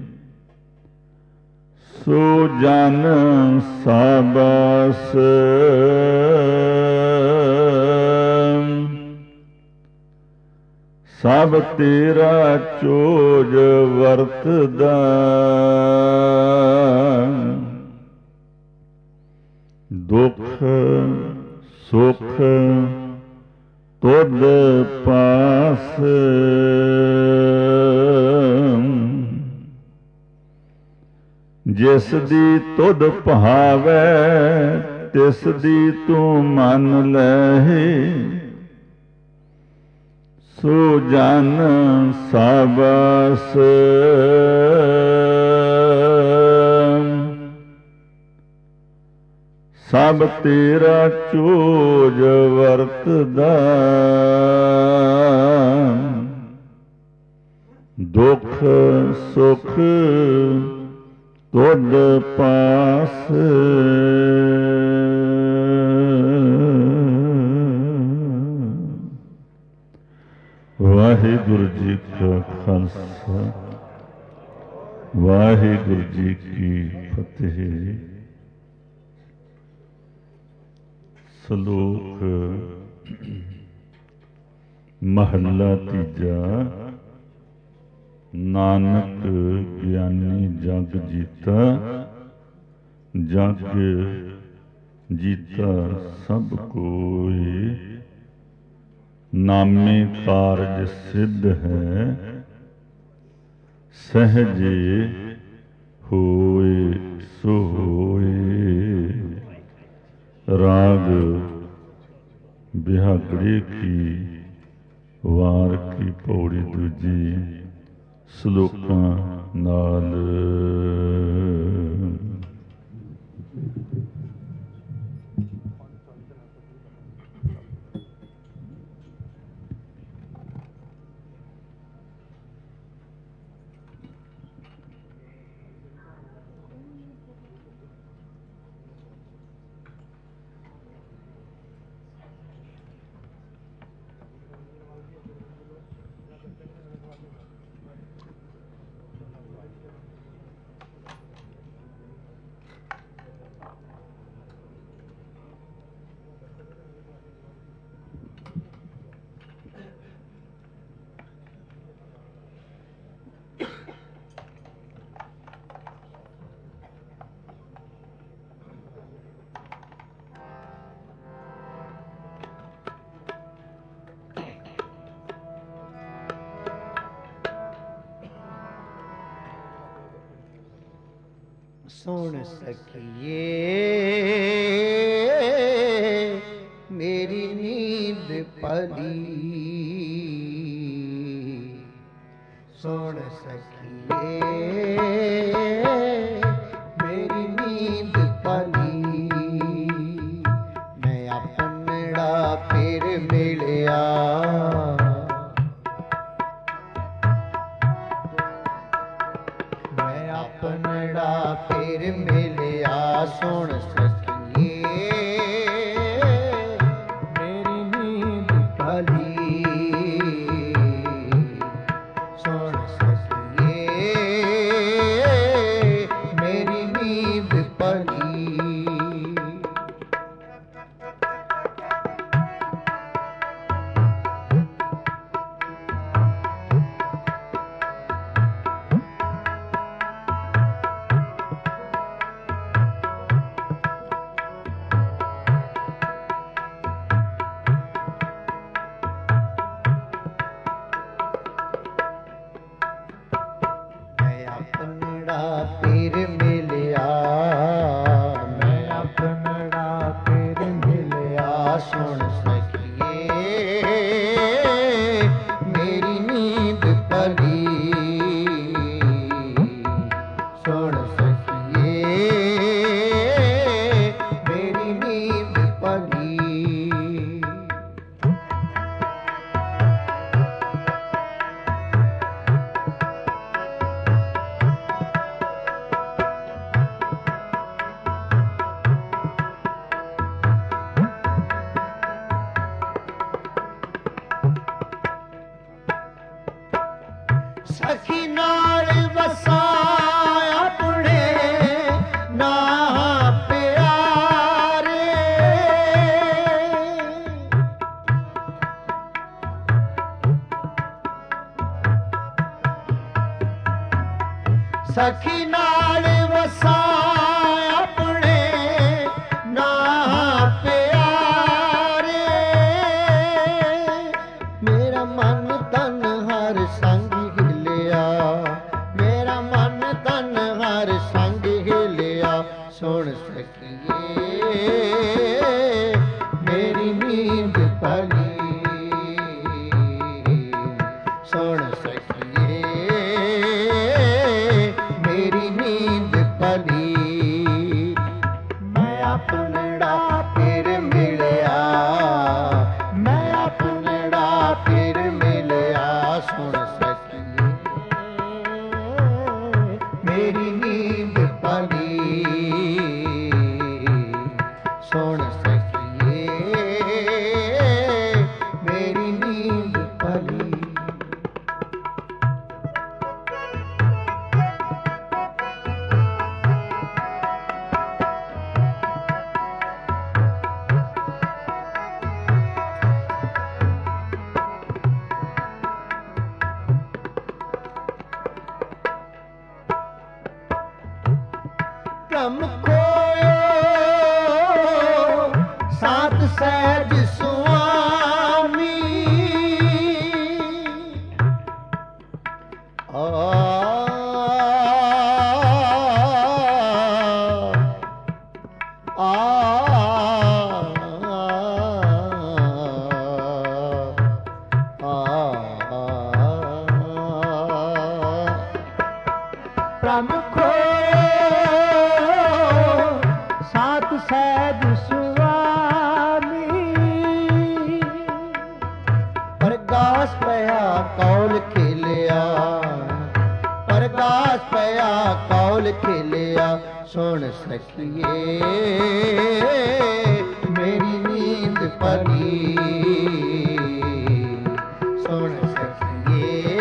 ਸੋ ਜਨ ਸਾਬਾਸ, ਸਭ ਤੇਰਾ ਚੋਜ ਵਰਤਦਾ। ਦੁਖ ਸੁਖ ਤੁਧ ਪਾਸ, ਜਿਸ ਦੀ ਤੁਧ ਭਾਵੈ, ਤਿਸ ਦੀ ਤੂੰ ਮੰਨ ਲਹਿ। ਸੋ ਜਨ ਸਾਬਾਸ, ਸਭ ਤੇਰਾ ਚੋਜ ਵਰਤਦਾ। ਦੁਖ ਸੁਖ ਤੁਧ ਪਾਸ। ਵਾਹਿਗੁਰੂ ਜੀ ਕਾ ਖਾਲਸਾ, ਵਾਹਿਗੁਰੂ ਜੀ ਕੀ ਫਤਿਹ। ਸ਼ਲੋਕ ਮਹੱਲਾ ਤੀਜਾ। ਨਾਨਕ ਗਿਆਨੀ ਜਗ ਜੀਤਾ, ਜਗ ਜੀਤਾ ਸਭ ਕੋਇ। ਨਾਮੇ ਕਾਰਜ ਸਿੱਧ ਹੈ, ਸਹਜੇ ਹੋਏ ਸੋ ਹੋਏ। ਰਾਗ ਬਿਹਾਗੜੇ ਕੀ ਵਾਰ ਕੀ ਪੌੜੀ ਦੂਜੀ। ਸ਼ਲੋਕਾਂ ਨਾਲ ਸੁਣ ਸਕੀਏ ਮੇਰੀ ਨੀਂਦ ਭਲੀ, ਸੁਣ ਸਕੀਏ ਮੇਰੀ ਨੀਂਦ ਭਲੀ। ਮੈਂ ਆਪਣੜਾ ਫਿਰ ਮਿਲਿਆ, ਮੈਂ ਆਪਣੜਾ ਫਿਰ ਮਿਲਿਆ। ਸੁਣ ਸਕੀਏ ਮੇਰੀ ਨੀਂਦ ਭਲੀ, ਸੁਣ ਸਕੀਏ ਮੇਰੀ ਨੀਂਦ ਭਲੀ। ਫਿਰ ਮਿਲਿਆ, ਮੈਂ ਆਪਣੜਾ ਫਿਰ ਮਿਲਿਆ। ਸੁਣ ਸਕੀਏ ਮੇਰੀ ਨੀਂਦ ਭਲੀ, ਸੁਣ ਸਕੀਏ ਮੇਰੀ ਨੀਂਦ ਭਲੀ। ਸਖੀ ਨਾਲ ਵਸਾ ਆਪਣੇ ਨਾ ਪਿਆਰੇ, ਸਖੀ ਨਾਲ ਵਸਾ ਆਪਣੇ ਨਾ ਪਿਆਰੇ। ਮੇਰਾ ਮਨ ਤਨ ਹਰ ਸੰਗ ਹਿਲਿਆ, ਮੇਰਾ ਮਨ ਤਨ ਹਰ ਸੰਗ ਹਿਲਿਆ। ਸੁਣ ਸਕੀਏ ਮੇਰੀ ਨੀਂਦ ਭਲੀ, ਸੁਣ ਸਕੀਏ ਮੇਰੀ ਨੀਂਦ ਭਲੀ। ਮੈਂ ਆਪਣੜਾ ਫਿਰ ਮਿਲਿਆ, ਮੈਂ ਆਪਣੜਾ ਫਿਰ ਮਿਲਿਆ। ਸੁਣ ਸਕੀਏ ਮੇਰੀ ਨੀਂਦ ਭਲੀ, ਸੁਣ ਸਕੀਏ ਮੇਰੀ ਨੀਂਦ ਭਲੀ। ਭ੍ਰਮ ਖੋਇਓ ਸਾਤ ਸਹਿਜ ਸੁਆਮੀ, ਭ੍ਰਮ ਖੋਇਓ ਸਾਤ ਸਹਿਜ ਸੁਆਮੀ। ਪ੍ਰਗਾਸ ਪਿਆ ਕੌਲ ਖੇਲਿਆ, ਪ੍ਰਗਾਸ ਪਿਆ ਕੌਲ ਖੇਲਿਆ। ਸੁਣ ਸਕੀਏ ਮੇਰੀ ਨੀਂਦ ਭਲੀ, ਸੁਣ ਸਕੀਏ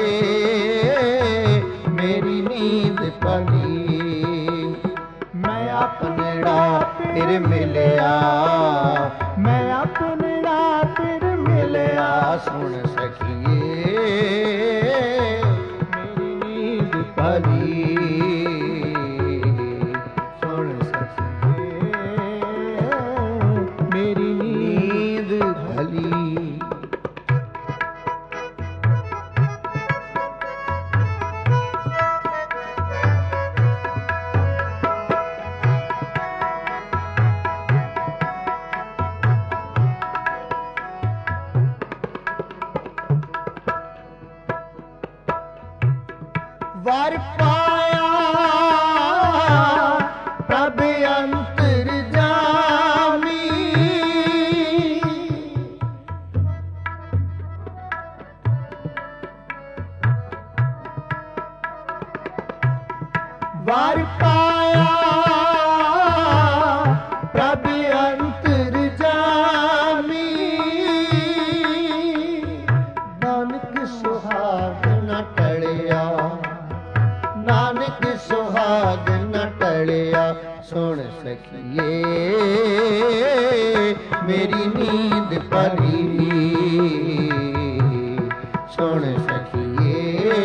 ਮੇਰੀ ਨੀਂਦ ਭਲੀ। ਮੈਂ ਆਪਣੜਾ ਫਿਰ ਮਿਲਿਆ, ਮੈਂ ਆਪਣੜਾ ਫਿਰ ਮਿਲਿਆ। ਸੁਣ ਸਕੀਏ ਮੇਰੀ ਨੀਂਦ ਭਲੀ, ਸੁਣ ਸਕੀਏ ਮੇਰੀ ਨੀਂਦ ਭਲੀ। ਵਾਰ ਪਾਇਆ ਪ੍ਰਭ ਅੰਤਰ ਜਾਮੀ ਵਾਰ ਪਾਇਆ ਪ੍ਰਭ ਅੰਤਰ ਜਾਮੀ ਨਾਨਕ ਸੁਹਾਗ ਨ ਟਲਿਆ ਨਾਨਕ ਸੁਹਾਗ ਨ ਟਲਿਆ ਸੁਣ ਸਖੀਏ ਮੇਰੀ ਨੀਂਦ ਭਲੀ ਸੁਣ ਸਖੀਏ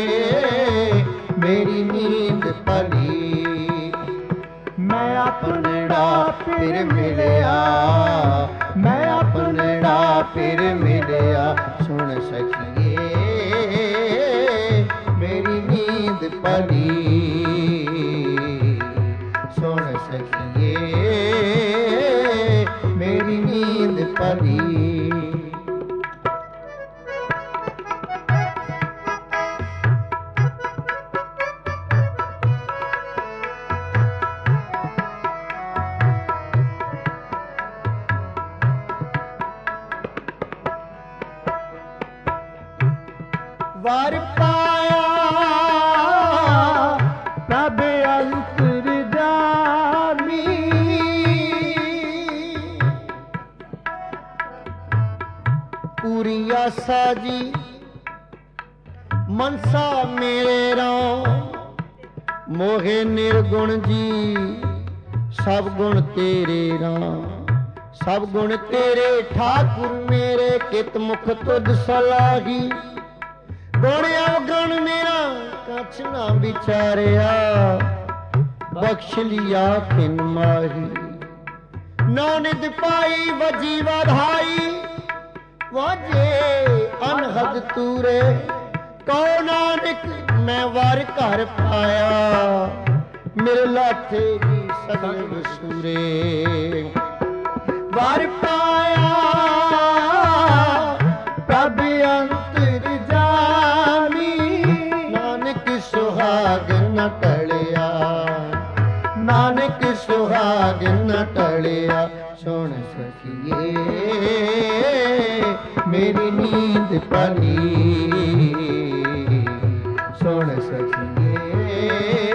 ਮੇਰੀ ਨੀਂਦ ਭਲੀ ਮੈਂ ਆਪਣੜਾ ਫਿਰ ਮਿਲਿਆ ਮੈਂ ਆਪਣੜਾ ਫਿਰ ਮਿਲਿਆ ਸੁਣ ਸਖੀਏ ਮੇਰੀ ਨੀਂਦ ਭਲੀ ਸੁਣ ਸਖੀਏ ਮੇਰੀ ਨੀਂਦ ਭਲੀ ਵਾਰ ਪਾਇਆ ਪ੍ਰਭ ਅੰਤਰ ਜਾਮੀ ਪੂਰੀ ਆਸਾ ਜੀ ਮਨਸਾ ਮੇਰੇ ਰਾਮ ਮੋਹੇ ਨਿਰਗੁਣ ਜੀ ਸਭ ਗੁਣ ਤੇਰੇ ਰਾਮ ਸਭ ਗੁਣ ਤੇਰੇ ਠਾਕੁਰ ਮੇਰੇ ਕਿਤ ਮੁਖ ਤੁਧ ਸਲਾਹੀ ਗੁਣ ਅਵਗੁਣ ਮੇਰਾ ਕਛ ਨਾ ਵਿਚਾਰਿਆ ਬਖਸ਼ ਲਿਆ ਖਿਨ ਮਾਹੀ ਨਾਨਕ ਪਾਈ ਵਜੀ ਵਧਾਈ ਵਾਜੇ ਅਨਹਦ ਤੂਰੇ ਕਉ ਨਾਨਕ ਮੈਂ ਵਰ ਘਰ ਪਾਇਆ ਮੇਰੇ ਲਾਥੇ ਦੀ ਸਗਲ ਵਸੂਰੇ ਵਰ ਪਾਇਆ ਪ੍ਰਭ ਅੰਤਰ ਜਾਮੀ ਨਾਨਕ ਸੁਹਾਗ ਨ ਟਲਿਆ ਨਾਨਕ ਸੁਹਾਗ ਨ ਟਲਿਆ ਸੁਣ ਸਖੀਏ ਮੇਰੀ ਨੀਂਦ ਭਲੀ ਸੁਣ ਸਖੀਏ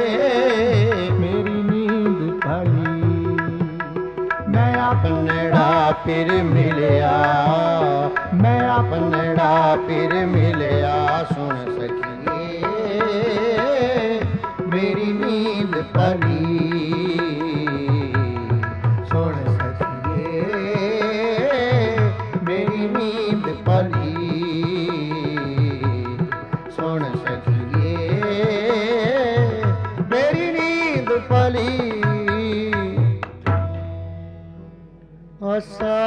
ਮੇਰੀ ਨੀਂਦ ਭਲੀ ਮੈਂ ਆਪਣੜਾ ਫਿਰ ਮਿਲਿਆ ਮੈਂ ਆਪਣੜਾ ਫਿਰ ਮਿਲਿਆ ਸੁਣ ਸਖੀਏ ਮੇਰੀ ਨੀਂਦ ਭਲੀ ਸੁਣ ਸਖੀਏ ਮੇਰੀ ਨੀਂਦ ਭਲੀ ਸੁਣ ਸਖੀਏ ਮੇਰੀ ਨੀਂਦ ਭਲੀ ਆਸਾ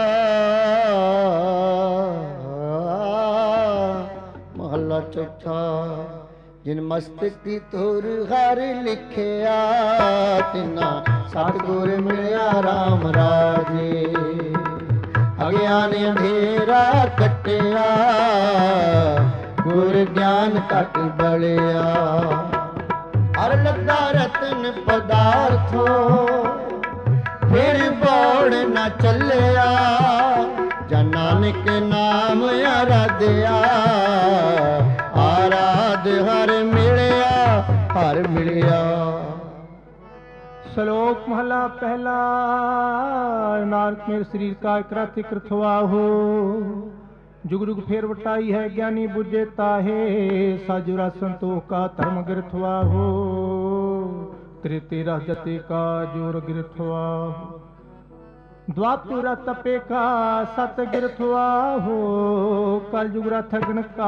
ਮਹੱਲਾ ਚੌਥਾ ਜਿਨ ਮਸਤਕ ਦੀ ਤੁਰ ਹਰ ਲਿਖਿਆ ਤਿਨਾ ਸਤਿਗੁਰ ਮਿਲਿਆ ਰਾਮ ਰਾਜੇ ਅਗਿਆਨ ਅੰਧੇਰਾ ਕੱਟਿਆ ਗੁਰ ਗਿਆਨ ਘਟ ਬਲਿਆ ਹਰ ਲੱਗਾ ਰਤਨ ਪਦਾਰਥੋ ਫਿਰ ਬੋੜ ਨਾ ਚੱਲਿਆ ਜਨ ਨਾਨਕ ਨਾਮ ਆਰਾਧਿਆ ਆਰਾਧ ਹਰ ਮਿਲਿਆ ਹਰ ਮਿਲਿਆ। श्लोक महला पहला नानक मेरे शरीर का कृत कृथवा हो जुग जुग फेर वटाई है ज्ञानी बुझे ताहे साजुरा संतोष का धर्म गिरथवा हो त्रेतेरा जते का जोर गिरथवा द्वापुरा तपे का सत गिरथवा हो कल जुगरा थगन का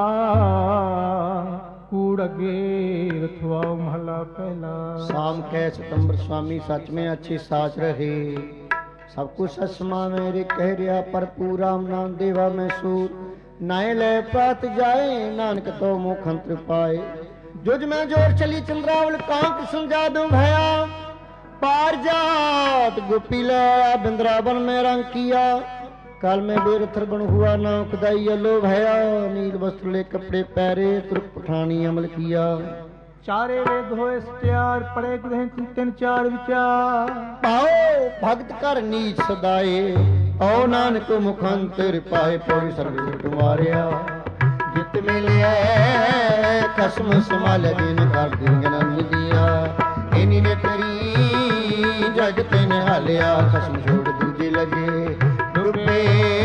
कूड़ अगे रथवा महला पहला। शाम कै सितंबर स्वामी सच में अच्छी साच रहे सब कुछ ससमा मेरे कह रहा पर पूरा नाम देवा मैं सूर नाए ले प्रात जाए नानक तो मुखंत्र पाए जुज में जोर चली चंद्रावल कांक समझा दूं भया पार जात गोपी लाया बिंद्रावन में रंग किया काल में बेरथर बन हुआ ना खुदाई लो भया नील वस्त्र ले कपड़े पैरे तुर्क पठानी अमल किया ਚਾਰੇ ਵੇਦ ਹੋਏ ਸਚਿਆਰ, ਪੜੇ ਗੁਰਹਿ ਤਿੰਨ ਚਾਰ ਵਿਚਾਰ। ਪਾਓ ਭਗਤ ਕਰ ਨੀਚ ਸਦਾਏ, ਔ ਨਾਨਕ ਮੁਖੰਤਰ ਪਾਏ। ਪੌੜੀ ਸਰਬ ਤੁਮਾਰਿਆ ਜਿਤ ਮਿਲਿਆ, ਖਸਮ ਸੰਭਾਲ ਦਿਨ ਕਰ ਦਿੰਗਨ ਦੀਆਂ। ਇਨੀ ਨੇ ਤੇਰੀ ਜਗਤ ਨਿਹਾਲਿਆ, ਖਸਮ ਛੋੜ ਦੂਜੇ ਲਗੇ ਡੁੱਬੇ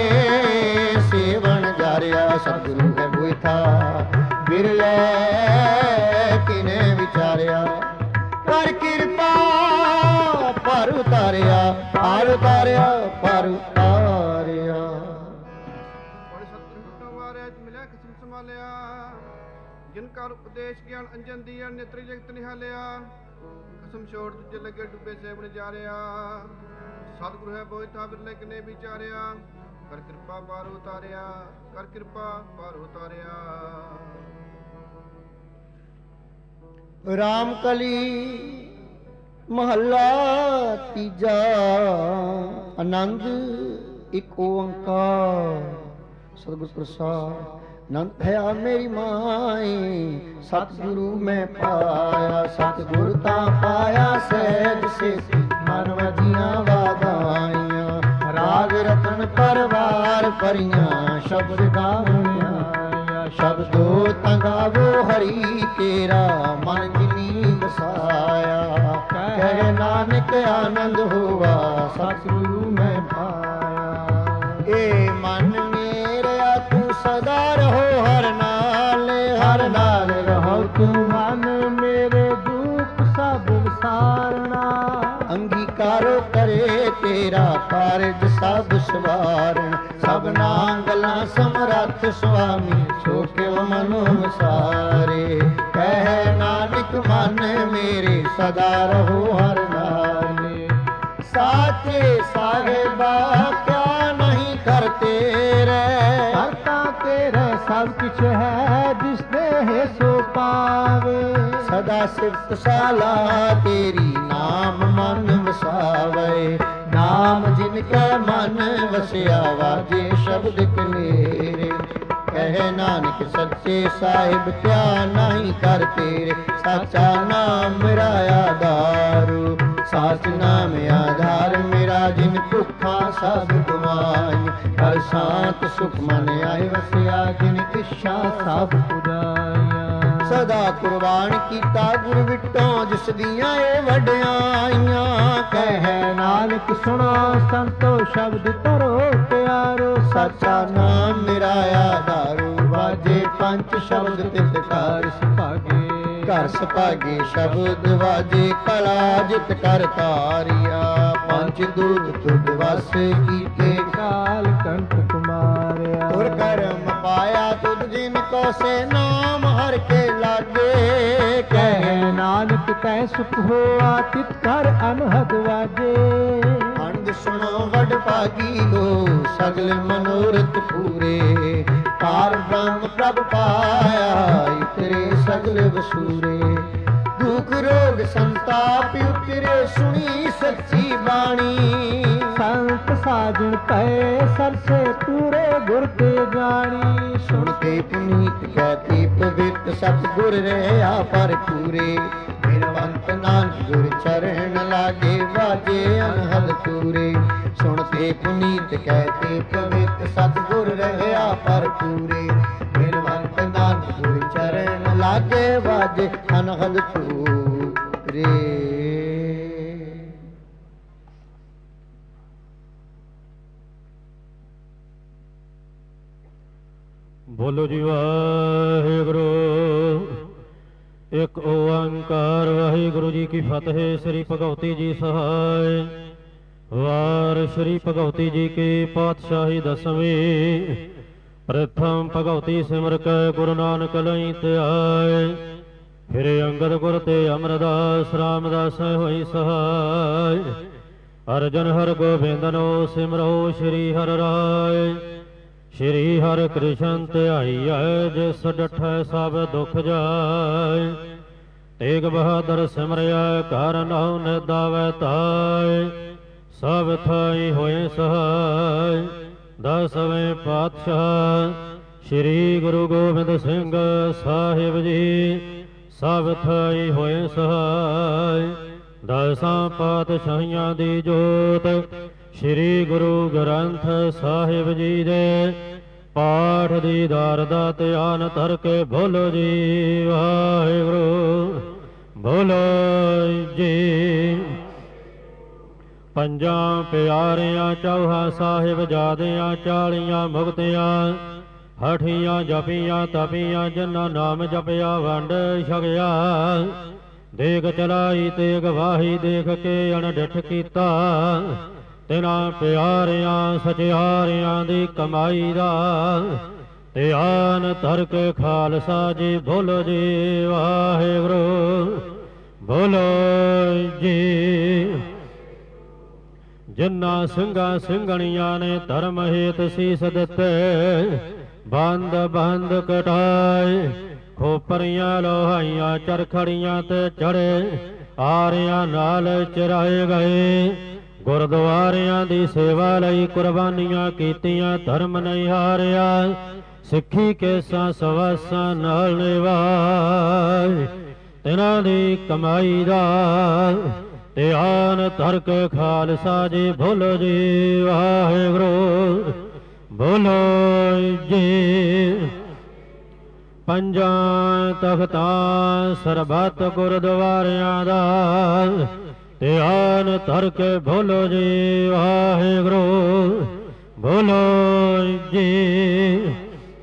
ਸੇਵਨ ਜਾਰਿਆ। ਸਤਿਗੁਰੂ ਹੈ ਬੁਇਥਾ ਬਿਰਲੇ ਕਿਨੇ ਵਿਚਾਰਿਆ। ਕਰ ਕਿਰਪਾ ਪਰ ਉਤਾਰਿਆ, ਪਰ ਉਤਾਰਿਆ, ਪਰ ਉਤਾਰਿਆ। ਬੜੇ ਸਤਿਗੁਰੂ ਹੁਕਮ ਵਾਰਿਆ ਮਿਲਿਆ ਖਸਮ ਸੰਭਾਲਿਆ। ਜਿਨ ਕਰ ਉਪਦੇਸ਼ ਗਿਆਨ ਅੰਜਨ ਦੀਆ, ਨੇਤਰੀ ਜਗਤ ਨਿਹਾਲਿਆ। ਕਸਮ ਛੋੜ ਦੂਜੇ ਲੱਗੇ ਡੁੱਬੇ ਸੇਵਨ ਜਾਰਿਆ। ਸਤਿਗੁਰੂ ਹੈ ਬੋਇਥਾ ਬਿਰਲੇ ਕਿਨੇ ਵਿਚਾਰਿਆ। ਕਰ ਕਿਰਪਾ ਪਾਰ ਉਤਾਰਿਆ, ਕਰ ਕਿਰਪਾ ਪਾਰ ਉਤਾਰਿਆ। ਰਾਮ ਕਲੀ ਮਹੱਲਾ ਤੀਜਾ। ਆਨੰਦ ਇੱਕ ਓੰਕਾਰ ਸਤਿਗੁਰ ਪ੍ਰਸਾਦ। ਆਨੰਦ ਭਇਆ ਮੇਰੀ ਮਾਈ, ਸਤਿਗੁਰੂ ਮੈਂ ਪਾਇਆ। ਸਤਿਗੁਰ ਤਾਂ ਪਾਇਆ ਸਹਿਜ ਸੇ, ਮਨ ਵਜੀਆਂ ਵਾਦਾਈਆਂ। ਰਾਗ ਰਤਨ ਪਰਵਾਰ ਭਰੀਆਂ, ਸ਼ਬਦ ਗਾਵਣੀਆਂ। ਸ਼ਬਦੋ ਤੰਗਾਵੋ ਹਰੀ ਤੇਰਾ, ਮਨ ਜਿਨੀ ਵਸਾਇਆ। ਕਹਿ ਨਾਨਕ ਆਨੰਦ ਹੋਵਾ, ਸਤਿਗੁਰੂ ਮੈਂ ਪਾਇਆ। ਏ ਮਨ ਮੇਰਿਆ ਤੂੰ ਸਦਾ ਰਹੋ ਹਰ ਨਾਲ, ਹਰ ਨਾਲ ਰਹੋ ਤੂੰ। ਮਨ ਮੇਰੇ ਦੁੱਖ ਸਭ ਵਿਸਾਰਨਾ, ਅੰਗੀਕਾਰੋ ਕਰੇ ਤੇਰਾ ਕਾਰਜ ਸਭ ਸਵਾਰਨ। ਸਭਨਾ ਗੱਲਾਂ ਸਮਰੱਥ ਸੁਆਮੀ, ਸੋ ਕਿਉ ਮਨੋ ਵਿਸਾਰੇ। ਕਹਿ ਨਾਨਕ ਮਨ ਮੇਰੇ ਸਦਾ ਰਹੋ ਹਰ ਨਾਲੇ। ਸਾਚੇ ਸਾਹਿਬਾ ਕਿਆ ਨਹੀਂ ਕਰਤੇ ਰਹਿ, ਕਰਤਾ ਤੇਰੇ ਸਭ ਕੁਛ ਹੈ, ਜਿਸ ਦੇ ਸੋ ਪਾਵੇ। ਸਦਾ ਸਿਫਤ ਸਾਲਾ ਤੇਰੀ, ਨਾਮ ਮਨ ਵਸਾਵੇ। ਨਾਮ ਜਿਨ ਕੈ ਮਨ ਵਸਿਆ, ਵਾਜੇ ਸ਼ਬਦ ਕਲੇਰੇ। ਕਹਿ ਨਾਨਕ ਸੱਚੇ ਸਾਹਿਬ ਕਿਆ ਨਹੀਂ ਕਰ ਤੇਰੇ। ਸਾਚਾ ਨਾਮ ਮੇਰਾ ਆਧਾਰੂ, ਸਾਚ ਨਾਮ ਆਧਾਰ ਮੇਰਾ। ਜਿਨ ਭੁੱਖਾ ਸਭ ਗਵਾਈ, ਹਰ ਸ਼ਾਂਤ ਸੁਖ ਮਨ ਆਏ ਵਸਿਆ। ਜਿਨ ਇੱਛਾ ਸਭ ਪੁਜਾਈਆਂ। ਸਦਾ ਕੁਰਬਾਨ ਕੀਤਾ ਗੁਰ ਵਿਟੋਂ, ਜਿਸ ਦੀਆਂ ਇਹ ਵਡਿਆਈਆਂ। ਕਹਿ ਨਾਨਕ ਸੁਣੋ ਸੰਤੋ ਸ਼ਬਦ ਧਰੋ ਪਿਆਰੋ। ਸਾਚਾ ਨਾਮ ਮੇਰਾ ਆਧਾਰੂ, ਵਾਜੇ ਪੰਜ ਸ਼ਬਦ ਤਿਤ ਕਾਰ ਸੁਭਾਗੇ। ਘਰ ਸੁਭਾਗੇ ਸ਼ਬਦ ਵਾਜੇ, ਕਲਾ ਜਿਤ ਕਰ ਤਾਰਿਆ। ਪੰਜ ਦੂਤ ਤੁਧ ਵਸ ਕੀਤੇ, ਕਾਲ ਕੰਠ ਕੁਮਾਰਿਆ। ਤੁਰ ਕਰਮ ਪਾਇਆ ਤੁਧ ਜਿਨ ਕੋ ਸੇ, ਨਾਮ ਹਰ ਕੇ ਲਾਗੇ। ਕਹਿ ਨਾਨਕ ਤੈ ਸੁਖ ਹੋਆ, ਤਿਤ ਕਰ ਅਨਹਦ ਵਾਜੇ। ਅਨੰਦ ਸੁਣੋ ਵਡ ਭਾਗੀ ਲੋ, ਸਗਲ ਮਨੋਰਥ ਪੂਰੇ। ਪਾਰ ਬ੍ਰਹਮ ਪ੍ਰਭ ਪਾਇਆ, ਇਤਰੇ ਸਗਲ ਵਸੂਰੇ। ਦੁਖ ਰੋਗ ਸੰਤਾਪ ਉਤਰੇ, ਸੁਣੀ ਸੱਚੀ ਬਾਣੀ। ਸੰਤ ਸਾਜਣ ਪਏ ਸਰਸੇ, ਪੂਰੇ ਗੁਰ ਤੇ ਜਾਣੀ। ਸੁਣ ਕੇ ਪੁਨੀਤ ਕਹਿਤੀ ਪਵਿੱਤ, ਸਤਿਗੁਰ ਰਹਿਆ ਪਰ ਪੂਰੇ। ਬਿਨਵੰਤ ਨਾਨਕ ਗੁਰ ਚਰਨ ਲਾਗੇ, ਵਾਜੇ ਅਨਹਦ ਪੂਰੇ। ਸੁਣ ਕੇ ਪੁਨੀਤ ਕਹਿਤੇ ਪਵਿੱਤ, ਸਤਿਗੁਰ ਰਹਿਆ ਪਰ ਪੂਰੇ। ਬਿਨਵੰਤ ਨਾਨਕ ਗੁਰ ਚਰਨ ਲਾਗੇ, ਵਾਜੇ ਅਨਹਦ ਪੂਰੇ। ਬੋਲੋ ਜੀ ਵਾਹਿਗੁਰੂ। ਇੱਕ ਓੰਕਾਰ ਵਾਹਿਗੁਰੂ ਜੀ ਕੀ ਫਤਿਹ। ਸ੍ਰੀ ਭਗਉਤੀ ਜੀ ਸਹਾਇ। ਵਾਰ ਸ੍ਰੀ ਭਗਉਤੀ ਜੀ ਕੀ ਪਾਤਸ਼ਾਹੀ ਦਸਵੀਂ। ਪ੍ਰਥਮ ਭਗਉਤੀ ਸਿਮਰ ਕੈ ਗੁਰੂ ਨਾਨਕ ਲਈ ਧਿਆਏ। ਫਿਰ ਅੰਗਦ ਗੁਰ ਤੇ ਅਮਰਦਾਸ ਰਾਮਦਾਸ ਹੋਈ ਸਹਾਇ। ਅਰਜਨ ਹਰ ਗੋਬਿੰਦਨੋ ਸਿਮਰੋ ਸ੍ਰੀ ਹਰਿ ਰਾਏ। ਸ਼੍ਰੀ ਹਰਿ ਕ੍ਰਿਸ਼ਨ ਧਿਆਈਐ, ਜਿਸ ਡਠੈ ਸਭ ਦੁਖ ਜਾਏ। ਤੇਗ ਬਹਾਦਰ ਸਿਮਰਿਆ, ਘਰ ਨਹੁ ਨਿਦਾਵੈ ਤਾਏ। ਸਭ ਥਾਈ ਹੋਏ ਸਹਾਇ। ਦਸਵੇਂ ਪਾਤਸ਼ਾਹ ਸ਼੍ਰੀ ਗੁਰੂ ਗੋਬਿੰਦ ਸਿੰਘ ਸਾਹਿਬ ਜੀ ਸਭ ਥਾਈ ਹੋਏ ਸਹਾਈ। ਦਸਾਂ ਪਾਤਸ਼ਾਹੀਆਂ ਦੀ ਜੋਤ ਸ੍ਰੀ ਗੁਰੂ ਗ੍ਰੰਥ ਸਾਹਿਬ ਜੀ ਦੇ ਪਾਠ ਦੀਦਾਰ ਦਾ ਧਿਆਨ ਧਰ ਕੇ ਬੋਲੋ ਜੀ ਵਾਹਿਗੁਰੂ ਬੋਲੋ ਜੀ। ਪੰਜਾਂ ਪਿਆਰਿਆਂ ਚੌਹਾਂ ਸਾਹਿਬਜ਼ਾਦਿਆਂ 40 ਮੁਕਤਿਆਂ ਹਠੀਆਂ ਜਪੀਆਂ ਤਪੀਆਂ ਜਿਨ੍ਹਾਂ ਨਾਮ ਜਪਿਆ ਵੰਡ ਛਕਿਆ। ਦੇਖ ਚਲਾਈ ਤੇ ਗਵਾਹੀ ਦੇਖ ਕੇ ਅਣਡਿੱਠ ਕੀਤਾ। ਤਿਨਾਂ ਪਿਆਰਿਆਂ ਸਚਿਆਰਿਆਂ ਦੀ ਕਮਾਈ ਦਾ ਧਿਆਨ ਧਰ ਕੇ ਖਾਲਸਾ ਜੀ ਬੋਲੋ ਜੀ ਵਾਹਿਗੁਰੂ ਬੋਲੋ ਜੀ। ਜਿਨ੍ਹਾਂ ਸਿੰਘਾਂ ਸਿੰਘਣੀਆਂ ਨੇ ਧਰਮ ਹੇਤ ਸੀਸ ਦਿੱਤੇ ਬੰਦ ਬੰਦ ਕਟਾਏ। ਖੋਪਰੀਆਂ ਲੋਹਾਈਆਂ ਚਰਖੜੀਆਂ ਤੇ ਚੜੇ ਆਰਿਆਂ ਨਾਲ ਚਰਾਏ ਗਏ। ਗੁਰਦੁਆਰਿਆਂ ਦੀ ਸੇਵਾ ਲਈ ਕੁਰਬਾਨੀਆਂ ਕੀਤੀਆਂ ਧਰਮ ਨਹੀਂ ਹਾਰਿਆ। ਸਿੱਖੀ ਕੇਸਾਂ ਸਵਾਸਾਂ ਨਾਲ ਨਿਭਾਏ। ਤਿਨਾਂ ਦੀ ਕਮਾਈ ਦਾ ਧਿਆਨ ਧਰ ਕੇ ਖਾਲਸਾ ਜੀ ਬੋਲੋ ਜੀ ਵਾਹਿਗੁਰੂ ਬੋਲੋ ਜੀ। ਪੰਜਾਂ ਤਖਤਾਂ ਸਰਬੱਤ ਗੁਰਦੁਆਰਿਆਂ ਦਾ ਧਿਆਨ ਧਰ ਕੇ ਬੋਲੋ ਜੀ ਵਾਹਿਗੁਰੂ ਬੋਲੋ ਜੀ।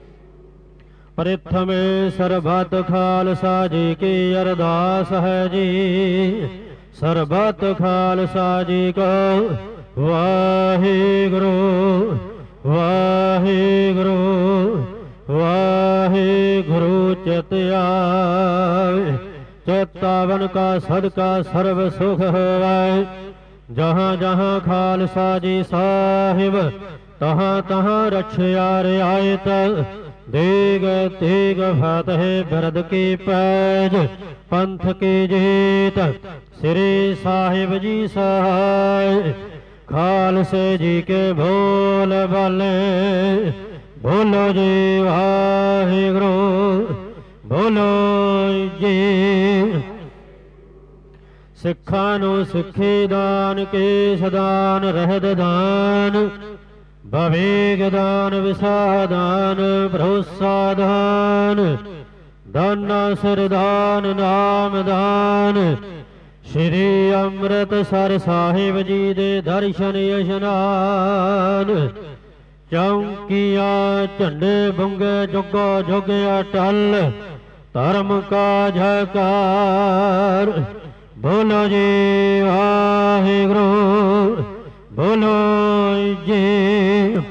ਪ੍ਰਥਮੇ ਸਰਬੱਤ ਖਾਲਸਾ ਜੀ ਕੀ ਅਰਦਾਸ ਹੈ ਜੀ। ਸਰਬੱਤ ਖਾਲਸਾ ਜੀ ਕੋ ਵਾਹਿਗੁਰੂ ਵਾਹਿਗੁਰੂ ਵਾਹਿਗੁਰੂ ਚਿਤ ਆਵੇ। ਚੇਤਾਵਨ ਕਾ ਸਦਕਾ ਸਰਬ ਸੁਖ ਹੋਵੇ। ਜਹਾਂ ਜਹਾਂ ਖਾਲਸਾ ਜੀ ਸਾਹਿਬ ਤਹਾਂ ਤਹਾਂ ਰਖਿਆ ਰਿਆਇਤ। ਦੇਗ ਤੇਗ ਫਤਿਹ ਬਿਰਦ ਕੀ ਪੈਜ ਪੰਥ ਕੀ ਜੀਤ। ਸ੍ਰੀ ਸਾਹਿਬ ਜੀ ਸਹਾਇ ਖਾਲਸੇ ਜੀ ਕੇ ਬੋਲ ਬਾਲੇ ਬੋਲੋ ਜੀ ਵਾਹਿਗੁਰੂ ਬੋਲੋ ਜੀ। ਸਿੱਖਾਂ ਨੂੰ ਸਿੱਖੀ ਦਾਨ ਕੇਸ ਦਾਨ ਰਹਿਤ ਦਾਨ ਬਵੇਗ ਦਾਨ ਵਿਸਾਹ ਦਾਨ ਭਰੋਸਾ ਦਾਨ ਦਾਨਾ ਸਿਰ ਦਾਨ ਨਾਮ ਦਾਨ। ਸ਼੍ਰੀ ਅੰਮ੍ਰਿਤਸਰ ਸਾਹਿਬ ਜੀ ਦੇ ਦਰਸ਼ਨ ਇਸ਼ਨਾਨ। ਚੌਂਕੀਆਂ ਝੰਡੇ ਬੁੰਗੇ ਜੁਗੋ ਜੁਗ ਅਟਲ ਧਰਮ ਕਾ ਜੈਕਾਰ। ਬੋਲੋ ਜੀ ਵਾਹਿਗੁਰੂ ਬੋਲੋ ਜੀ।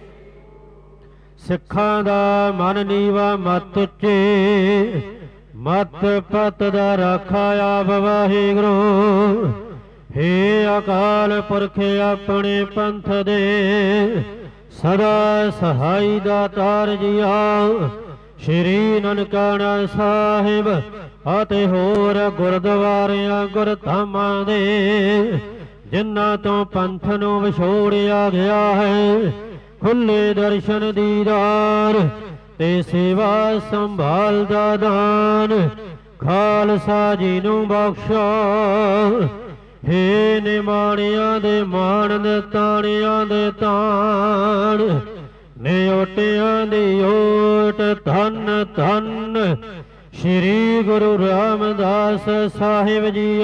ਸਿੱਖਾਂ ਦਾ ਮਨ ਨੀਵਾ ਮਤ ਉੱਚੇ ਮਤ ਪਤ ਦਾ ਰਾਖਾ ਆਪ ਵਾਹਿਗੁਰੂ। ਹੇ ਅਕਾਲ ਪੁਰਖ ਆਪਣੇ ਪੰਥ ਦੇ ਸਦਾ ਸਹਾਈ ਦਾਤਾਰ ਜੀਆ। ਸ਼੍ਰੀ ਨਨਕਾਣਾ ਸਾਹਿਬ ਅਤੇ ਹੋਰ ਗੁਰਦੁਆਰਿਆਂ ਗੁਰਧਾਮਾਂ ਦੇ ਜਿਨ੍ਹਾਂ ਤੋਂ ਪੰਥ ਨੂੰ ਵਿਛੋੜਿਆ ਗਿਆ ਹੈ ਖੁੱਲੇ ਦਰਸ਼ਨ ਦੀਦਾਰ ਤੇ ਸੇਵਾ ਸੰਭਾਲ ਦਾ ਦਾਨ ਖਾਲਸਾ ਜੀ ਨੂੰ ਬਖਸ਼ੋ। ਹੇ ਨਿਮਾਣਿਆਂ ਦੇ ਮਾਣ ਦੇ ਤਾਣਿਆਂ ਦੇ ਤਾਣ ਨਿਓਟਿਆਂ ਦੀ ਓਟ ਧੰਨ ਧੰਨ ਸ਼੍ਰੀ ਗੁਰੂ ਰਾਮਦਾਸ ਸਾਹਿਬ ਜੀ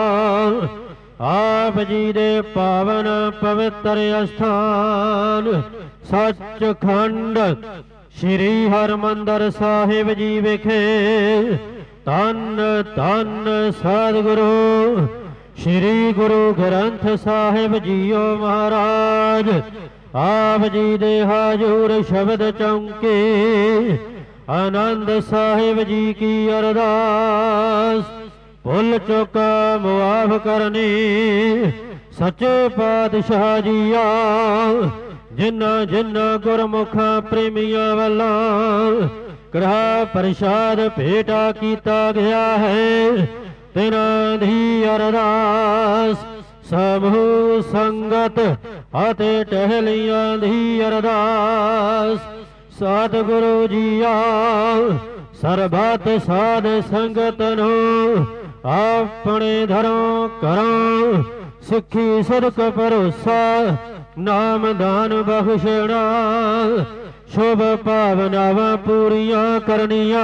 ਆਪ ਜੀ ਦੇ ਪਾਵਨ ਪਵਿੱਤਰ ਅਸਥਾਨ ਸੱਚਖੰਡ ਸ਼੍ਰੀ ਹਰਿਮੰਦਰ ਸਾਹਿਬ ਜੀ ਵਿਖੇ ਧੰਨ ਧੰਨ ਸਤਿਗੁਰੂ ਸ਼੍ਰੀ ਗੁਰੂ ਗ੍ਰੰਥ ਸਾਹਿਬ ਜੀਓ ਮਹਾਰਾਜ ਆਪ ਜੀ ਦੇ ਹਾਜ਼ੂਰ ਸ਼ਬਦ ਚੌਂਕੇ ਆਨੰਦ ਸਾਹਿਬ ਜੀ ਕੀ ਅਰਦਾਸ ਭੁੱਲ ਚੁੱਕਾ ਮੁਆਫ ਕਰਨੀ ਸੱਚੇ ਪਾਤਸ਼ਾਹ ਜੀਆ ਜਿਨ੍ਹਾਂ ਜਿਨ੍ਹਾਂ ਗੁਰਮੁਖਾਂ ਪ੍ਰੇਮੀਆਂ ਵੱਲੋਂ ਗ੍ਰਹਿ ਪ੍ਰਸ਼ਾਦ ਭੇਟਾ ਕੀਤਾ ਗਿਆ ਹੈ ਤਿਨਾਂ ਦੀ ਅਰਦਾਸ ਸਮੂਹ ਸੰਗਤ ਅਤੇ ਟਹਿਲੀਆਂ ਦੀ ਅਰਦਾਸ ਸਤਿਗੁਰੂ ਜੀਆ ਸਰਬਤ ਸਾਧ ਸੰਗਤ ਨੂੰ ਆਪਣੇ ਧਰੋਂ ਕਰੋ ਸਿੱਖੀ ਸਦਕ ਭਰੋਸਾ ਨਾਮ ਦਾਨ ਬਖਸ਼ਣਾ ਸ਼ੁਭ ਭਾਵਨਾਵਾਂ ਪੂਰੀਆਂ ਕਰਨੀਆਂ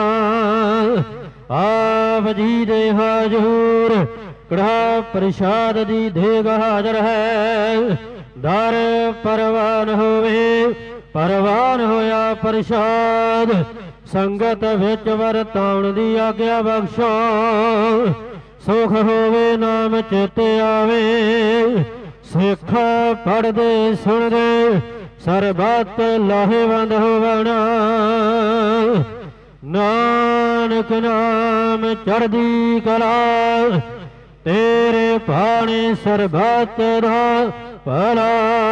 ਆਪ ਜੀ ਦੇ ਹਾਜ਼ੂਰ ਕੜਾ ਪ੍ਰਸ਼ਾਦ ਦੀ ਦੇਗ ਹਾਜ਼ਰ ਹੈ ਦਰ ਪਰਵਾਨ ਹੋਵੇ ਪਰਵਾਨ ਹੋਇਆ ਪ੍ਰਸ਼ਾਦ ਸੰਗਤ ਵਿੱਚ ਵਰਤਾਉਣ ਦੀ ਆਗਿਆ ਬਖਸ਼ੋ ਸੁਖ ਹੋਵੇ ਨਾਮ ਚੇਤੇ ਆਵੇ ਸਿੱਖ ਪੜ੍ਹਦੇ ਸੁਣਦੇ ਸਰਬਤ ਲਾਹੇਵੰਦ ਹੋਵਣਾ ਨਾਨਕ ਨਾਮ ਚੜ੍ਹਦੀ ਕਲਾ ਤੇਰੇ ਭਾਣੇ ਸਰਬਤ ਦਾ ਭਲਾ।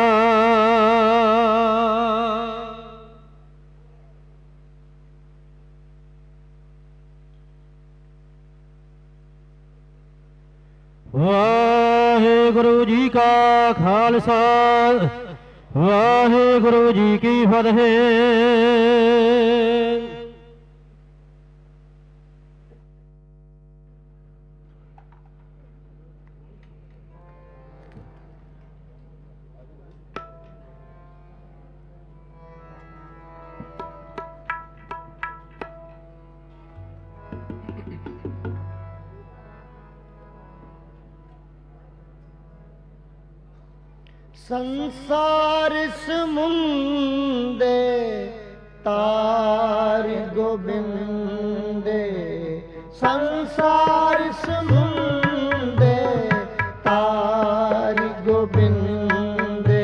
ਵਾਹਿਗੁਰੂ ਜੀ ਕਾ ਖਾਲਸਾ ਵਾਹਿਗੁਰੂ ਜੀ ਕੀ ਫਤਿਹ। संसार समुंदे तार गोबिंदे संसार समुंदे तार गोबिंदे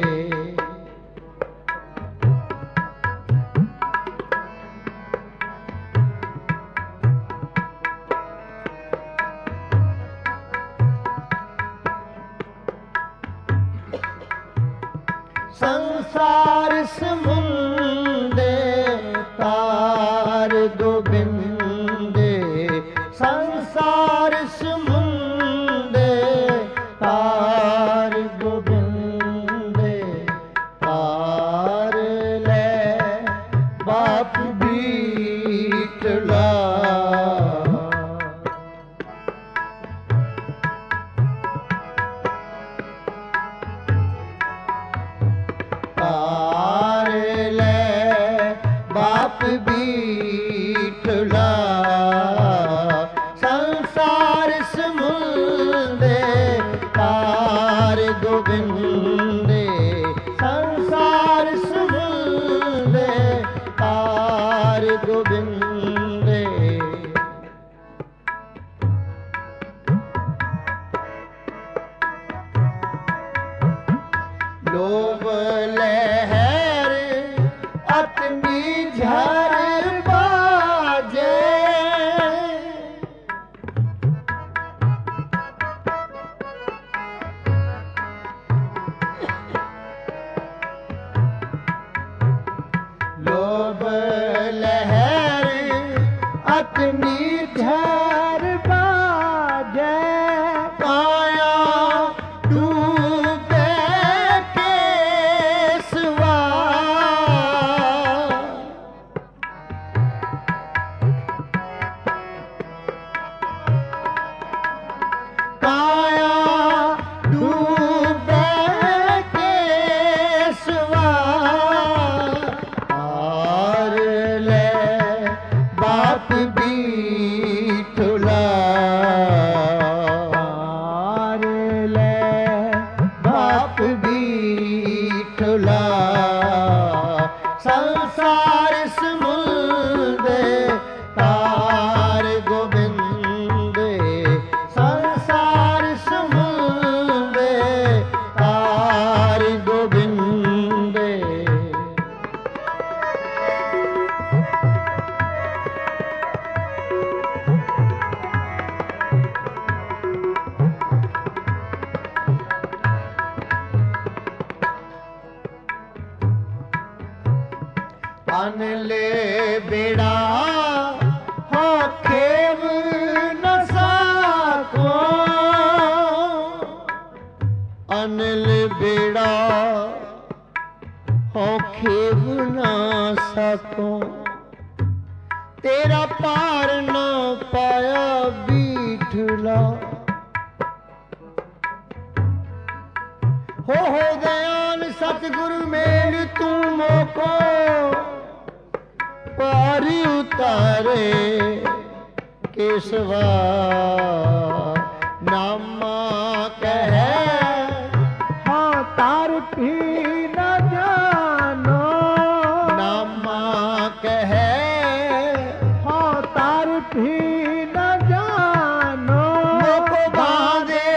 संसार समुंदे तार गोबिंदे संसार समुंदे तार गोबिंदे तार ले बाप बीतला तार ले बाप बीठला संसार समुंदे तार गोबिंदे संसार समुंदे तार गोबिंदे लोभ लहर अतनी झर बाजे लोभ लहर अतनी झर बाजे काया डूबे केसवा काया डूबे केसवा आर ले बाप बीठला आर ले बाप बीठला संसार समुंदे तार गोबिंदे संसार समुंदे तार गोबिंदे अनले बेड़ा हो खेव न साको अनल बेड़ा हो खेव न साको ਤੇਰਾ ਪਾਰ ਨਾ ਪਾਇਆ ਬੀਠਲਾ ਹੋ ਦਿਆਨ ਸਤਿਗੁਰੂ ਮੇਲ ਤੂੰ ਮੋਕੋ ਪਾਰੀ ਉਤਾਰੇ ਕੇਸਵਾ ਨਾਮਾ ਕਹਿ ਹਾਂ ਤਾਰ ਵੀ ਨ ਜਾਨੋ ਨਾਮਾ ਕਹਿ ਹਾਂ ਤਾਰ ਵੀ ਨ ਜਾਨੋ ਮੋਕੋ ਬਾਂਦੇ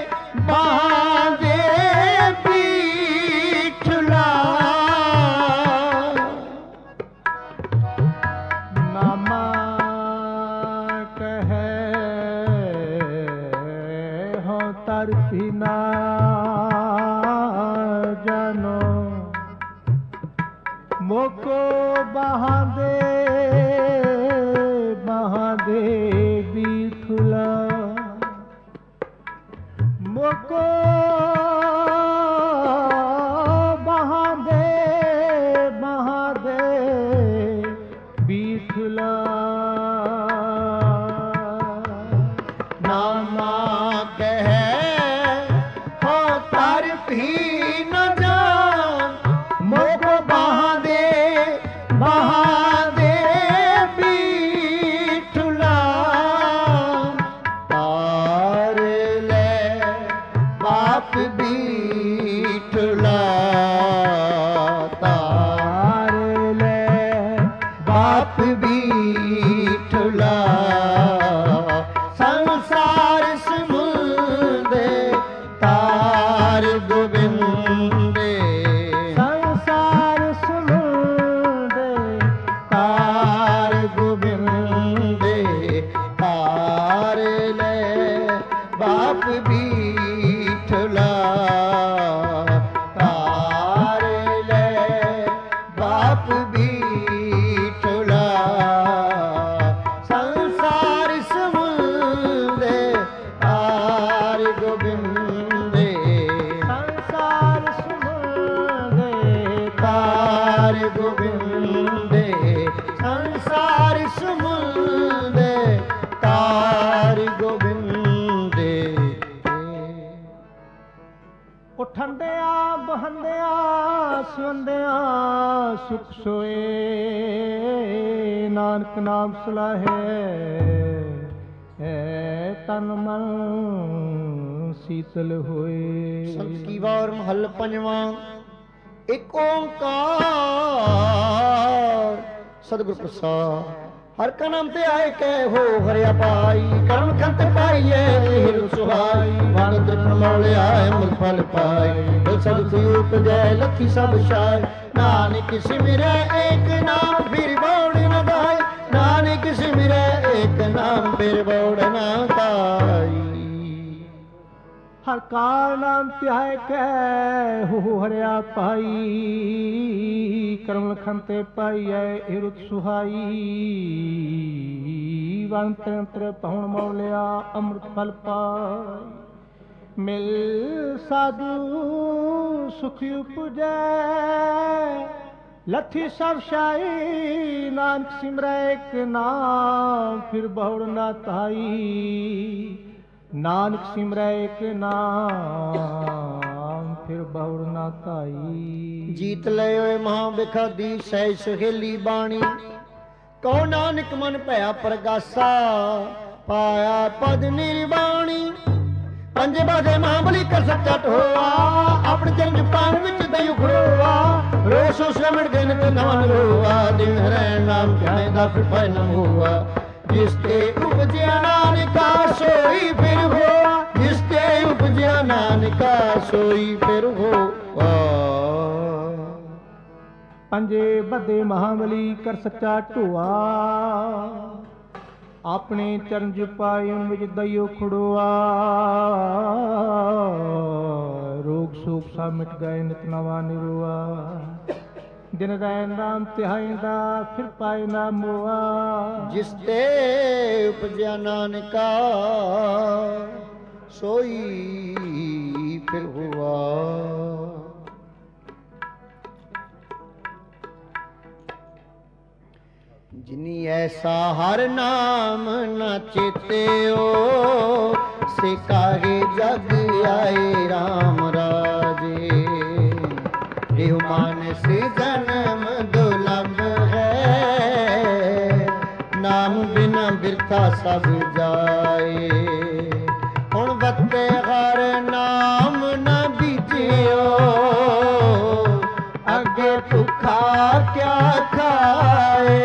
ਬੀਠਲਾ ਨਾਮਾ ਕਹਿ ਹਾਂ ਤਾਰ ਵੀ ਨ ਜਾਨੋ ਮੋਕੋ ਬਹਾਦੇ ਬੀਠਲਾ ਮੋਕੋ ਬਹਾਦੇ ਬੀਠਲਾ ਨਾਮਾ ਕਹਿ ਹੋ ਤਰ ਵੀ ਨ ਜਾਨ ਮੋਕੋ ਬਹਾਦੇ ਬੀਠਲਾ ਤਾਰ ਲੈ ਬਾਪ ਬੀਠਲਾ ਤਾਰ ਲੈ ਬਾਪ ਬੀਠਲਾ ਸੰਸਾਰ ਸਮੁੰਦੇ ਤਾਰ ਗੋਬਿੰਦੇ ਸੰਸਾਰ ਸਮੁੰਦੇ ਤਾਰ ਗੋਬਿੰਦੇ ਤਾਰ ਲੈ ਬਾਪ ਬੀਠਲਾ ਤਾਰ ਲੈ ਬਾਪ ਬੀਠਲਾ ਸੰਸਾਰ ਸਮੁੰਦੇ ਤਾਰ ਗੋਬਿੰਦੇ ਸੰਸਾਰ ਸਮੁੰਦੇ ਤਾਰ ਗੋਬਿੰਦੇ ਸੰਸਾਰ ਸਮੁੰਦੇ ਤਾਰ ਗੋਬਿੰਦੇ ਉਠੰਦਿਆਂ ਬਹੰਦਿਆਂ ਸੁੰਦਿਆਂ ਸੁਖ ਸੋਏ ਨਾਨਕ ਨਾਮ ਸਲਾਹੇ ਹੈ ਤਨ ਮਨ ਸੀਤਲ ਹੋਏ ਸੰਤ ਕੀ ਵਾਰ ਮਹੱਲ ਪੰਜਵਾਂ ਇੱਕ ਓੰਕਾਰ ਸਤਿਗੁਰ ਪ੍ਰਸਾਦ ਹਰ ਕਾ ਨਾਮ ਤੇ ਆਏ ਕਹਿ ਹੋ ਹਰਿਆ ਪਾਈ ਕਰਮ ਖੰਤ ਪਾਈਏ ਹਿਰ ਸੁਹਾਈ ਮਨ ਤ੍ਰਿਪਨ ਮੌਲਿਆ ਮੁਖ ਫਲ ਪਾਈ ਦਿਲ ਸਦ ਸੇ ਉਪਜੈ ਲਖੀ ਸਭ ਛਾਏ ਨਾਨਕ ਸਿਮਰੈ ਏਕ ਨਾਮ ਫਿਰ ਬੌੜ ਨ ਗਾਏ ਨਾਨਕ ਸਿਮਰੈ ਏਕ ਨਾਮ ਫਿਰ ਬੌੜ ਨ ਗਾਈ ਹਰ ਕਾ ਨਾਮ ਧਿਆਏ ਕਹਿ ਹੋ ਹਰਿਆ ਪਾਈ ਕਰਮ ਲਖਨ ਤੇ ਪਾਈਐ ਹਿਰਤ ਸੁਹਾਈ ਵਨ ਤੰਤਰ ਪਹੁਣ ਮੌਲਿਆ ਅੰਮ੍ਰਿਤ ਫਲ ਪਾਈ ਮਿਲ ਸਾਧੂ ਸੁਖ ਉਪਜੈ ਲੱਥੀ ਸਭ ਸ਼ਾਈ ਨਾਨਕ ਸਿਮਰੈ ਇੱਕ ਨਾਮ ਫਿਰ ਬਹੁੜ ਨਾ ਧਾਈ ਨਾਨਕ ਸਿਮਰੈ ਇੱਕ ਨਾਮ ਫਿਰ ਬਹੁੜ ਨਾ ਧਾਈ ਜੀਤ ਲਏ ਓਏ ਮਹਾ ਬਿਖਾਦੀ ਸਹਿ ਸੁਹੇਲੀ ਬਾਣੀ ਕਉ ਨਾਨਕ ਮਨ ਭਇਆ ਪ੍ਰਗਾਸਾ ਪਾਇਆ ਪਦ ਨਿਰਵਾਣੀ ਪੰਜੇ ਬਾਦੇ ਮਹਾਬਲੀ ਕਰ ਸੱਚਾ ਢੋਆ ਆਪਣੇ ਜਨਮ ਪਾਣ ਵਿੱਚ ਦਈ ਉਖੜੋਆ ਰੋਸੋ ਸ਼ਰਮਣ ਦਿਨ ਤੇ ਨਵਨ ਰੋਆ ਦਿਨ ਰਹਿਣ ਨਾਮ ਧਿਆਏ ਦਾ ਫਿਰ ਪਾਇ ਨ ਹੋਆ ਜਿਸ ਤੇ ਉਪਜਿਆ ਨਾਨਕਾ ਸੋਈ ਫਿਰ ਹੋਆ ਜਿਸ ਤੇ ਉਪਜਿਆ ਨਾਨਕਾ ਸੋਈ ਫਿਰ ਹੋਆ ਪੰਜੇ ਬੱਦੇ ਮਹਾਬਲੀ ਕਰ ਸੱਚਾ ਢੋਆ ਆਪਣੇ ਚਰਨ ਜਪਾਏ ਉਨ ਵਿੱਚ ਦਈਓ ਖੜੋਆ ਰੋਗ ਸੋਗ ਸਭ ਮਿਟ ਗਏ ਨਿਤ ਨਵਾ ਨਿਰੋਆ ਦਿਨ ਰੈਨ ਨਾਮ ਧਿਆਇਂਦਾ ਫਿਰ ਪਾਏ ਨਾ ਮੋਆ ਜਿਸ ਤੇ ਉਪਜਿਆ ਨਾਨਕਾ ਸੋਈ ਫਿਰ ਹੁਆ ਜਿਨੀ ਐਸਾ ਹਰ ਨਾਮ ਨਾ ਚੇਤਿਓ, ਸੇ ਕਾਹੇ ਜਗ ਆਏ RAM ਰਾਜੇ। ਇਹੋ ਮਾਨਸ ਜਨਮ ਦੁਲਭ ਹੈ, ਨਾਮ ਬਿਨਾ ਬਿਰਥਾ ਸਭ ਜਾਏ। ਹੁਣ ਵੱਤੇ ਹਰ ਨਾਮ ਨਾ ਬੀਜਿਓ, ਅੱਗੇ ਭੁੱਖਾ ਕਿਆ ਖਾਏ।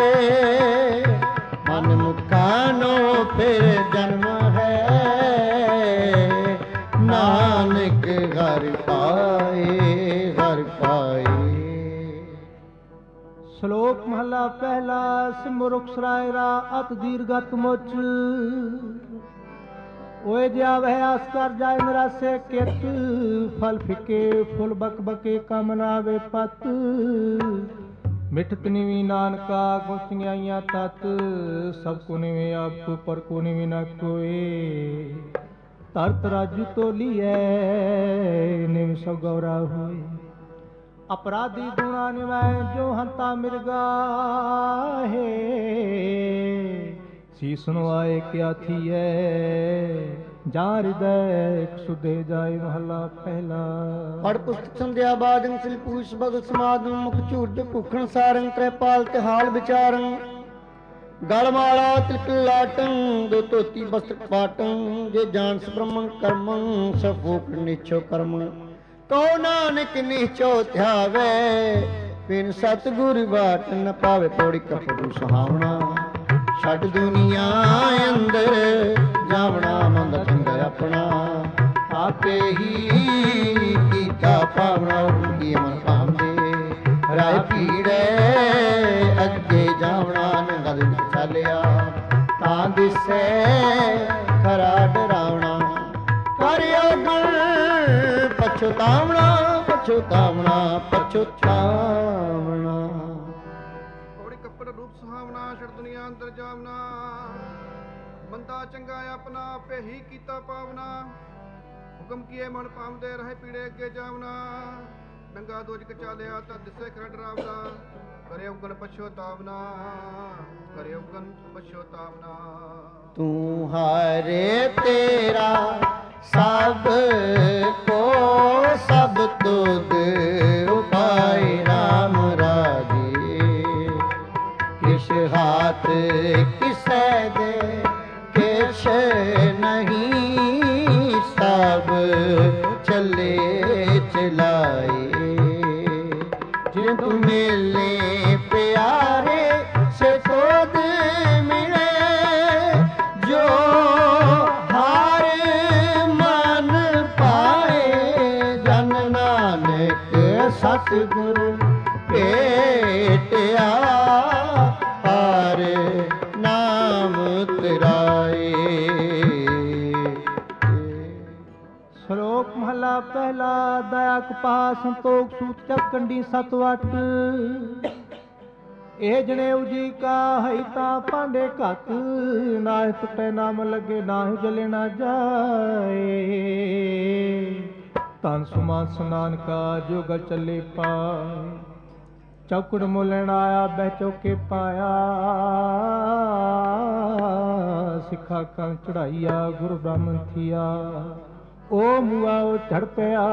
ਮਨ ਮੁਕਾਨੋ ਫਿਰ ਜਨਮ ਹੈ, ਨਾਨਕ ਘਰ ਪਾਏ ਘਰ ਪਾਏ। ਸ਼ਲੋਕ ਮਹਲਾ ਪਹਿਲਾ। ਸਿਮਰੁਖ ਸਰਾਇਰਾ ਅਤ ਦੀਰਘਤ ਮੁਚ, ਓਏ ਜਿਆ ਵਹਿ ਆਸ ਕਰ ਜਾਏ ਨਿਰਾਸੇ ਕਿਤ। ਫਲ ਫਿਕੇ ਫੁੱਲ ਬਕ ਬਕੇ ਕਮ ਨਾ ਵੇ ਪਤ। ਮਿਠਤ ਨਿਵੀ ਨਾਨਕਾ ਗੁਚਿਆਈਆਂ ਤਤ। ਸਭ ਕੋ ਨਿਵੇਂ ਆਪ ਕੋ ਪਰ ਕੋ ਨਿਵੇਂ ਨਾ ਕੋਏ। ਧਰਤ ਰਾਜੂ ਤੋਲੀਐ ਨਿਵ ਸਭ ਗੌਰਾ ਹੋਏ। ਅਪਰਾਧੀ ਗੁਣਾ ਨਿਵੈ ਜੋ ਹੰਤਾ ਮਿਰਗਾ ਹੈ। ਸੀਸ ਨੂੰ ਆਏ ਕਿਆ ਥੀਐ, ਜਾਂ ਹਿਰਦੈ ਸੁਧੇ ਜਾਏ ਮਹਲਾ ਪਹਿਲਾ। ਪੜ ਪੁਸਤਕ ਸੰਧਿਆ ਬਾਦੰ ਸਿਲ ਪੂਛ ਬਗ ਸਮਾਦੰ। ਮੁਖ ਝੂਠ ਭੁਖਣ ਸਾਰੰ ਤ੍ਰੈਪਾਲ ਤੇ ਹਾਲ ਵਿਚਾਰੰ। ਗਲ ਮਾਲਾ ਤਿਲਕ ਲਾਟੰ ਦੋ ਧੋਤੀ ਬਸਤਰ ਪਾਟੰ। ਜੇ ਜਾਣਸ ਬ੍ਰਹਮੰ ਕਰਮੰ ਸਭ ਫੂਕ ਨਿਛੋ ਕਰਮੰ। ਕਉ ਨਾਨਕ ਨਿਚੋ ਧਿਆਵੇ, ਬਿਨ ਸਤਿਗੁਰ ਬਾਟ ਨ ਪਾਵੇ। ਪੌੜੀ ਕਪੜੂ ਸੁਹਾਵਣਾ, ਛੱਡ ਦੁਨੀਆ ਅੰਦਰ ਜਾਵਣਾ। ਮੰਦ ਚੰਗ ਆਪਣਾ, ਆਪੇ ਹੀ ਕੀਤਾ ਪਾਵਣਾ। ਕੀ ਮਨ ਭਾਂਦੇ ਰਾਏ ਪੀੜੈ, ਅੱਗੇ ਜਾਵਣਾ। ਨੰਗਾ ਦਿਨ ਚਾਲਿਆ ਤਾਂ ਦਿਸੈ ਖਰਾ ਡਰਾਵਣਾ। ਕਰਿਓ ਗੁਣ ਪਛਤਾਵਣਾ, ਪਛਤਾਵਣਾ ਪਛਤਾਵਣਾ। ਪੌੜੀ ਕੱਪੜ ਰੂਪ ਸੁਹਾਵਣਾ, ਛੜ ਦੁਨੀਆ ਅੰਦਰ ਜਾਵਣਾ। ਬੰਦਾ ਚੰਗਾ ਆਪਣਾ, ਆਪੇ ਹੀ ਕੀਤਾ ਪਾਵਨਾ। ਹੁਕਮ ਕੀਏ ਮਨ ਪਾਉਂਦੇ ਰਹੇ ਪੀੜੇ ਅੱਗੇ ਜਾਵਣਾ। ਨੰਗਾ ਦੋਜਕ ਚਾਲਿਆ ਤਾਂ ਦਿਸੇ ਖਰਾ ਡਰਾਵਣਾ। ਕਰੇ ਉਗਣ ਪਛਤਾਵਨਾ, ਕਰੇ ਉਗਣ ਪਛਤਾਵਨਾ। ਤੂੰ ਹਰੇ ਤੇਰਾ ਸਭ ਕੋ ਸਭ ਤੁਧ ਉਪਾਏ RAM ਰਾਜੇ। ਕਿਛ ਹਾਥ ਕਿਸੈ ਦੇ ਕਿਛ ਨਹੀਂ, ਸਭ ਚੱਲੇ ਚਲਾਏ। ਜਿਨ ਤੂੰ ਮਿਲੇ ਪਿਆਰੇ ਸੇ ਤੋਦ ਮਿਲੇ। ਜੋ ਹਾਰ ਮਨ ਪਾਏ, ਜਨ ਨਾਨਕ ਸਤਿਗੁਰ ਭੇਟਿਆ। ਹਾਰ ਨਾਮ ਤੇਰਾਏ। ਸ਼ਲੋਕ ਮਹਲਾ ਪਹਿਲਾ। ਦਇਆ ਕਪਾਹ ਸੰਤੋਖ ਸੂਤ ਚੱਕ ਕੰਡੀ ਸਤ ਵਟ। ਇਹ ਜਣੇਊ ਜੀ ਕਾ ਹੈ ਤਾਂ ਭਾਂਡੇ ਘਤ। ਨਾਹਿ ਟੁੱਟੇ ਨਾਮ ਲੱਗੇ, ਨਾਹਿ ਜਲੇ ਨਾ ਜਾਏ। ਧਨ ਸੁਮਾਨ ਸਨਾਨ ਕਾ ਜੋ ਗਲ ਚੱਲੇ ਪਾਏ। ਚੌਕੜ ਮੁਲਣ ਆਇਆ ਬਹਿ ਚੌਕੇ ਪਾਇਆ। ਸਿੱਖਾ ਕੰਨ ਚੜਾਈਆ ਗੁਰੂ ਬ੍ਰਾਹਮਣ ਥੀਆ। ਉਹ ਮੂਆ ਉਹ ਝੜ ਪਿਆ,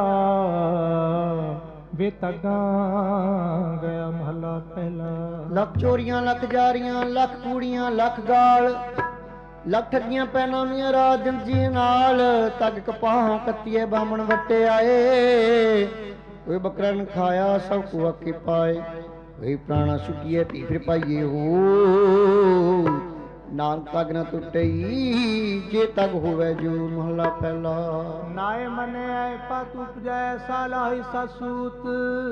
ਬੇਤਗਾ ਗਿਆ ਮਹਲਾ ਪਹਿਲਾ। ਲੱਖ ਚੋਰੀਆਂ ਲੱਖ ਜਾਰੀਆਂ, ਲੱਖ ਕੂੜੀਆਂ ਲੱਖ ਗਾਲ। ਲੱਖ ਠੱਗੀਆਂ ਪੈਨਾਮੀਆਂ ਰਾਤ ਦਿਨ ਜੀ ਨਾਲ। ਤੱਕ ਕਪਾਹਾਂ ਕੱਤੀਏ ਬਾਮਣ ਵੱਟੇ ਆਏ। ਕੋਈ ਬੱਕਰਾ ਨ ਖਾਇਆ ਸਭ ਕੋ ਆਕੇ ਪਾਏ। ਕੋਈ ਪ੍ਰਾਣਾ ਸੁਟੀਏ ਧੀ ਫਿਰ ਪਾਈਏ ਹੋ। ਨਾਮ ਤਗ ਨ ਟੁੱਟਈ, ਜੇ ਤਗ ਹੋਵੇ ਜੋ ਮਹਲਾ ਪਹਿਲਾ। ਨਾਏ ਮਨੇ ਆਏ ਪਤ ਉਪਜੈ ਸਾਲਾਹੀ ਸਸੂਤ।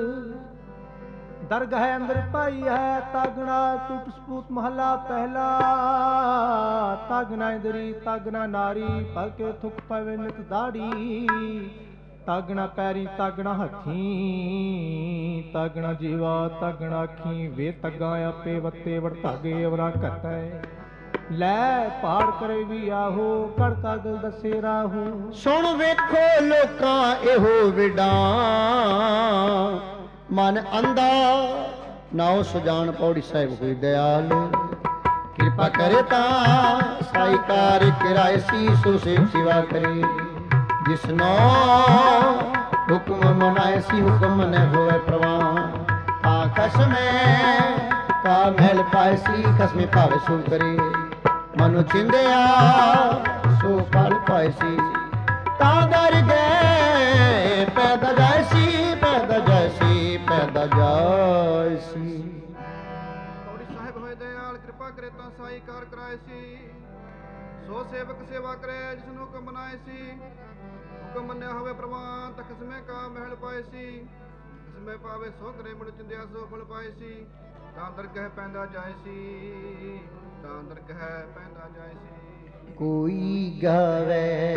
ਦਰਗਹ ਅੰਦਰ ਪਾਈ ਹੈ ਤਾਗਣਾ ਟੁੱਟ ਸਪੂਤ ਮਹਲਾ ਪਹਿਲਾ। ਤਾਗਣਾ ਇੰਦਰੀ ਤਾਗਣਾ ਨਾਰੀ, ਭਲਕੇ ਥੁਕ ਪਵੇ ਨਿਤ ਦਾੜੀ। ਤਾਗਣਾ ਪੈਰੀ ਤਾਗਣਾ ਹੱਥੀ, ਤਾਗਣਾ ਜੀਵਾ ਤਾਗਣਾ ਅੱਖੀ। ਵੇ ਤੱਗਾ ਆਪੇ ਵੱਤੇ ਵਰਤਾਗੇ ਅਵਰਾ ਘਟੈ। ਲੈ ਪਾੜ ਕਰੇ ਵੀ ਆਹੋ, ਕੜ ਕਾਗਲ ਦਸੇ ਰਾਹੂ। ਸੁਣ ਵੇਖੋ ਲੋਕਾਂ ਇਹੋ ਵਿਡਾਂ। ਮਨ ਅੰਧਾ ਨਾਉ ਸੁਜਾਨ ਪੌੜੀ ਸਾਹਿਬ ਹੋਈ ਦਇਆਲ ਕਿਰਪਾ ਕਰੇ ਤਾਂ ਸਾਈਕਾਰ ਕਿਰਾਇਸੀ ਸੋ ਸੇ ਸਿਵਾ ਕਰੇ ਜਿਸਨੋ ਹੁਕਮ ਮਨਾਇਸੀ ਹੁਕਮ ਨ ਹੋਏ ਪ੍ਰਵਾਨ ਤਾਂ ਖਸਮੇ ਕਾ ਮਹਿਲ ਪਾਇਸੀ ਖਸਮੇ ਭਾਵੇ ਸੋ ਕਰੇ ਮਨੁ ਚਿੰਦਿਆ ਸੋ ਫਲ ਪਾਇਸੀ ਤਾਂ ਦਰ ਗਏ ਪੈਦਾ ਜਾਇਸੀ ਪੈਦਾ ਜਾਇਸੀ ਪੈਦਾ ਜਾਇਸੀ ਪੌੜੀ ਸਾਹਿਬ ਹੋਏ ਦਇਆਲ ਕਿਰਪਾ ਕਰੇ ਤਾਂ ਸਾਈ ਕਾਰ ਕਰਾਏ ਸੀ ਸੋ ਸੇਵਕ ਸੇਵਾ ਕਰੇ ਜਿਸ ਨੂੰ ਹੁਕਮ ਬਣਾਏ ਸੀ ਹੁਕਮ ਮੰਨਿਆ ਹੋਵੇ ਪ੍ਰਵਾਨ ਤਾਂ ਖਸਮੇ ਕਾ ਮਹਿਲ ਪਾਏ ਸੀ ਖਸਮੇ ਪਾਵੇ ਸੋ ਕਰੇ ਮੁੜ ਚਿੰਦਿਆ ਸੋ ਫਲ ਪਾਏ ਸੀ ਤਾਂ ਦਰਗਹਿ ਪੈਂਦਾ ਜਾਏ ਸੀ ਤਾਂ ਦਰਗਹਿ ਪੈਂਦਾ ਜਾਏ ਸੀ ਕੋਈ ਗਾਵੇ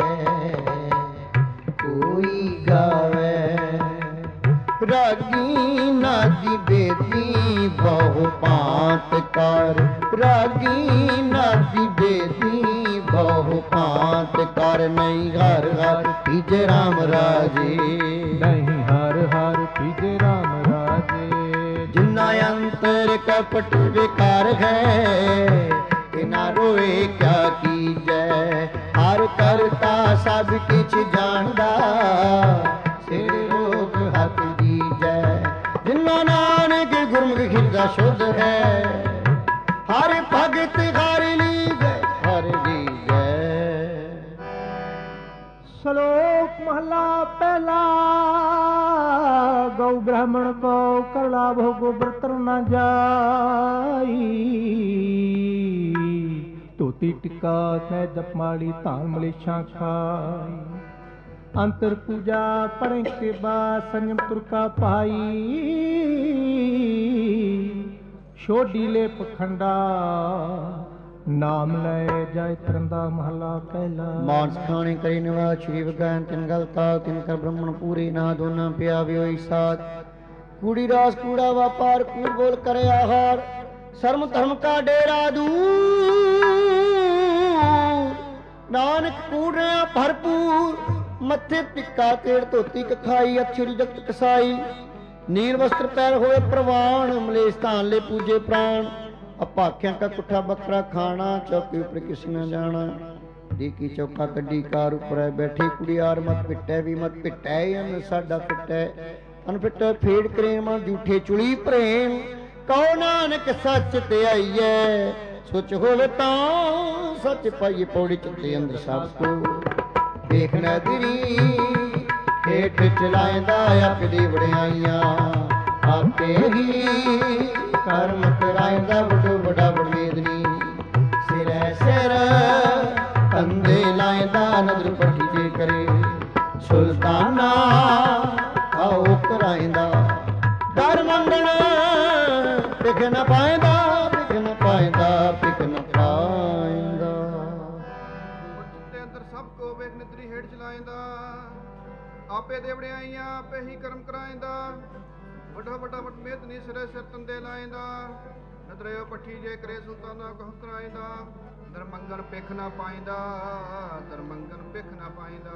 ਰਾਗੀ ਨਾਦੀ ਬੇਦੀ ਬਹੁ ਪਾਤ ਕਰ ਰਾਗੀ ਨਾਦੀ ਬੇਦੀ ਬਹੁ ਪਾਤ ਕਰ ਨਹੀਂ ਹਰ ਹਰ ਪੀਜੇ ਰਾਮ ਰਾਜੇ ਨਹੀਂ ਹਰ ਹਰ ਪੀਜੇ ਰਾਮ ਰਾਜੇ ਜਿਨਾ ਅੰਤਰ ਕਪਟ ਵਿਕਾਰ ਹੈ ਨਾ ਰੋਏ ਕਿਆ ਕੀਜੈ ਹਰ ਕਰਤਾ ਸਭ ਕਿਛ ਜਾਣਦਾ ਸਿਰ ਰੋਗ ਹੱਥ ਦੀਜੈ ਜਿਨਾ ਨਾਨਕ ਗੁਰਮੁਖ ਹਿਰਦਾ ਸ਼ੁੱਧ ਹੈ ਹਰ ਭਗਤ ਹਰ ਲੀਜੈ ਹਰ ਲੀਜੈ ਸ਼ਲੋਕ ਮਹਲਾ ਪਹਿਲਾ ਗਊ ਬ੍ਰਾਹਮਣ ਕੋ ਕਰਲਾ ਭੋਗੋ ਬਰਤਨ ਨਾ ਜਾਈ ਧੋਤੀ ਟਿੱਕਾ ਤੈ ਜਪਮਾਲੀ ਧਾਨ ਮਲੇਸ਼ਾਂ ਖਾਈ ਅੰਤਰ ਪੂਜਾ ਪੜ੍ਹੇ ਕੇ ਬਾਦ ਸੰਜਮ ਤੁਰਕਾ ਪਾਈ ਛੋਡੀ ਲੈ ਪਖੰਡਾ ਨਾਮ ਲੈ ਜਾਇ ਤਰੰਦਾ ਮਹਲਾ ਪਹਿਲਾ ਮਾਨਸ ਖਾਣੇ ਕਰੀ ਨਿਵਾਸ ਸ਼੍ਰੀ ਵਿਗਿਆਨ ਤਿਨ ਗਲਤਾ ਤਿਨ ਕਰ ਬ੍ਰਹਮਣ ਪੂਰੇ ਨਾ ਦੋਨਾ ਪਿਆ ਵਿਓਈ ਸਾਥ ਕੂੜੀ ਰਾਸ ਕੂੜਾ ਵਪਾਰ ਕੂੜ ਬੋਲ ਕਰੇ ਆਹਾਰ ਸ਼ਰਮ ਧਰਮ ਕਾ ਡੇਰਾ ਦੂਰ ਨਾਨਕ ਕੂੜ ਰਿਆ ਭਰਪੂਰ ਮੱਥੇ ਟਿੱਕਾ ਤੇੜ ਧੋਤੀ ਕਖਾਈ ਅਛਰੀ ਜਗਤ ਕਸਾਈ ਨੀਲ ਵਸਤਰ ਪੈਰ ਹੋਏ ਪ੍ਰਵਾਨ ਮਲੇਸ਼ ਧਾਨ ਲੈ ਪੂਜੇ ਪ੍ਰਾਣ ਅਪਾਖਿਆਂ ਕਾ ਕੁੱਠਾ ਬੱਕਰਾ ਖਾਣਾ ਚੌਕੀ ਉੱਪਰ ਕਿਸ ਨਾ ਜਾਣਾ ਡੀਕੀ ਚੌਕਾ ਕੱਢੀ ਕਾਰ ਉੱਪਰ ਬੈਠੀ ਕੁੜੀਆਰ ਮਤ ਪਿੱਟੈ ਵੀ ਮਤ ਪਿੱਟੈ ਅਨ ਸਾਡਾ ਪਿੱਟੈ ਅਨਫਿੱਟੈ ਫੇੜ ਕਰੇਮ ਝੂਠੇ ਚੁਲੀ ਪ੍ਰੇਮ ਕਉ ਨਾਨਕ ਸੱਚ ਤੇ ਆਈਐ ਸੋਚ ਹੋਵੇ ਤਾਂ ਸੱਚ ਪਾਈਏ ਪੌੜੀ ਚਿੱਤੇ ਅੰਦਰ ਸਭ ਕੋ ਦੇਖ ਨਦਰੀ ਹੇਠ ਚਲਾਇਂਦਾ ਆਪਦੀ ਵਡਿਆਈਆਂ ਆਪੇ ਹੀ ਕਰਮ ਕਰਾਇਂਦਾ ਵੱਡੋ ਵੱਡਾ ਵਡਮੇਦਨੀ ਸਿਰੈ ਸਿਰ ਕੰਦੇ ਲਾਇਂਦਾ ਨਦਰ ਪੱਠੀ ਜੇ ਕਰੇ ਸੁਲਤਾਨਾ ਆਓ ਕਰਾਇਂਦਾ ਦਰ ਮੰਗਣ ਪਿਖ ਨ ਪਾਇਂਦਾ ਪਿਖ ਨ ਪਾਇਂਦਾ ਪਿਖ ਨ ਪਾਇਂਦਾ ਤੇ ਅੰਦਰ ਸਭ ਕੋ ਵੇਖ ਨਿਤਰੀ ਹੇਠ ਚਲਾਇਂਦਾ ਆਪੇ ਦੇ ਵਡਿਆਈਆਂ ਆਪੇ ਹੀ ਕਰਮ ਕਰਾਇਂਦਾ ਵੱਡਾ ਵੱਡਾ ਵਡਮੇਦਨੀ ਸਿਰੇ ਸਿਰ ਤੰਦੇ ਲਾਇਂਦਾ ਨਦਰਿਓ ਪੱਠੀ ਜੇ ਕਰੇ ਸੁਲਤਾਨਾ ਕਹ ਕਰਾਇਂਦਾ ਦਰ ਮੰਗਣ ਪਿਖ ਨਾ ਪਾਇਂਦਾ ਦਰ ਮੰਗਣ ਪਿਖ ਨਾ ਪਾਇਂਦਾ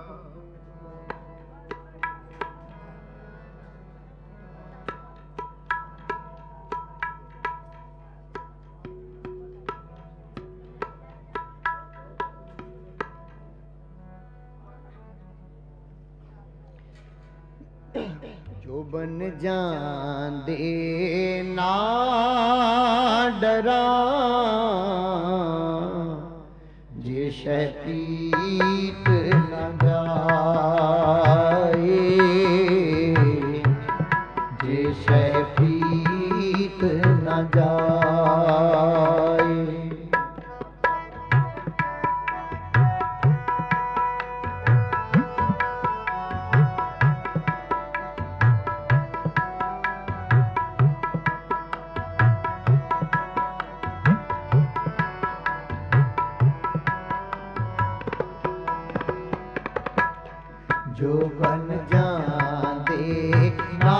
ਜੋ ਬਨ ਜਾਂਦੇ ਨਾ ਡਰਾਂ ਜੇ ਸ਼ਹਿ ਪੀਤ ਨਾ ਜਾਏ ਜੇ ਸ਼ਹਿ ਪੀਤ ਨਾ ਜਾਏ ਜੋ ਬਨ ਜਾਂਦੇ ਨਾ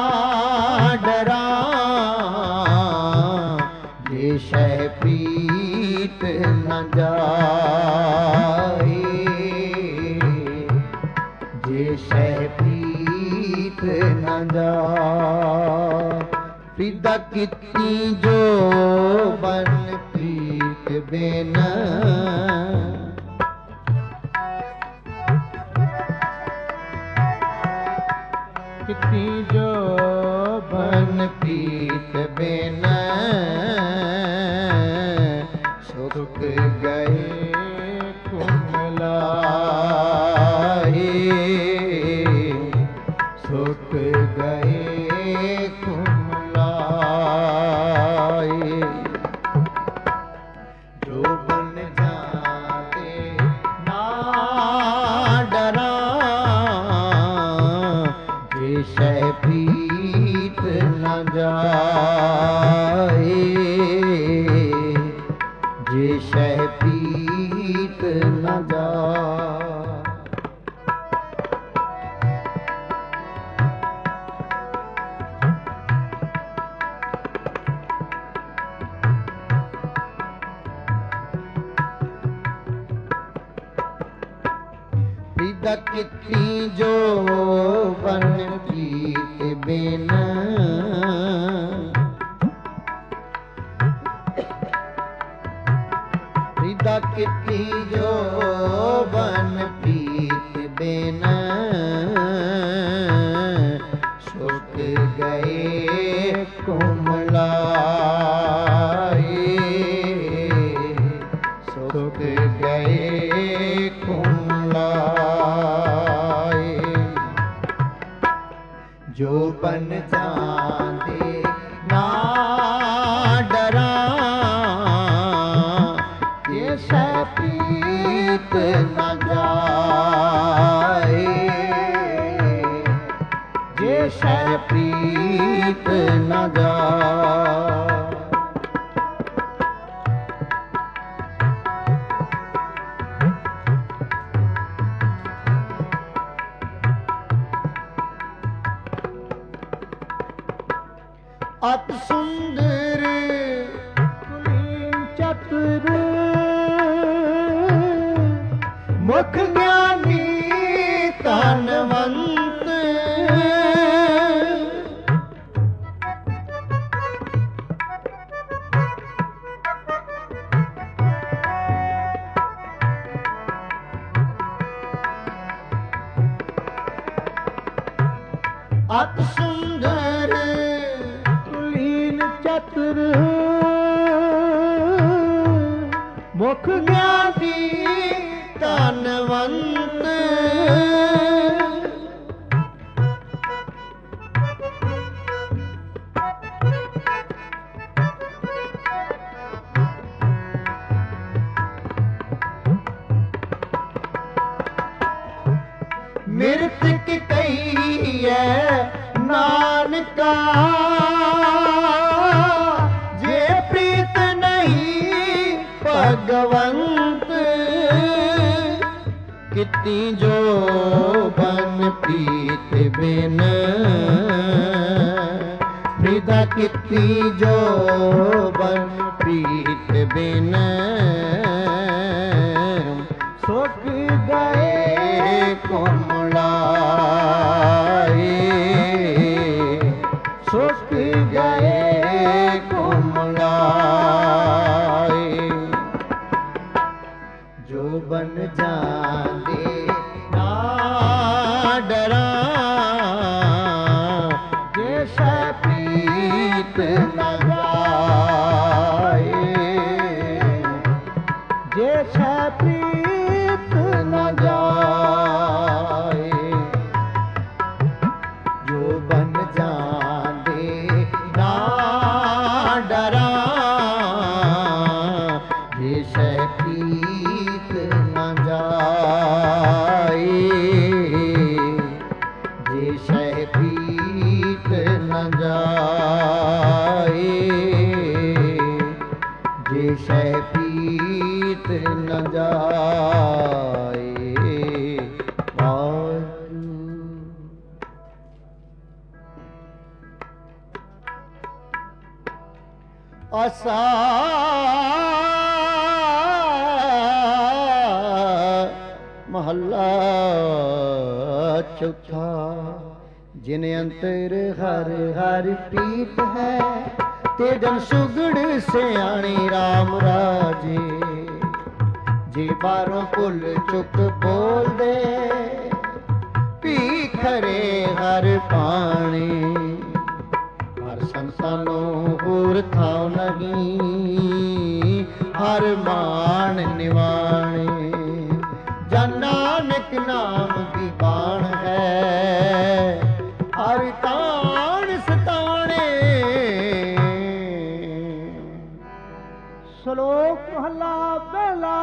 ਡਰਾਂ ਜੇ ਸ਼ਹਿ ਪ੍ਰੀਤ ਨ ਜਾਏ ਜੇ ਸ਼ਹਿ ਪ੍ਰੀਤ ਨ ਜਾ ਪ੍ਰੀਦਾ ਕੀਤੀ ਜੋ ਬਨ ਪ੍ਰੀਤ ਬਿਨ ਕੀਤੀ ਜੋ ਬਨ ਪ੍ਰੀਤ ਬਿਨ ਸੁਖ ਗਏ ਕੁਮਲਾਏ ਸੁਖ ਗਏ ਕੁਮਲਾਏ ਜੋ ਬਨ ਜਾਤੇ ਨਾ ਡਰਾਂ ਜੇ ਸਹਿ ਪ੍ਰੀਤ ਨ ਜਾਏ ਜੇ ਸਹਿ ਪ੍ਰੀਤ ਨ ਜਾਏ ਪ੍ਰੀਦਾ ਕੀਤੀ ਜੋ ਬਨ ਪ੍ਰੀਤ ਬਿਨ ਪ੍ਰੀਦਾ ਕੀਤੀ ਜੋ ਬਨ ਪ੍ਰੀਤ ਬਿਨ ਸੁਖ ਗਏ ਕੁਮਲਾਏ ਸੁਖ ਗਏ ਕੁਮਲਾਏ ਜੋ ਬਨ ਜਾਂਦੇ ਨਾ ਡਰਾਂ ਜੇ ਸਹਿ ਪ੍ਰੀਤ ਨ ਜਾਏ ਜੇ ਸਹਿ ਪ੍ਰੀਤ ਨ ਜਾਏ ਅਤ ਸੁੰਦਰ ਕੁਲੀਨ ਚਤੁਰ ਮੁਖ ਗਿਆਨੀ ਧਨਵੰਤ ਅਤ ਸੁੰਦਰ ਚਤੁਰ ਮੁਖ ਗਿਆਨੀ ਧਨਵੰਤ ਮਿਰਤਕ ਕਹੀਐ ਨਾਨਕਾ ਜੇ ਪ੍ਰੀਤ ਨਹੀਂ ਭਗਵੰਤ ਕੀਤੀ ਜੋ ਬਨ ਪ੍ਰੀਤ ਬਿਨ ਪ੍ਰੀਦਾ ਕੀਤੀ ਜੋ ਬਨ ਪ੍ਰੀਤ ਬਿਨ ਸੁਖ ਗਏ ਕੁਮਲਾਏ ਸੁਖ ਗਏ ਕੁਮਲਾਏ ਜੋ ਬਨ ਜਾਂਦੇ ਨਾ ਡਰਾਂ ਜੇ ਸਹਿ ਪ੍ਰੀਤ ਨ ਜਾਏ ਜੇ ਸਹਿ ਪ੍ਰੀਤ ਨ ਜਾਏ ਜੋ ਬਨ ਜਾਂਦੇ ਨਾ ਡਰਾਂ ਜੇ ਸਹਿ ਪ੍ਰੀਤ ਨ ਜਾਏ ਜੇ ਸਹਿ ਪ੍ਰੀਤ ਨ ਜਾਏ ਜੇ ਸਹਿ ਪ੍ਰੀਤ ਨ ਜਾਏ ਆਸਾ ਮਹੱਲਾ ਚੌਥਾ ਜਿਨ ਅੰਤਰ ਹਰ ਹਰ ਪ੍ਰੀਤ ਹੈ, ਤੇ ਜਨ ਸੁਗੜ ਸਿਆਣੇ RAM ਰਾਜੇ। ਜੇ ਬਾਹਰੋਂ ਭੁੱਲ ਚੁੱਕ ਬੋਲਦੇ, ਭੀਖਰੇ ਹਰ ਪਾਣੇ। ਹਰ ਸੰਤਾਂ ਨੂੰ ਹੋਰ ਥਾਂ ਨਹੀਂ, ਹਰ ਮਾਣ ਨਿਵਾਣੇ। ਜਨ ਨਾਨਕ ਨਾਮ ਦੀ ਬਾਣ ਹੈ, ਹਰ ਤਾਣ ਸਤਾਣੇ। ਸ਼ਲੋਕ ਮਹਲਾ ਪਹਿਲਾ।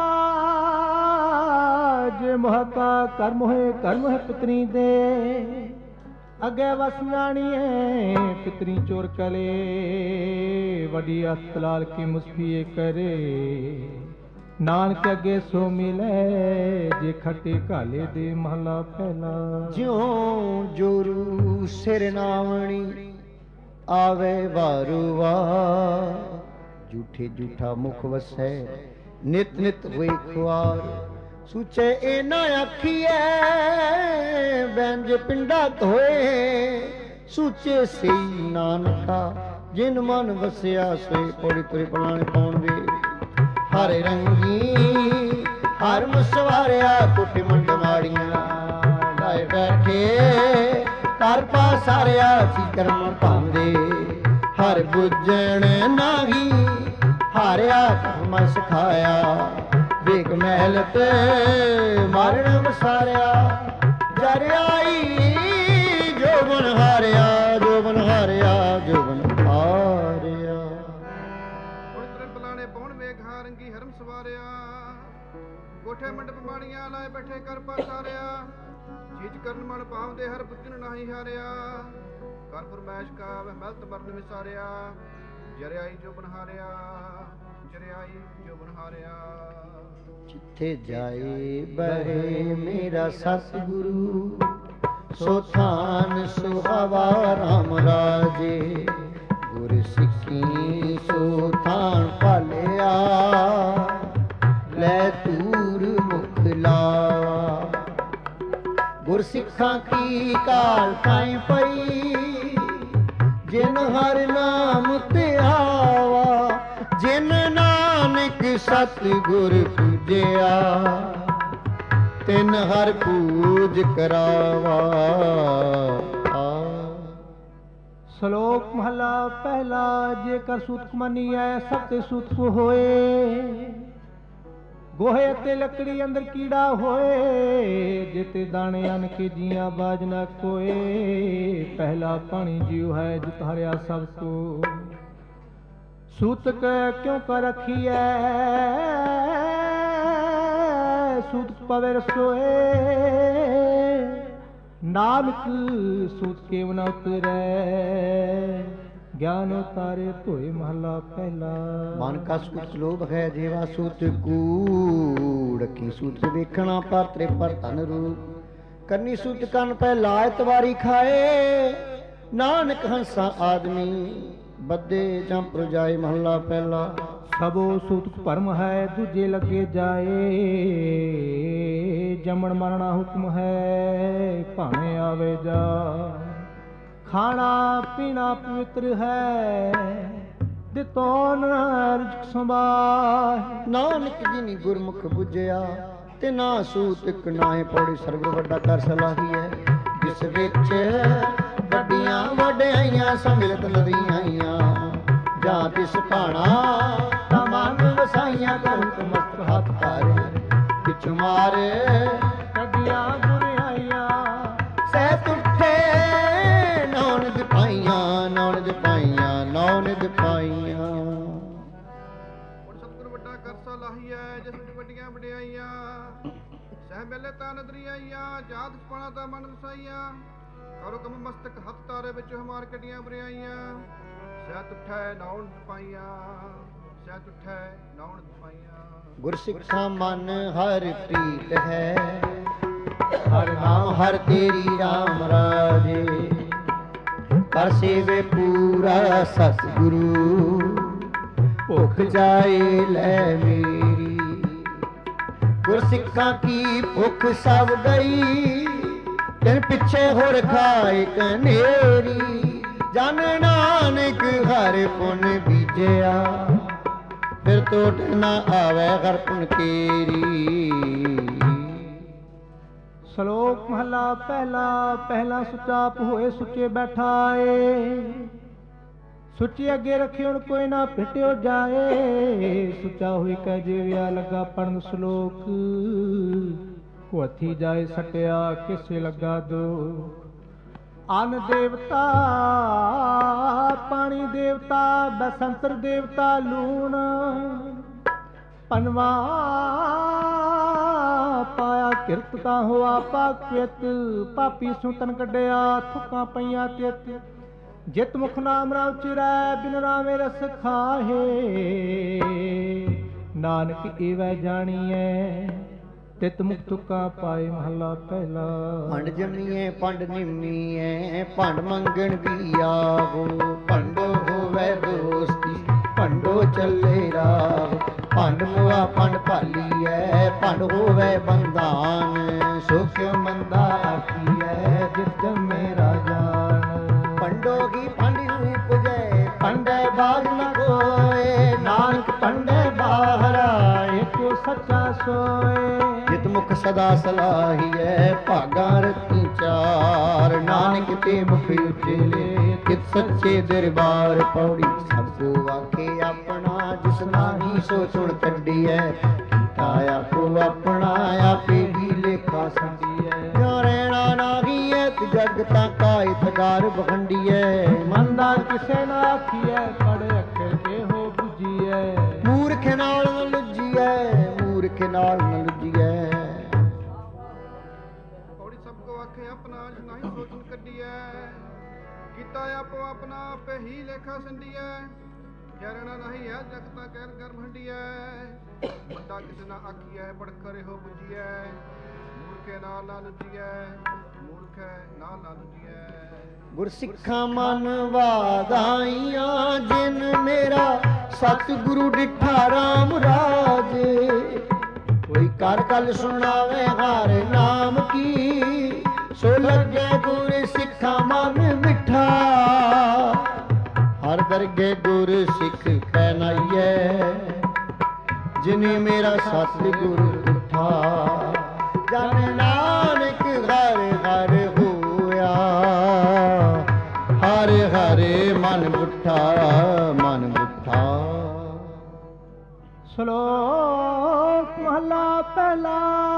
ਜੇ ਮਹਤਾ ਕਰਮ ਹੋਏ, ਕਰਮ ਹੈ ਪਿਤਰੀ ਦੇ। ਅੱਗੇ ਵਸ ਜਾਣੀਏ ਪਿਤਰੀ ਚੋਰ ਕਲੇ। ਵੱਡੀ ਹੱਥ ਲਾਲ ਕੀ ਮੁਸਫੀਏ ਕਰੇ। ਨਾਨਕ ਅੱਗੇ ਸੋ ਮਿਲੇ, ਜੇ ਖੱਟੇ ਘਾਲੇ ਦੇ ਮਹਲਾ ਪਹਿਲਾ। ਜਿਉ ਜੋਰੂ ਸਿਰ ਨਾਵਣੀ, ਆਵੇ ਵਾਰੂ ਵਾਰ। ਝੂਠੇ ਝੂਠਾ ਮੁਖ ਵਸੈ, ਨਿਤ ਨਿਤ ਹੋਏ ਖੁਆਰ। ਸੁਚੇ ਇਹ ਨਾ ਆਖੀਐ, ਬੈਂਜ ਪਿੰਡਾ ਧੋਏ। ਸੁਚੇ ਸਈ ਨਾਨਕਾ, ਜਿਨ ਮਨ ਵਸਿਆ ਸੋਏ। ਪੌੜੀ ਤੁਰੇ ਪਲਾਣੇ ਪਾਉਣ ਵੇ ਹਰ ਰੰਗੀ। ਹਰ ਮੁਸਵਾਰਿਆ ਕੁੱਟ ਮੰਡ ਮਾੜੀਆਂ। ਲਾਏ ਬੈਠੇ ਕਰ ਪਾਸਾਰਿਆ, ਸੀ ਕਰਮ ਭਾਂਦੇ। ਹਰ ਬੁੱਝਣ ਨਾਹੀ, ਹਾਰਿਆ ਕਰਮ ਸਿਖਾਇਆ। ਵੇਖ ਮਹਿਲ ਤੇ ਮਾਰਨ ਵਸਾਰਿਆ। ਜਰਿਆਈ ਜੋਬਨ ਹਾਰਿਆ, ਜੋਬਨ ਹਾਰਿਆ, ਜੋਬਨ ਹਾਰਿਆ। ਹੁਣ ਤ੍ਰਿਪਲਾਣੇ ਪੌਣ ਵੇਖ ਹਾਰੰਗੀ ਹਰਮ ਸਵਾਰਿਆ। ਕੋਠੇ ਮੰਡਪ ਮਾੜੀਆਂ ਲਾਏ ਬੈਠੇ ਕਰ ਪਾਸਾਰਿਆ। ਚੀਜ਼ ਕਰਨ ਮਨ ਪਾਉਂਦੇ ਹਰ ਬੁੱਝਣ ਨਾਹੀ ਹਾਰਿਆ। ਕਰ ਫਰਮੈਸ਼ ਕਾ ਵਹਿ ਮਲਤ ਮਰਨ ਵਿਸਾਰਿਆ। ਜਰਿਆਈ ਜੋਬਨ ਹਾਰਿਆ, ਜਰਿਆਈ ਜੋਬਨ ਹਾਰਿਆ। ਜਿੱਥੇ ਜਾਏ ਬਹੇ ਮੇਰਾ ਸਤਿਗੁਰੂ, ਸੋ ਥਾਨ ਸੁਹਾਵਾ RAM ਰਾਜੇ। ਗੁਰ ਸਿੱਖੀ ਸੋ ਥਾਨ ਭਾਲਿਆ, ਲੈ ਤੂਰ ਮੁਖ ਲਾਵਾ। ਗੁਰ ਸਿੱਖਾਂ ਕੀ ਕਾਲ ਕਾਈ ਪਈ, ਜਿਨ ਹਰ ਨਾਮ ਤੇ ਆਵਾ। ਜਿਨ ਨਾਨਕ ਸਤਿਗੁਰ ਪੂਜਿਆ, ਤਿਨ ਹਰ ਪੂਜ ਕਰਾਵਾ। ਸ਼ਲੋਕ ਮਹਲਾ ਪਹਿਲਾ। ਜੇਕਰ ਸੂਤਕ ਮੰਨੀਐ, ਸਭ ਤੇ ਸੂਤਕ ਹੋਏ। ਗੋਹੇ ਤੇ ਲੱਕੜੀ ਅੰਦਰ ਕੀੜਾ ਹੋਏ। ਜਿਤੇ ਦਾਣੇ ਅਨ ਕੇ ਜੀਆਂ ਬਾਜ ਨਾ ਕੋਏ। ਪਹਿਲਾ ਪਾਣੀ ਜਿਉ ਹੈ, ਜਿਤ ਹਰਿਆ ਸਭ ਕੋ। ਸੂਤਕ ਕਿਉਂ ਕਰ ਰਖੀਐ, ਸੂਤਕ ਪਵੇ ਰਸੋਏ। ਨਾਨਕ ਸੂਤ ਕੇਵ ਨ ਉਤਰੈ, ਗਿਆਨ ਉਤਾਰੇ ਧੋਏ ਮਹਲਾ ਪਹਿਲਾ। ਮਨ ਕਾ ਸੂਤ ਲੋਭ ਹੈ, ਜੀਵਾ ਸੂਤ ਕੂੜ। ਕੀ ਸੂਤ ਵੇਖਣਾ ਪਾਤਰੇ ਪਰ ਧਨ ਰੂਪ। ਕਰਨੀ ਸੂਤ ਕੰਨ ਪੈ ਲਾਇਤ ਵਾਰੀ ਖਾਏ। ਨਾਨਕ ਹੰਸਾ ਆਦਮੀ, ਬੱਦੇ ਜਾਂ ਪ੍ਰਜਾਏ ਮਹਲਾ ਪਹਿਲਾ। ਸਭੋ ਸੂਤਕ ਭਰਮ ਹੈ, ਦੂਜੇ ਲੱਗੇ ਜਾਏ। ਜੰਮਣ ਮਰਣਾ ਹੁਕਮ ਹੈ, ਭਾਣੇ ਆਵੇ ਜਾ। ਖਾਣਾ ਪੀਣਾ ਪਵਿੱਤਰ ਹੈ, ਦਿੱਤੋ ਰਿਜ਼ਕ ਸੰਭਾਏ। ਨਾਨਕ ਜਿਨੀ ਗੁਰਮੁਖ ਬੁਝਿਆ, ਤੇ ਨਾ ਸੂਤਕ ਨਾਏ। ਪੌੜੀ ਸਰਬ ਵੱਡਾ ਕਰ ਸਲਾਹੀ ਹੈ, ਜਿਸ ਵਿੱਚ ਵੱਡੀਆਂ ਵਡਿਆਈਆਂ ਸਮਿਲਤ ਨਦੀਆਂ। ਜਾਂ ਤਿਸ ਭਾਣਾ ਤਾਂ ਮਨ ਵਸਾਈਆਂ। ਕਰਤ ਮਸਤ ਹੱਥ ਤਾਰੇ, ਪਿਛ ਮਾਰੇ ਕੱਢੀਆਂ ਬੁਰਾਈਆਂ। ਸਹਿ ਤੁਠੇ ਨੌ ਨਿਧ ਪਾਈਆਂ, ਨੌ ਨਿਧ ਪਾਈਆਂ, ਨੌ ਨਿਧ ਪਾਈਆਂ। ਹੁਣ ਸਤਿਗੁਰ ਵੱਡਾ ਕਰ ਸਲਾਹੀਐ, ਜਿਸ ਵਿੱਚ ਵੱਡੀਆਂ ਵਡਿਆਈਆਂ। ਸਹਿ ਮੇਲੇ ਤਾਂ ਨਦਰੀ ਆਈਆਂ, ਜਾਤ ਪਾਣਾ ਤਾਂ ਮਨ ਵਸਾਈਆਂ। ਕਰੋ ਕਮ ਮਸਤਕ ਹੱਥ ਤਾਰੇ, ਵਿੱਚ ਹਮਾਰ ਕੱਢੀਆਂ ਬੁਰਾਈਆਂ। ਸਹਿ ਤੁਠੈ ਨੌ ਨਿਧ ਪਾਈਆਂ, ਸਹਿ ਤੁਠੈ ਨੌ ਨਿਧ ਪਾਈਆਂ। ਗੁਰਸਿੱਖਾਂ ਮਨ ਹਰ ਪ੍ਰੀਤ ਹੈ, ਹਰ ਨਾਮ ਹਰ ਤੇਰੀ RAM ਰਾਜੇ। ਕਰ ਸੇਵੇ ਪੂਰਾ ਸਤਿਗੁਰੂ, ਭੁੱਖ ਜਾਏ ਲੈ ਮੇਰੀ। ਗੁਰਸਿੱਖਾਂ ਕੀ ਭੁੱਖ ਸਭ ਗਈ, ਤਿਨ ਪਿੱਛੇ ਹੋਰ ਖਾਏ ਕਨੇਰੀ ਜਨ ਨਾਨਕ ਹਰ ਪੁਨ ਬੀਜਿਆ ਫਿਰ ਟੋਟ ਨਾ ਆਵੇ ਹਰ ਪੁਨ ਕੇਰੀ। ਸ਼ਲੋਕ ਮਹਲਾ ਪਹਿਲਾ। ਪਹਿਲਾ ਸੁੱਚਾ ਹੋਏ ਸੁੱਚੇ ਬੈਠਾ ਏ, ਸੁੱਚੇ ਅੱਗੇ ਰੱਖੇ ਹੁਣ ਕੋਈ ਨਾ ਫਿਟਿਓ ਜਾਏ। ਸੁੱਚਾ ਹੋਈ ਕਹਿ ਜਿਵਿਆ ਲੱਗਾ ਪੜਨ ਸ਼ਲੋਕ, ਹੱਥੀ ਜਾਏ ਸਟਿਆ ਕਿਸੇ ਲੱਗਾ ਦੋ। ਅਨ ਦੇਵਤਾ ਪਾਣੀ ਦੇਵਤਾ ਬਸੰਤਰ ਦੇਵਤਾ ਲੂਣ ਪਨਵਾ ਪਾਇਆ ਕਿਰਤ ਤਾਂ ਹੋਆ ਪਾਕਿਤ। ਪਾਪੀ ਸੁਤਨ ਕੱਢਿਆ ਥੁੱਕਾਂ ਪਈਆਂ ਤਿਤ। ਜਿਤ ਮੁਖ ਨਾਮ ਰਾਮ ਚਿਰੈ ਬਿਨ ਰਾਮੇ ਰਸ ਖਾਹੇ। ਨਾਨਕ ਏਵੈ ਜਾਣੀਐ ਤਿਤ ਮੁਖ ਤੁਕਾਂ ਪਾਏ ਮਹਲਾ ਪਹਿਲਾ। ਭੰਡ ਜੰਮੀਐ ਭੰਡ ਨਿੰਮੀਐ ਭੰਡ ਮੰਗਣ ਵੀ ਆਵੋ। ਭੰਡੋ ਹੋਵੇ ਦੋਸਤੀ ਭੰਡੋ ਚੱਲੇ ਰਾਹ। ਭੰਡ ਮੁਆ ਭੰਡ ਭਾਲੀਐ ਭੰਡ ਹੋਵੇ ਬੰਧਾਨ। ਸੁਖ ਮੰਦਾ ਆਖੀਐ ਜਿਤ ਜੰਮੇ ਰਾਜਾਨ। ਭੰਡੋ ਕੀ ਭੰਡ ਹੋਈ ਪੁਜੈ ਭੰਡੈ ਬਾਗ ਨ ਕੋਏ। ਨਾਨਕ ਭੰਡੈ ਬਾਹਰਾ ਏਕੋ ਸੱਚਾ ਸੋਏ। ਜਿਤ ਮੁਖ ਸਦਾ ਸਲਾਹੀਐ ਭਾਗਾਂ ਰਤੀ ਚਾਰ। ਨਾਨਕ ਤੇ ਮੁਖ ਉਚੇਲੇ ਕਿਤ ਸੱਚੇ ਦਰਬਾਰ। ਪੌੜੀ ਸਭ ਕੋ ਆਖੇ ਆਪਣਾ ਜਿਸ ਨਾਹੀ ਸੋ ਚੁਣ ਕੱਢੀਐ। ਕੀਤਾ ਆਪੋ ਆਪਣਾ ਆਪੇ ਹੀ ਲੇਖਾ ਸੰਡੀਐ। ਜੋ ਰਹਿਣਾ ਨਾਹੀਐ ਜਗ ਤਾਂ ਕਾਇ ਤਗਾਰ ਬਖੰਡੀਐ। ਮੰਦਾ ਕਿਸੇ ਨਾ ਆਖੀਐ ਪੜ ਅੱਖਰ ਕੇ ਹੋ ਬੁਝੀਐ। ਮੂਰਖ ਨਾਲ ਨ ਲੁੱਜੀਐ ਮੂਰਖ ਨਾਲ ਨ ਲੁੱਜੀਐ। ਪੌੜੀ ਸਭ ਕੋ ਆਖੇ ਆਪਣਾ ਜਿਸ ਨਾਹੀ ਸੋ ਚੁਣ ਕੱਢੀਐ। ਕੀਤਾ ਆਪੋ ਆਪਣਾ ਆਪੇ ਹੀ ਲੇਖਾ ਸੰਡੀਐ। ਕਹਿਣਾ ਨਹੀਂ ਹੈ ਜਗ ਤਾਂ ਕਹਿਰ ਕਰ ਭੰਡੀਐ। ਬੰਦਾ ਕਿਸੇ ਨਾ ਆਖੀਐ ਪੜ ਕਰੇ ਹੋ ਬੁਝੀਐ। ਮੂਰਖੇ ਨਾਲ ਨਾ ਲੁੱਜੀਐ ਮੂਰਖੇ ਨਾਲ ਨਾ ਲੁੱਜੀਐ। ਗੁਰਸਿੱਖਾਂ ਮਨ ਵਾਧਾਈਆਂ ਜਿਨ ਮੇਰਾ ਸਤਿਗੁਰੂ ਡਿਠਾ ਰਾਮ ਰਾਜੇ। ਕੋਈ ਕਰ ਗੱਲ ਸੁਣਾਵੇ ਹਰ ਨਾਮ ਕੀ। ਸੋ ਲੱਗੇ ਗੁਰ ਸਿੱਖਾਂ ਮਨ ਮਿੱਠਾ। ਹਰ ਦਰਗੇ ਗੁਰ ਸਿੱਖ ਕਹਿਨਾਈਐ ਜਿਨੇ ਮੇਰਾ ਸਤਿਗੁਰ ਉਠਾ। ਜਨ ਨਾਨਕ ਹਰ ਹਰ ਹੋਇਆ ਹਰ ਹਰੇ ਮਨ ਬੁੱਠਾ ਮਨ ਬੁੱਠਾ। ਸ਼ਲੋਕ ਮਹਲਾ ਪਹਿਲਾ।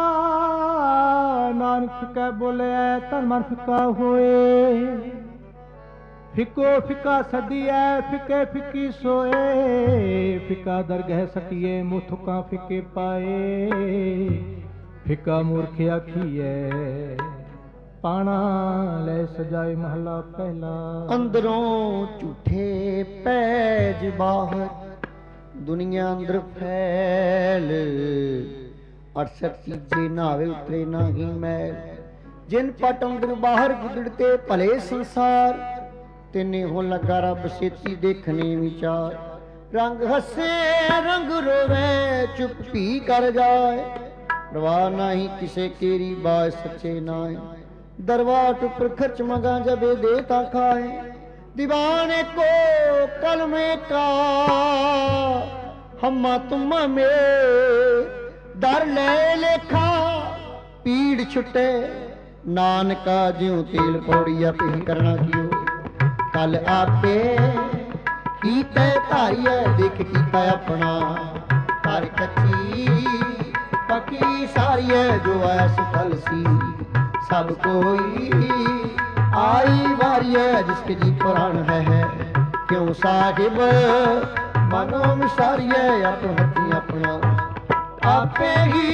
ਨਾਨਕ ਕਹਿ ਬੋਲਿਆ ਤਨ ਮਨ ਫਿੱਕਾ ਹੋਏ। ਫਿੱਕੋ ਫਿੱਕਾ ਸਦੀਐ ਫਿੱਕੇ ਫਿੱਕੀ ਸੋਏ। ਫਿੱਕਾ ਦਰਗਹਿ ਸਟੀਏ ਮੁਹ ਥੁੱਕਾਂ ਫਿੱਕੇ ਪਾਏ। ਫਿੱਕਾ ਮੂਰਖ ਆਖੀਐ ਪਾਣਾ ਲੈ ਸਜਾਏ ਮਹਲਾ ਪਹਿਲਾ। ਅੰਦਰੋਂ ਝੂਠੇ ਪੈਜ ਬਾਹਰ ਦੁਨੀਆ ਅੰਦਰ ਫੈਲ। 68 ਚੀਜ਼ੇ ਨਾਵੇ ਉਤਰੇ ਨਾਹੀ ਮੈਲ। ਜਿਨ ਪਟ ਅੰਦਰ ਬਾਹਰ ਗੁਦੜਤੇ ਭਲੇ ਸੰਸਾਰ। ਤਿੰਨੇ ਹੋ ਲੱਗਾ ਰੱਬ ਛੇਤੀ ਦੇਖਣੇ ਵਿਚਾਰ। ਰੰਗ ਹੱਸੇ ਰੰਗ ਰੋਵੇ ਚੁੱਪ ਭੀ ਕਰ ਜਾਏ। ਰਵਾ ਨਹੀਂ ਕਿਸੇ ਕੇਰੀ ਬਾਜ ਸੱਚੇ ਨਾਏ। दरवाट पर खर्च मंगा जबे देता खाए। दीवाने को कलमे का हम्मा तुम्मा में दर ले लेखा। पीड़ छुटे नानका ज्यों तेल पौड़िया पे करना कियो। कल आपे कीते धारिया देख कीता अपना। हर कच्ची पकी सारी है जो ऐस फल सी। सब कोई आई वारी है जिसके जी पुराण है। क्यों साहिब मनो मिसारी है अपना हथी अपना। आपे ही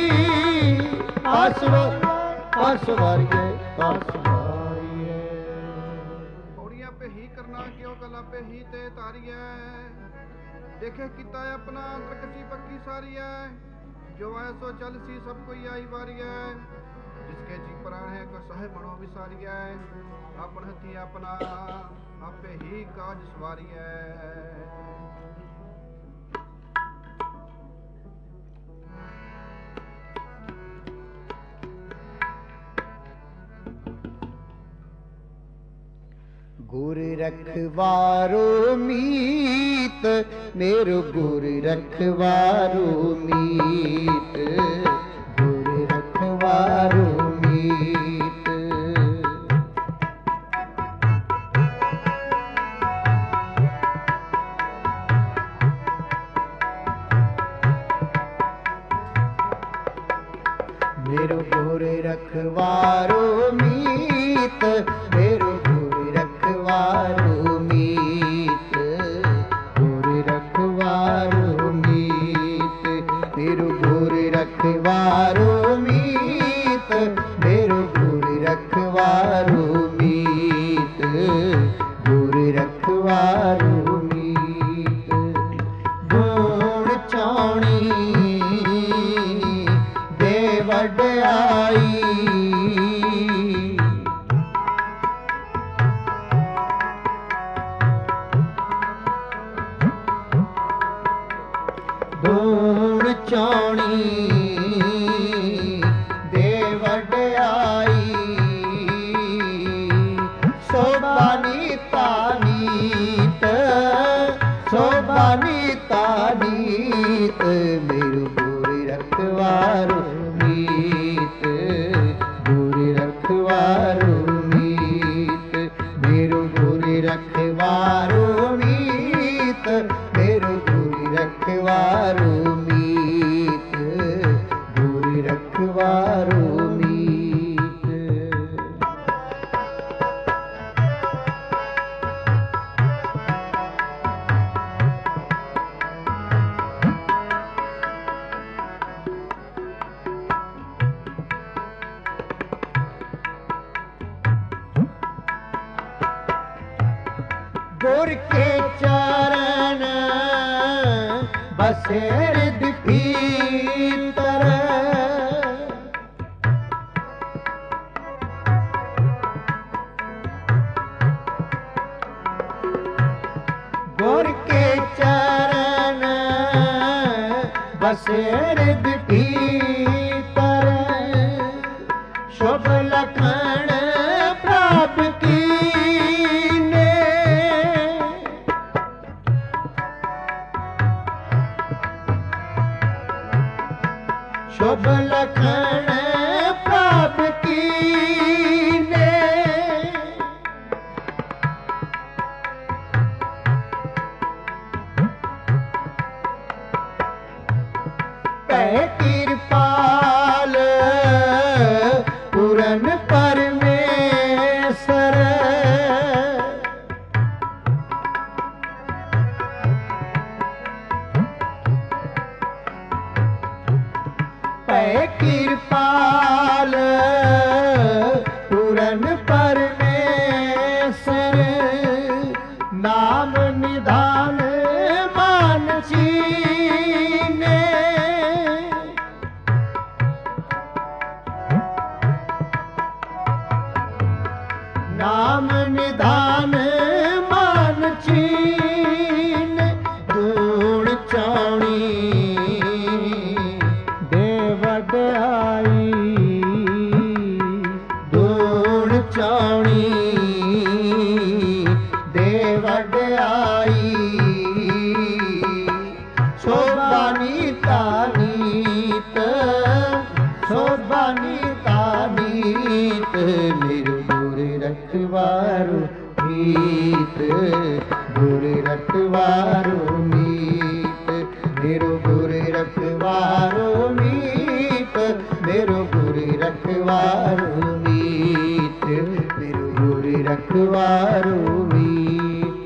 आसवारिये पौड़ियां पे ही करना क्यों कला पे ही ते तारी है। देखे किता अपना कच्ची पक्की सारी है। जो ऐसो चल सी सब कोई आई वारी है। जिसके जी प्राण है को साहेब बनो विसारी है। अपन हथी अपना आपे ही काज सवारी है। रखवारो मीत, मेरो गुर रखवारो मीत, गुर रखवारो मीत। मेरो गुर रखवारो मीत, मेरो गुर रखवारो मीत, गुर रखवारो मीत, मेरो गुर रखवारो मीत, मेरो गुर रखवारो मीत, गुर रखवारो मीत। गुण चौणी दे वड्याई, धूण चौणी दे वड्याई, शोभा नीता नीत, शोभा नीता नीत, मेरो गुर रखवारो मीत, गुर रखवारो मीत, मेरो गुर रखवारो मीत, मेरो गुर रखवारो मीत, गुर रखवारो मीत। गुर के चरण बसे हृदय भीतर, गुर के चरण बसे हृदय भीतर, शुभ लखन प्राप्त कीने, शुभ लखन प्राप्त कीने, पै कृपाल पूरन परमेश्वर, पै कृपाल पूरन परमेश्वर, नाम निधान मान चीने, नाम निधान मान चीन, गुण चौणी दे वड्याई, गुण चौणी दे वड्याई, शोभा नीता नीत, शोभा नीता नीत, मेरो गुर रखवारो मीत, गुर रखवारो मीत, मेरो गुर रखवारो मीत, मेरो गुर रखवारो मीत, मेरो गुर रखवारो मीत।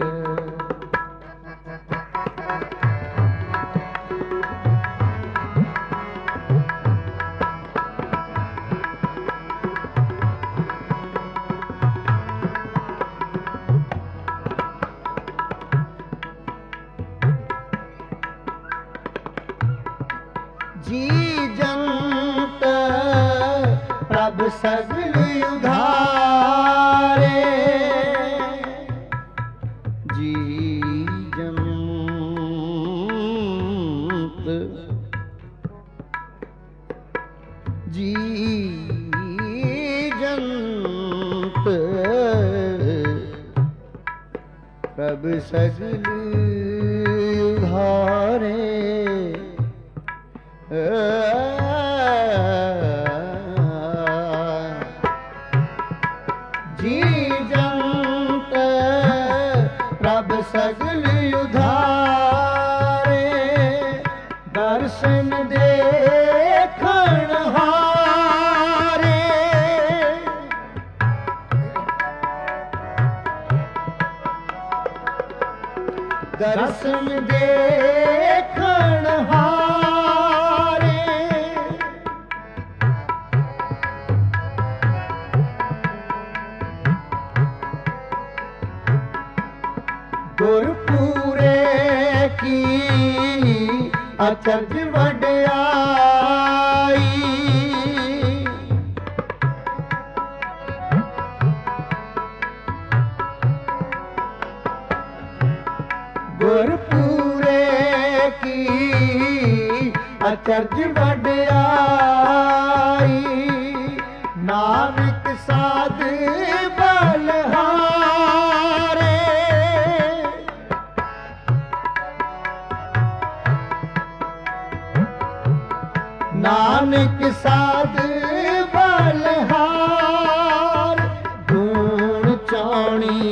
जी जंत प्रभ सगल उधारे, जी जंत, जी जंत ਪ੍ਰਭ ਸਗਲ ਉਧਾਰੇ ਜੀ ਜੰਤ ਪ੍ਰਭ ਸਗਲ ਉਧਾਰੇ ਦਰਸ਼ਨ ਦੇਖਣ ਹਾਰੇ ਦਰਸ਼ਨ ਦੇਖਣ ਹਾਰੇ ਗੁਰਪੂਰੇ ਕੀ ਅਚਰਜ ਵਡਿਆਈ ਗੁਰਪੂਰੇ ਕੀ ਅਚਰਜ ਵਡਿਆਈ ਨਾਨਕ ਸਾਧ ਬਲਹਾਰੇ ਨਾਨਕ ਸਾਧ ਬਲਹਾਰ ਗੁਣ ਚਾਣੀ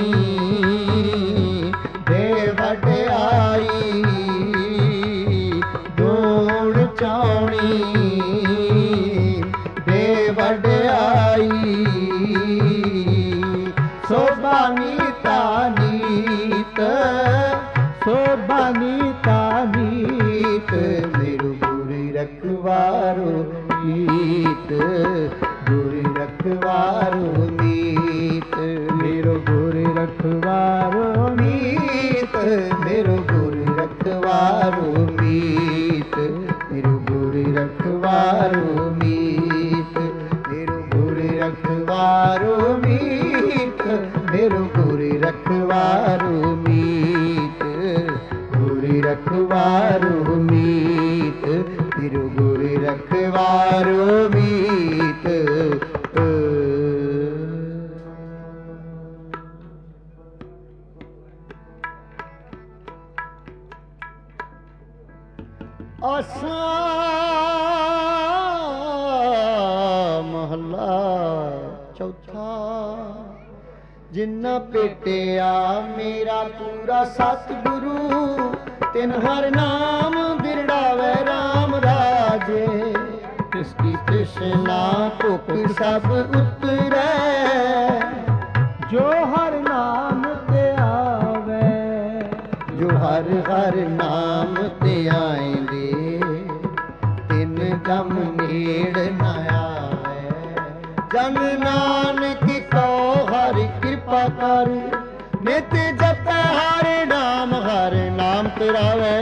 ਦੇ ਵਡਿਆਈ ਗੁਣ ਚਾਣੀ ਦੇ ਵਡਿਆਈ ਸੋਭਾ ਨੀਤਾ ਨੀਤ ਸੋਭਾ ਨੀਤਾ ਨੀਤ ਮੇਰੂ ਗੁਰੂ ਰਖਵਾਰੋ ਨੀਤ ਗੁਰੂ ਰਖਵਾਰੋ ਨੀਤ ਮੇਰੋ ਗੁਰੂ ਰਖਵਾਰੋ ਨੀਤ ਮੇਰੋ ਗੁਰੂ ਰਖਵਾਰੋ ਨੀਤ ਮੇਰੋ ਗੁਰੂ ਰਖਵਾਰੋ ਨੀਤ ਮੇਰੋ ਗੁਰੂ ਰਖਵਾਰੋ ਨੀਤ ਮੇਰੋ ਗੁਰੂ ਰਖਵਾਰੋ ਨੀਤ ਗੁਰੂ ਰਖਵਾਰੋ ਮੀਤ ਮੇਰੋ ਗੁਰੂ ਰਖਵਾਰੋ ਮੀਤ ਆਸਾ ਮਹੱਲਾ ਚੌਥਾ ਜਿਨ੍ਹਾਂ ਭੇਟਿਆ ਮੇਰਾ ਪੂਰਾ ਸਤਿਗੁਰੂ ਤਿਨ ਹਰ ਨਾਮ ਬਿਰੜਾਵੇ ਰਾਮ ਰਾਜੇ ਤਿਸ ਕੀ ਤ੍ਰਿਸ਼ਨਾ ਭੁਖ ਸਭ ਉਤਰੈ ਜੋ ਹਰ ਨਾਮ ਤੇ ਆਵੇ ਜੋ ਹਰ ਹਰ ਨਾਮ ਤੇ ਆਏਂਦੇ ਤਿਨ ਦਮ ਨੇੜ ਨ ਆਵੇ ਜਨ ਨਾਨਕ ਕੋ ਹਰਿ ਕਿਰਪਾ ਕਰ ਨਿਤ ਜਪ ਹਰ ਨਾਮ ਤੇਰਾਵੇ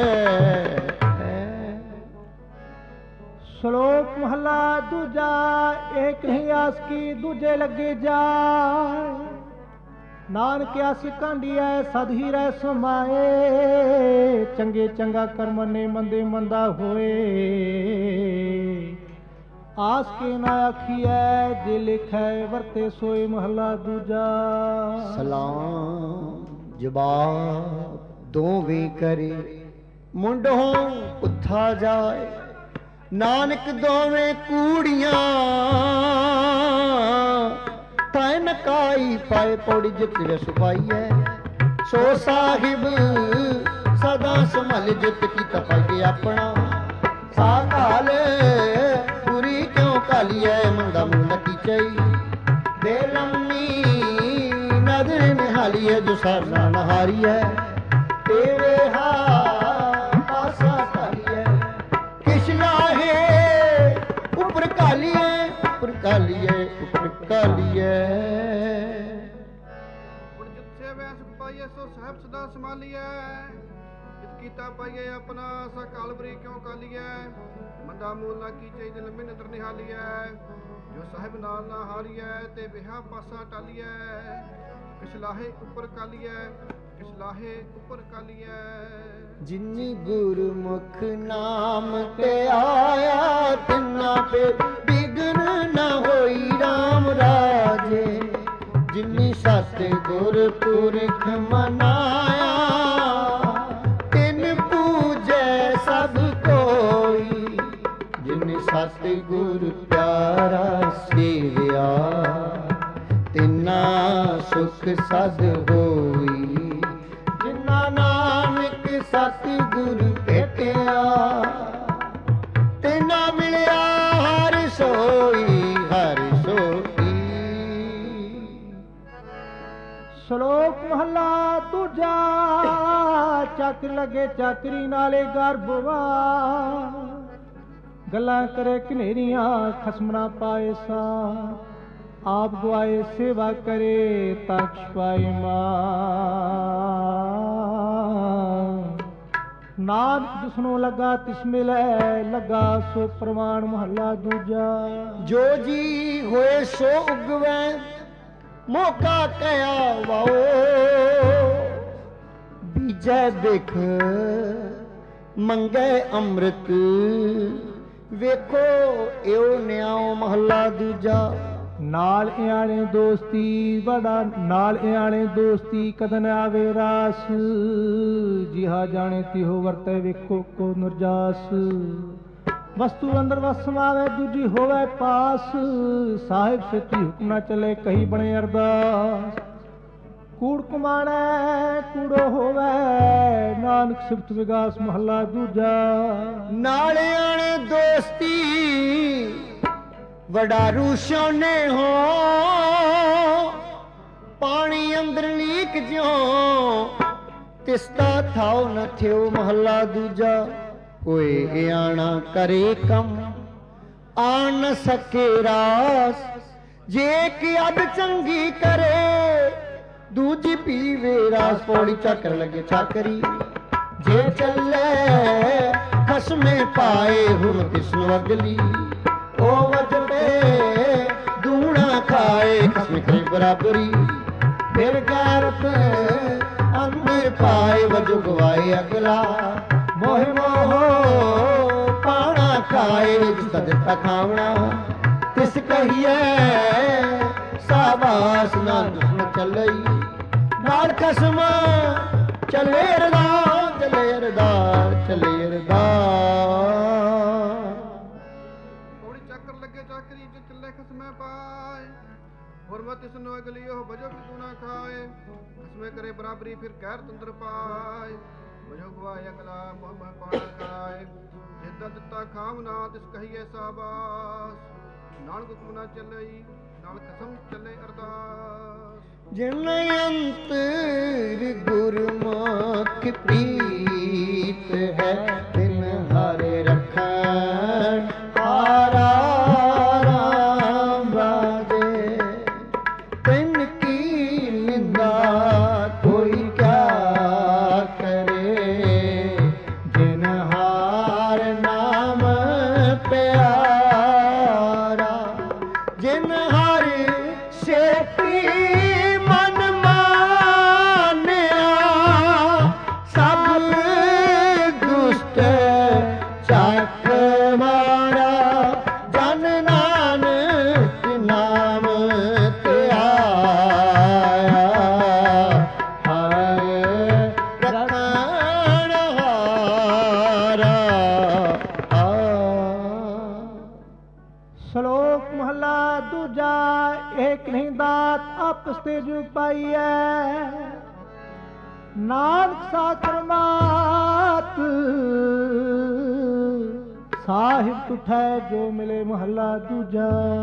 ਸ਼ਲੋਕ ਮਹਲਾ ਦੂਜਾ ਏਕ ਨਹੀਂ ਆਸ ਕੀ ਦੂਜੇ ਲੱਗੇ ਜਾਏ ਨਾਨਕ ਆਸੀ ਕਾਂਡੀਐ ਸਦ ਹੀ ਰਹਿ ਸਮਾਏ ਚੰਗੇ ਚੰਗਾ ਕਰਮ ਨੇ ਮੰਦੇ ਮੰਦਾ ਹੋਏ ਆਸ ਕੇ ਨਾ ਆਖੀਐ ਜੇ ਲਿਖੈ ਵਰਤੇ ਸੋਏ ਮਹਲਾ ਦੂਜਾ ਸਲਾਮ ਜਵਾਬ ਦੋਵੇਂ ਕਰੇ ਮੁੰਡੋਂ ਉੱਥਾ ਜਾਏ ਨਾਨਕ ਦੋਵੇਂ ਕੂੜੀਆਂ ਤੈ ਨਕਾਈ ਪਾਏ ਪੌੜੀ ਜਿਤ ਵੇ ਸੁਪਾਈਐ ਸੋ ਸਾਹਿਬ ਸਦਾ ਸੰਭਲ ਜਿਤ ਕੀ ਤਪਾਈਏ ਆਪਣਾ ਸਾਕਾਲ ਪੂਰੀ ਕਿਉਂ ਕਾਲੀਐ ਮੰਦਾ ਮੂਲ ਕੀ ਚਈ ਦੇ ਲੰਮੀ ਨਦਰ ਨਿਹਾਲੀਐ ਜੋ ਸਰਨਾ ਨਹਾਰੀਐ ਤੇਰੇ ਪਾਸਾ ਕਾਲੀਐ ਕਿਛ ਲਾਹੇ ਉਪਰ ਕਾਲੀਐ ਉਪਰ ਕਾਲੀਐ ਉਪਰ ਕਾਲੀਐ ਹੁਣ ਜਿੱਥੇ ਵੈਸ ਪਾਈਏ ਸੋ ਸਾਹਿਬ ਸਦਾ ਸੰਭਾਲੀਐ ਜਿਤ ਕੀਤਾ ਪਾਈਏ ਆਪਣਾ ਸਾ ਕਾਲਬਰੀ ਕਿਉਂ ਕਾਲੀਐ ਮੰਦਾ ਮੂਲ ਨਾ ਕੀ ਚਾਹੀਦੇ ਲੰਮੀ ਨਦਰ ਨਿਹਾਲੀਐ ਜੋ ਸਾਹਿਬ ਨਾਲ ਨਾ ਹਾਰੀਐ ਤੇ ਵਿਹਾ ਪਾਸਾ ਟਾਲੀਐ ਕਿਛ ਲਾਹੇ ਉੱਪਰ ਕਾਲੀਐ ਕਿਛ ਲਾਹੇ ਉੱਪਰ ਕਾਲੀਐ ਜਿਨੀ ਗੁਰਮੁਖ ਨਾਮ ਤੇ ਆਇਆ ਤਿਨਾ ਪੇ ਬਿਗਨ ਨਾ ਹੋਈ ਰਾਮ ਰਾਜੇ ਜਿਨੀ ਸਤ ਗੁਰ ਪੁਰਖ ਮਨਾਇਆ ਸਤਿਗੁਰ ਪਿਆਰਾ ਸੇਵਿਆ, ਤਿਨਾ ਸੁਖ ਸਦ ਹੋਈ। ਜਿਨਾ ਨਾਨਕ ਸਤਿਗੁਰ ਭੇਟਿਆ, ਤਿਨਾ ਮਿਲਿਆ ਹਰਿ ਸੋਈ, ਹਰਿ ਸੋਈ। ਸ਼ਲੋਕ ਮਹਲਾ ਦੂਜਾ। ਚੱਕ ਲਗੇ ਚਾਕਰੀ ਨਾਲੇ ਗਰਭਵਾ, ਗੱਲਾਂ ਕਰੇ ਘਨੇਰੀਆਂ ਖਸਮ ਨਾ ਪਾਏ ਸਾ। ਆਪ ਗਵਾਏ ਸੇਵਾ ਕਰੇ ਤਾਂ ਛੁਪਾਏ ਮਾਂ। ਨਾਨਕ ਜਿਸਨੂੰ ਲੱਗਾ ਤਿਸ ਮਿਲੈ, ਲੱਗਾ ਸੋ ਪ੍ਰਮਾਣ। ਮਹੱਲਾ ਦੂਜਾ। ਜੋ ਜੀ ਹੋਏ ਸੋ ਉਗਵੈ, ਮੌਕਾ ਕਹਿਆ ਵਾਓ। ਬੀਜੈ ਬਿਖ ਮੰਗੈ ਅੰਮ੍ਰਿਤ, ਵੇਖੋ ਇਉ ਨਿਆਉ। ਮਹੱਲਾ ਦੂਜਾ। ਨਾਲ ਇਆਣੇ ਦੋਸਤੀ ਬੜਾ, ਨਾਲ ਇਆਣੇ ਦੋਸਤੀ ਕਦਨ ਆਵੇ ਰਾਸ। ਜਿਹਾ ਜਾਣੇ ਤਿਹੋ ਵਰਤੈ, ਵੇਖੋ ਕੋ ਨਿਰਜਾਸ। ਵਸਤੂ ਅੰਦਰ ਵਸ ਸਮਾਵੇ, ਦੂਜੀ ਹੋਵੇ ਪਾਸ। ਸਾਹਿਬ ਸੇਤੀ ਹੁਕਮ ਨਾ ਚਲੇ, ਕਹੀ ਬਣੇ ਅਰਦਾਸ। ਕੂੜ ਕਮਾਣੈ ਕੂੜੋ ਹੋਵੇ, ਨਾਨਕ ਸਿਫਤ ਵਿਗਾਸ। ਮਹੱਲਾ ਦੂਜਾ। ਨਾਲ ਆਣੇ ਦੋਸਤੀ ਵਡਾਰੂ ਸੋਨੇ ਹੋ, ਪਾਣੀ ਅੰਦਰ ਲੀਕ ਜਿਉ, ਤਿਸਦਾ ਥਾਉ ਨ ਥਿਓ। ਮਹੱਲਾ ਦੂਜਾ। ਹੋਏ ਆਣਾ ਕਰੇ ਕੰਮ, ਆਣ ਨ ਸਕੇ ਰਾਸ। ਜੇ ਕਿ ਅੱਧ ਚੰਗੀ ਕਰੇ, ਦੂਜੀ ਪੀਵੇ ਰਾਸ। ਪੌੜੀ ਚੱਕਰ ਲੱਗੇ ਚਾਕਰੀ, ਜੇ ਚੱਲੇ ਖਸਮੇ ਪਾਏ। ਹੁਣ ਤਿਸਨੂੰ ਅਗਲੀ ਉਹ ਵਜਦੇ ਦੂਣਾ ਖਾਏ। ਖਸਮੇ ਕਰੇ ਬਰਾਬਰੀ, ਫਿਰ ਗੈਰਤ ਅੰਦਰ ਪਾਏ। ਵਜੋ ਗਵਾਏ ਅਗਲਾ, ਮੋਹ ਮੋਹ ਪਾਣਾ ਖਾਏ। ਜਿਸਦਾ ਦਿੱਤਾ ਖਾਵਣਾ ਤਿਸ ਕਹੀਏ ਸਾਬਾਸ। ਨਾਲ ਦੁਸ਼ਮਣ ਚੱਲਈ, ਨਾਲ ਖਸਮ ਚੱਲੇ ਅਰਦਾਸ, ਚੱਲੇ ਅਰਦਾਸ, ਚੱਲੇ ਅਰਦਾਸ। ਪੌੜੀ ਚੱਕਰ ਲੱਗੇ ਚਾਕਰੀ, ਜੋ ਚੱਲੇ ਖਸਮੇ ਪਾਏ। ਹੁਰਮਤ ਇਸ ਨੂੰ ਅਗਲੀ, ਉਹ ਭਜੋ ਕਿ ਤੂੰ ਨਾ ਖਾਏ। ਖਸਮੇ ਕਰੇ ਬਰਾਬਰੀ, ਫਿਰ ਗੈਰ ਤੰਦਰ ਪਾਏ। ਭਜੋ ਗਵਾਏ ਅਗਲਾ, ਮੋਹ ਮੋਹ ਪਾਣਾ ਖਾਏ। ਜਿੱਦਾਂ ਦਿੱਤਾ ਖਾਵਨਾ ਤਿਸ ਕਹੀਏ ਸਾਬਾਸ। ਨਾਲ ਹੁਕਮ ਨਾ ਚੱਲਈ, ਨਾਲ ਖਸਮ ਚੱਲੇ ਅਰਦਾਸ। ਜਿਨ ਅੰਤਰ ਗੁਰਮੁਖ ਪ੍ਰੀਤ ਹੈ, ਤਿਨ ਹਰਿ ਰਖਣ ਹਾਰਾ ਰਾਮ ਰਾਜੇ। ਤਿਨ ਕੀ ਨਿੰਦਾ ਕੋਈ ਕਿਆ ਕਰੇ, ਜਿਨ ਹਾਰ ਨਾਮ ਪਿਆਰਾ। ਜਿਨ ਹਰਿ ਸੇਤੀ ਮਨ ਮਾਨਿਆ, ਸਭ ਦੁਸ਼ਟ ਚੱਕ ਮਾਰਾ। ਜਨ ਨਾਨਕ ਨਾਮ ਧਿਆਇਆ, ਹਰਿ ਰਖਣ ਹਾਰਾ। ਸ਼ਲੋਕ ਮਹੱਲਾ ਦੂਜਾ। ਏਕ ਨਹੀਂ ਦਾਤ ਆਪਸ ਤੇ ਜੁਗ ਪਾਈਐ, ਨਾਨਕ ਸਾਖਰ ਮਾਤ। ਸਾਹਿਬ ਤੁਠੈ ਜੋ ਮਿਲੇ। ਮਹੱਲਾ ਦੂਜਾ।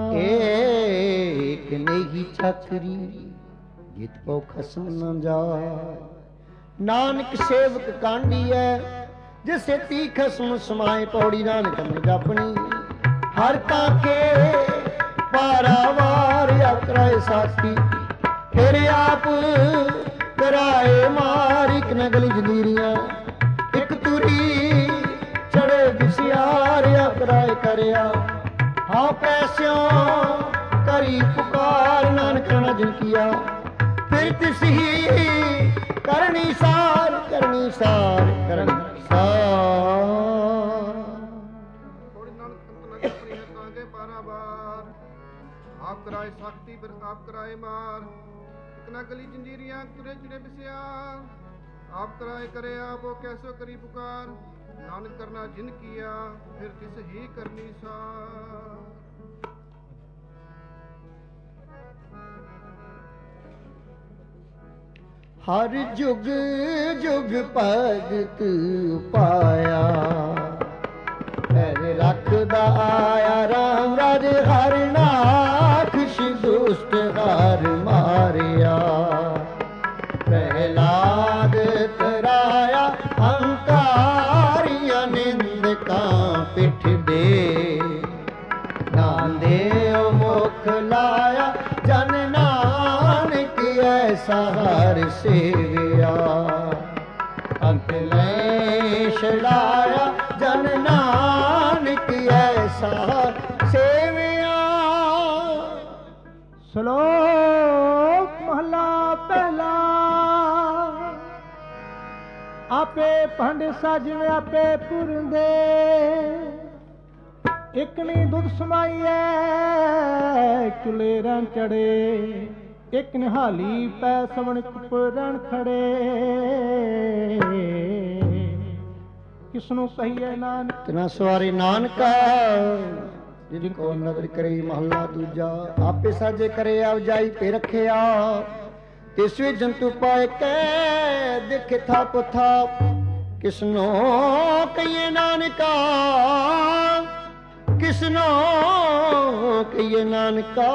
ਏਕ ਨਹੀਂ ਛਤਰੀ, ਜਿਤ ਕੋ ਖਸਮ ਨ ਜਾਏ। ਨਾਨਕ ਸੇਵਕ ਕਾਂਡੀਐ, ਜਿਸੇ ਤੀ ਖਸਮ ਸਮਾਏ। ਪੌੜੀ ਨਾਨਕ ਅੰਮ੍ਰਿਤ ਜਪਣੀ, ਹਰ ਕਾਕੇ ਪਾਰਾਵਾਰ। ਆਕਰਾਏ ਸਾਥੀ, ਫਿਰ ਆਪ ਕਰਾਏ ਮਾਰ। ਇਕ ਨਗਲੀ ਜਦੀਰੀਆਂ, ਇੱਕ ਤੁਰੀ ਚੜੇ ਵਿਸਿਆਰ। ਆਕਰਾਏ ਕਰਿਆ ਹਾਂ ਪੈਸਿਓਂ, ਕਰੀ ਪੁਕਾਰ। ਨਾਨਕ ਨਾ ਜਿਨ ਕੀਆ, ਫਿਰ ਤਿਸ ਹੀ ਕਰਨੀ ਸਾਰ, ਕਰਨੀ ਸਾਰ, ਕਰਨੀ ਸਾਰ। ਆਪ ਕਰਾਏ ਸਾਖਤੀ, ਫਿਰ ਆਪ ਕਰਾਏ ਮਾਰ। ਇੱਕ ਨਾ ਗਲੀ ਜੰਜੀਰੀਆਂ, ਤੁਰੇ ਚਿੜੇ ਬਿਸਿਆਰ। आप कराए करे आप वो कैसो करी पुकार, नानक करना जिन किया फिर तिस ही करनी सा। हर जुग जुग भगत पाया, पैर रखदा आया राम राज हर नाखश दुष्ट हार मारिया। प्रहलाद तराया हंकारिया निंदका पिठ दे, नाम देव मुख लाया जन नानक ऐसा हर सेविया। अंत ले छड़ाया जन नानक ऐसा सेविया। श्लोक महला पहला। आपे पंड साजन आपे पुरंदे, एक नी दुध समाइए चुले रन चढ़े। एक निहाली पै सवण कुपरन खड़े, किसनु कहिए नानक तना सवारी नानका। जिनको नदर करे महला दूजा, आपे साजे करे आव जाई पे रखिया। तिसवे जंतु पाए कै देखे था पुथा, किसनो कहिए नानका। किसनो कहिए नानका।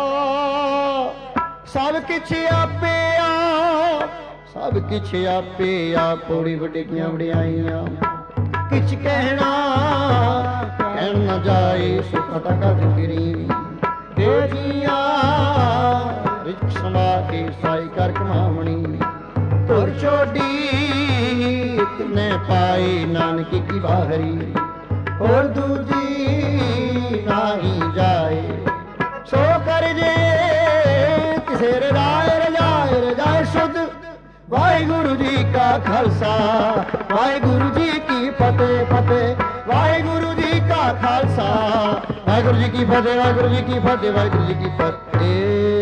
सब किछ आपे आ, सब किछ आपे आ। पौड़ी वड्डियां वड्याइयां किछ कहना कहन न जाए। सुख तका जिकरी दे जिया, रिच समा के साई कर कमावणी। तुर छोड़ी इतने पाई नानक की बाहरी, और दूजी नाही जाए। सो कर जे किसे राय रजाए रजाए सुध। वाहिगुरु जी का खालसा वाहिगुरु जी की फतेह फतेह। वाहिगुरु जी का खालसा वाहिगुरु जी की फतेह वाहिगुरु जी की फतेह वाहिगुरु जी की फतेह।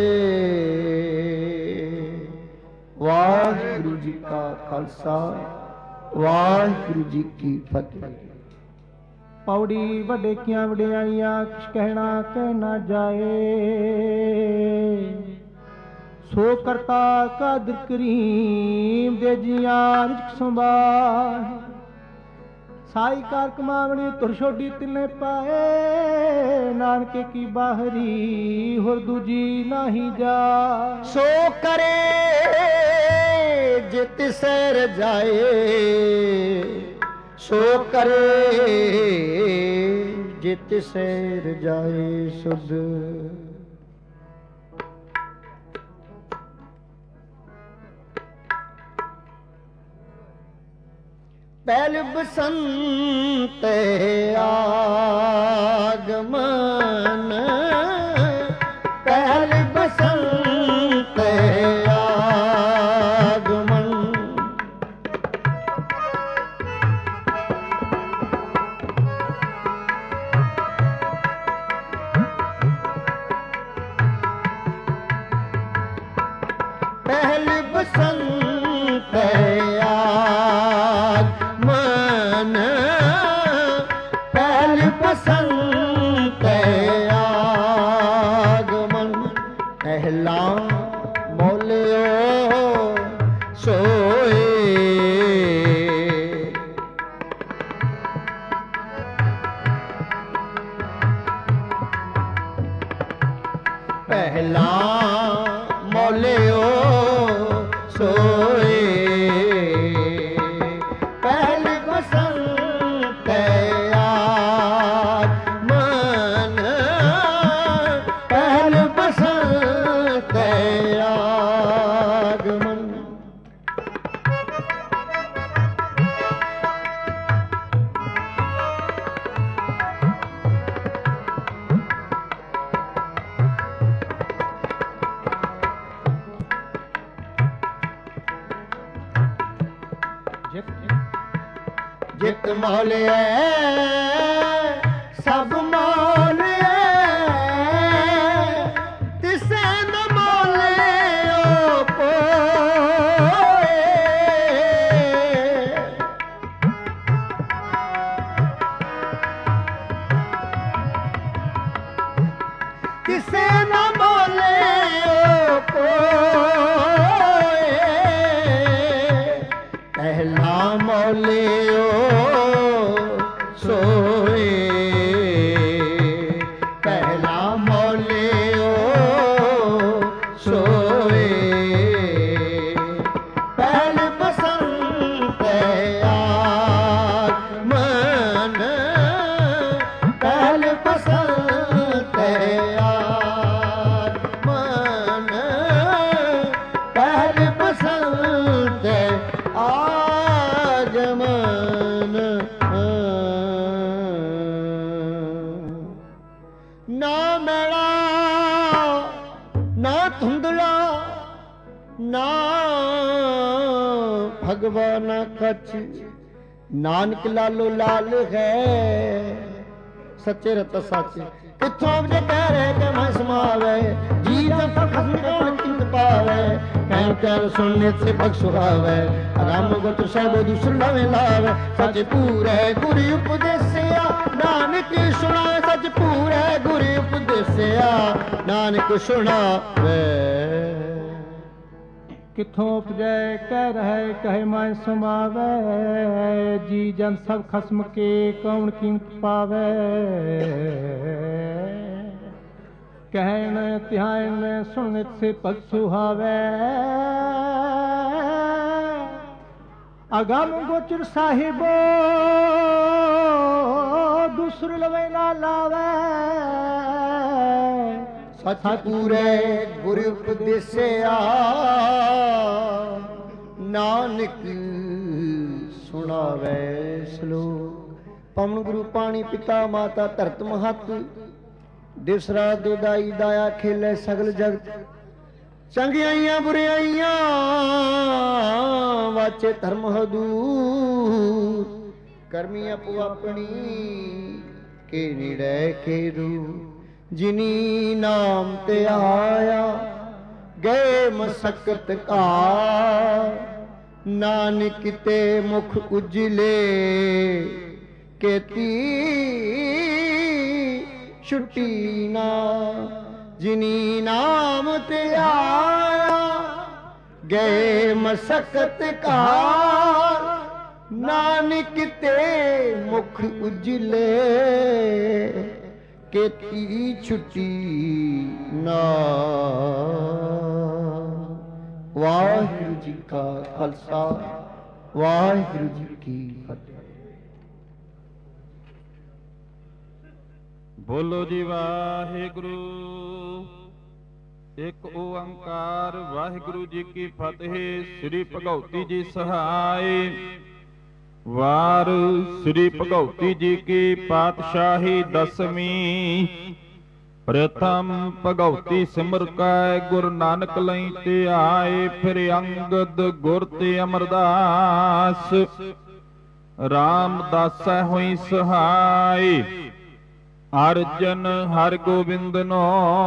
वाहिगुरु जी का खालसा वाहिगुरु जी की फतेह। पौड़ी वडेकियां वड्याइयां किछ कहना कहना जाए। सो करता कादर करीम दे जिया रिज़्क़ संभाल। साई कार कमावणी तुर छोड़ी तिने पाए। नानके की बाहरी होर दूजी नाही जा। सो करे जित सैर जाए। सो करे जित सैर जाए सुध। पहल बसंत आगमन। पहल बसंत आगमन। पहल बसंत आगमन। पहल बसंत आगमन। पहला मोलियो सोए। पहला मोलियो सोए। पहल बसंत आगमन। पहल बसंत आगमन। जित मौलिया सब मौलिया। तिसे न मौलियो कोई। ਮੋਲਿਓ ਸੋਏ ਪਹਿਲਾ ਮੋਲਿਓ ਸੋਏ ਪਹਿਲ ਬਸੰਤ ਆਗਮਨ ਪਹਿਲ ਬਸੰਤ ਆਗਮਨ ਪਹਿਲ ਬਸੰਤ ਆਗਮਨ ਨਾ ਮੈਲਾ ਨਾ ਧੁੰਦਲਾ ਨਾ ਭਗਵਾਨਾ ਕਛ ਨਾਨਕ ਲਾਲੋ ਲਾਲ ਹੈ ਸੱਚੇ ਰਤ ਸੱਚ ਕਿੱਥੋਂ ਜੇ ਕਹਿ ਰਹੇ ਕਿ ਮੈਂ ਸਮਾਵੇ ਜੀ ਜਬ ਖਸਮ ਕੋਣ ਕਿੰਤ ਪਾਵੇ ਕਹਿ ਕਰ ਸੁਣਨੇ ਸੇ ਭਗ ਸੁਹਾਵੇ ਰਾਮ ਗੁਰ ਸਾਹਿਬ ਦੁਸਰ ਲਵੇ ਲਾਵੇ ਸੱਚ ਪੂਰੇ ਗੁਰ ਉਪਦੇਸਿਆ ਨਾਨਕ ਸੁਣਾ ਸੱਚ ਪੂਰੇ ਗੁਰ ਉਪਦੇਸਿਆ ਨਾਨਕ ਸੁਣਾਵੇ ਕਿੱਥੋਂ ਉਪਜੈ ਕਹਿ ਰਹੇ ਕਹੇ ਮੈਂ ਸਮਾਵੇ ਜੀ ਜਨ ਸਭ ਖਸਮ ਕੇ ਕੌਣ ਕੀਮਤ ਪਾਵੇ ਕਹਿਣ ਧਿਆਨ ਸੁਣਨ ਸੇ ਭਗ ਸੁਹਾਵੇ ਅਗਮ ਗੋਚਰ ਸਾਹਿਬੋ ਦੂਸਰ ਲਵੇ ਨਾ ਲਾਵੇ ਸੱਚ ਪੂਰੇ ਗੁਰ ਉਪਦੇਸਿਆ ਨਾਨਕ ਸੁਣਾਵੇ ਸਲੋਕ ਪਵਨ ਗੁਰੂ ਪਾਣੀ ਪਿਤਾ ਮਾਤਾ ਧਰਤ ਮਹਤ ਦਿਸਰਾ ਦੁਦਾਈ ਦਾਇਆ ਖੇਲੇ ਸਗਲ ਜਗਤ ਚੰਗਿਆਈਆਂ ਬੁਰਿਆਈਆਂ ਵਾਚੇ ਧਰਮ ਹਦੂਰ ਕਰਮੀ ਆਪੋ ਆਪਣੀ ਕੇ ਨਿੜੇ ਕੇ ਰੂ ਜਿਨੀ ਨਾਮ ਤੇ ਆਇਆ ਗਏ ਮਸਕਤ ਕਾ ਨਾਨਕ ਤੇ ਮੁਖ ਉਜਲੇ ਕੇਤੀ ਛੁੱਟੀ ਨਾ ਜਿਨੀ ਨਾਮ ਤੇ ਆਇਆ ਗਏ ਮਸਕਤ ਕਾ ਨਾਨਕ ਤੇ ਮੁਖ ਉਜਲੇ ਕੇਤੀ ਛੁੱਟੀ ਨਾ ਵਾਹਿਗੁਰੂ ਜੀ ਕਾ ਖਾਲਸਾ ਵਾਹਿਗੁਰੂ ਜੀ ਕੀ ਫਤਿਹ। ਬੋਲੋ ਜੀ ਵਾਹਿਗੁਰੂ ਇੱਕ ਓੰਕਾਰ ਵਾਹਿਗੁਰੂ ਜੀ ਕੀ ਫਤਿਹ। ਸ੍ਰੀ ਭਗਉਤੀ ਜੀ ਸਹਾਈ ਵਾਰ ਸ੍ਰੀ ਭਗਉਤੀ ਜੀ ਕੀ ਪਾਤਸ਼ਾਹੀ ਦਸਵੀਂ ਪ੍ਰਥਮ ਭਗਉਤੀ ਸਿਮਰ ਕੈ ਗੁਰੂ ਨਾਨਕ ਲਈ ਤੇ ਆਏ ਫਿਰ ਅੰਗਦ ਗੁਰ ਤੇ ਅਮਰਦਾਸ ਰਾਮਦਾਸੈ ਹੋਈ ਸਹਾਈ ਅਰਜਨ ਹਰ ਗੋਬਿੰਦ ਨੋ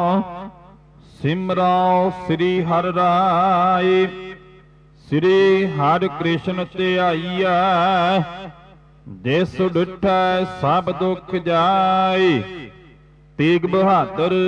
ਸਿਮਰਾਓ ਸ੍ਰੀ ਹਰਿ ਰਾਏ ਸ੍ਰੀ ਹਰਿ ਕ੍ਰਿਸ਼ਨ ਧਿਆਈਐ ਜਿਸ ਡਿਠੈ ਸਭ ਦੁਖ ਜਾਏ ਤੇਗ ਬਹਾਦਰ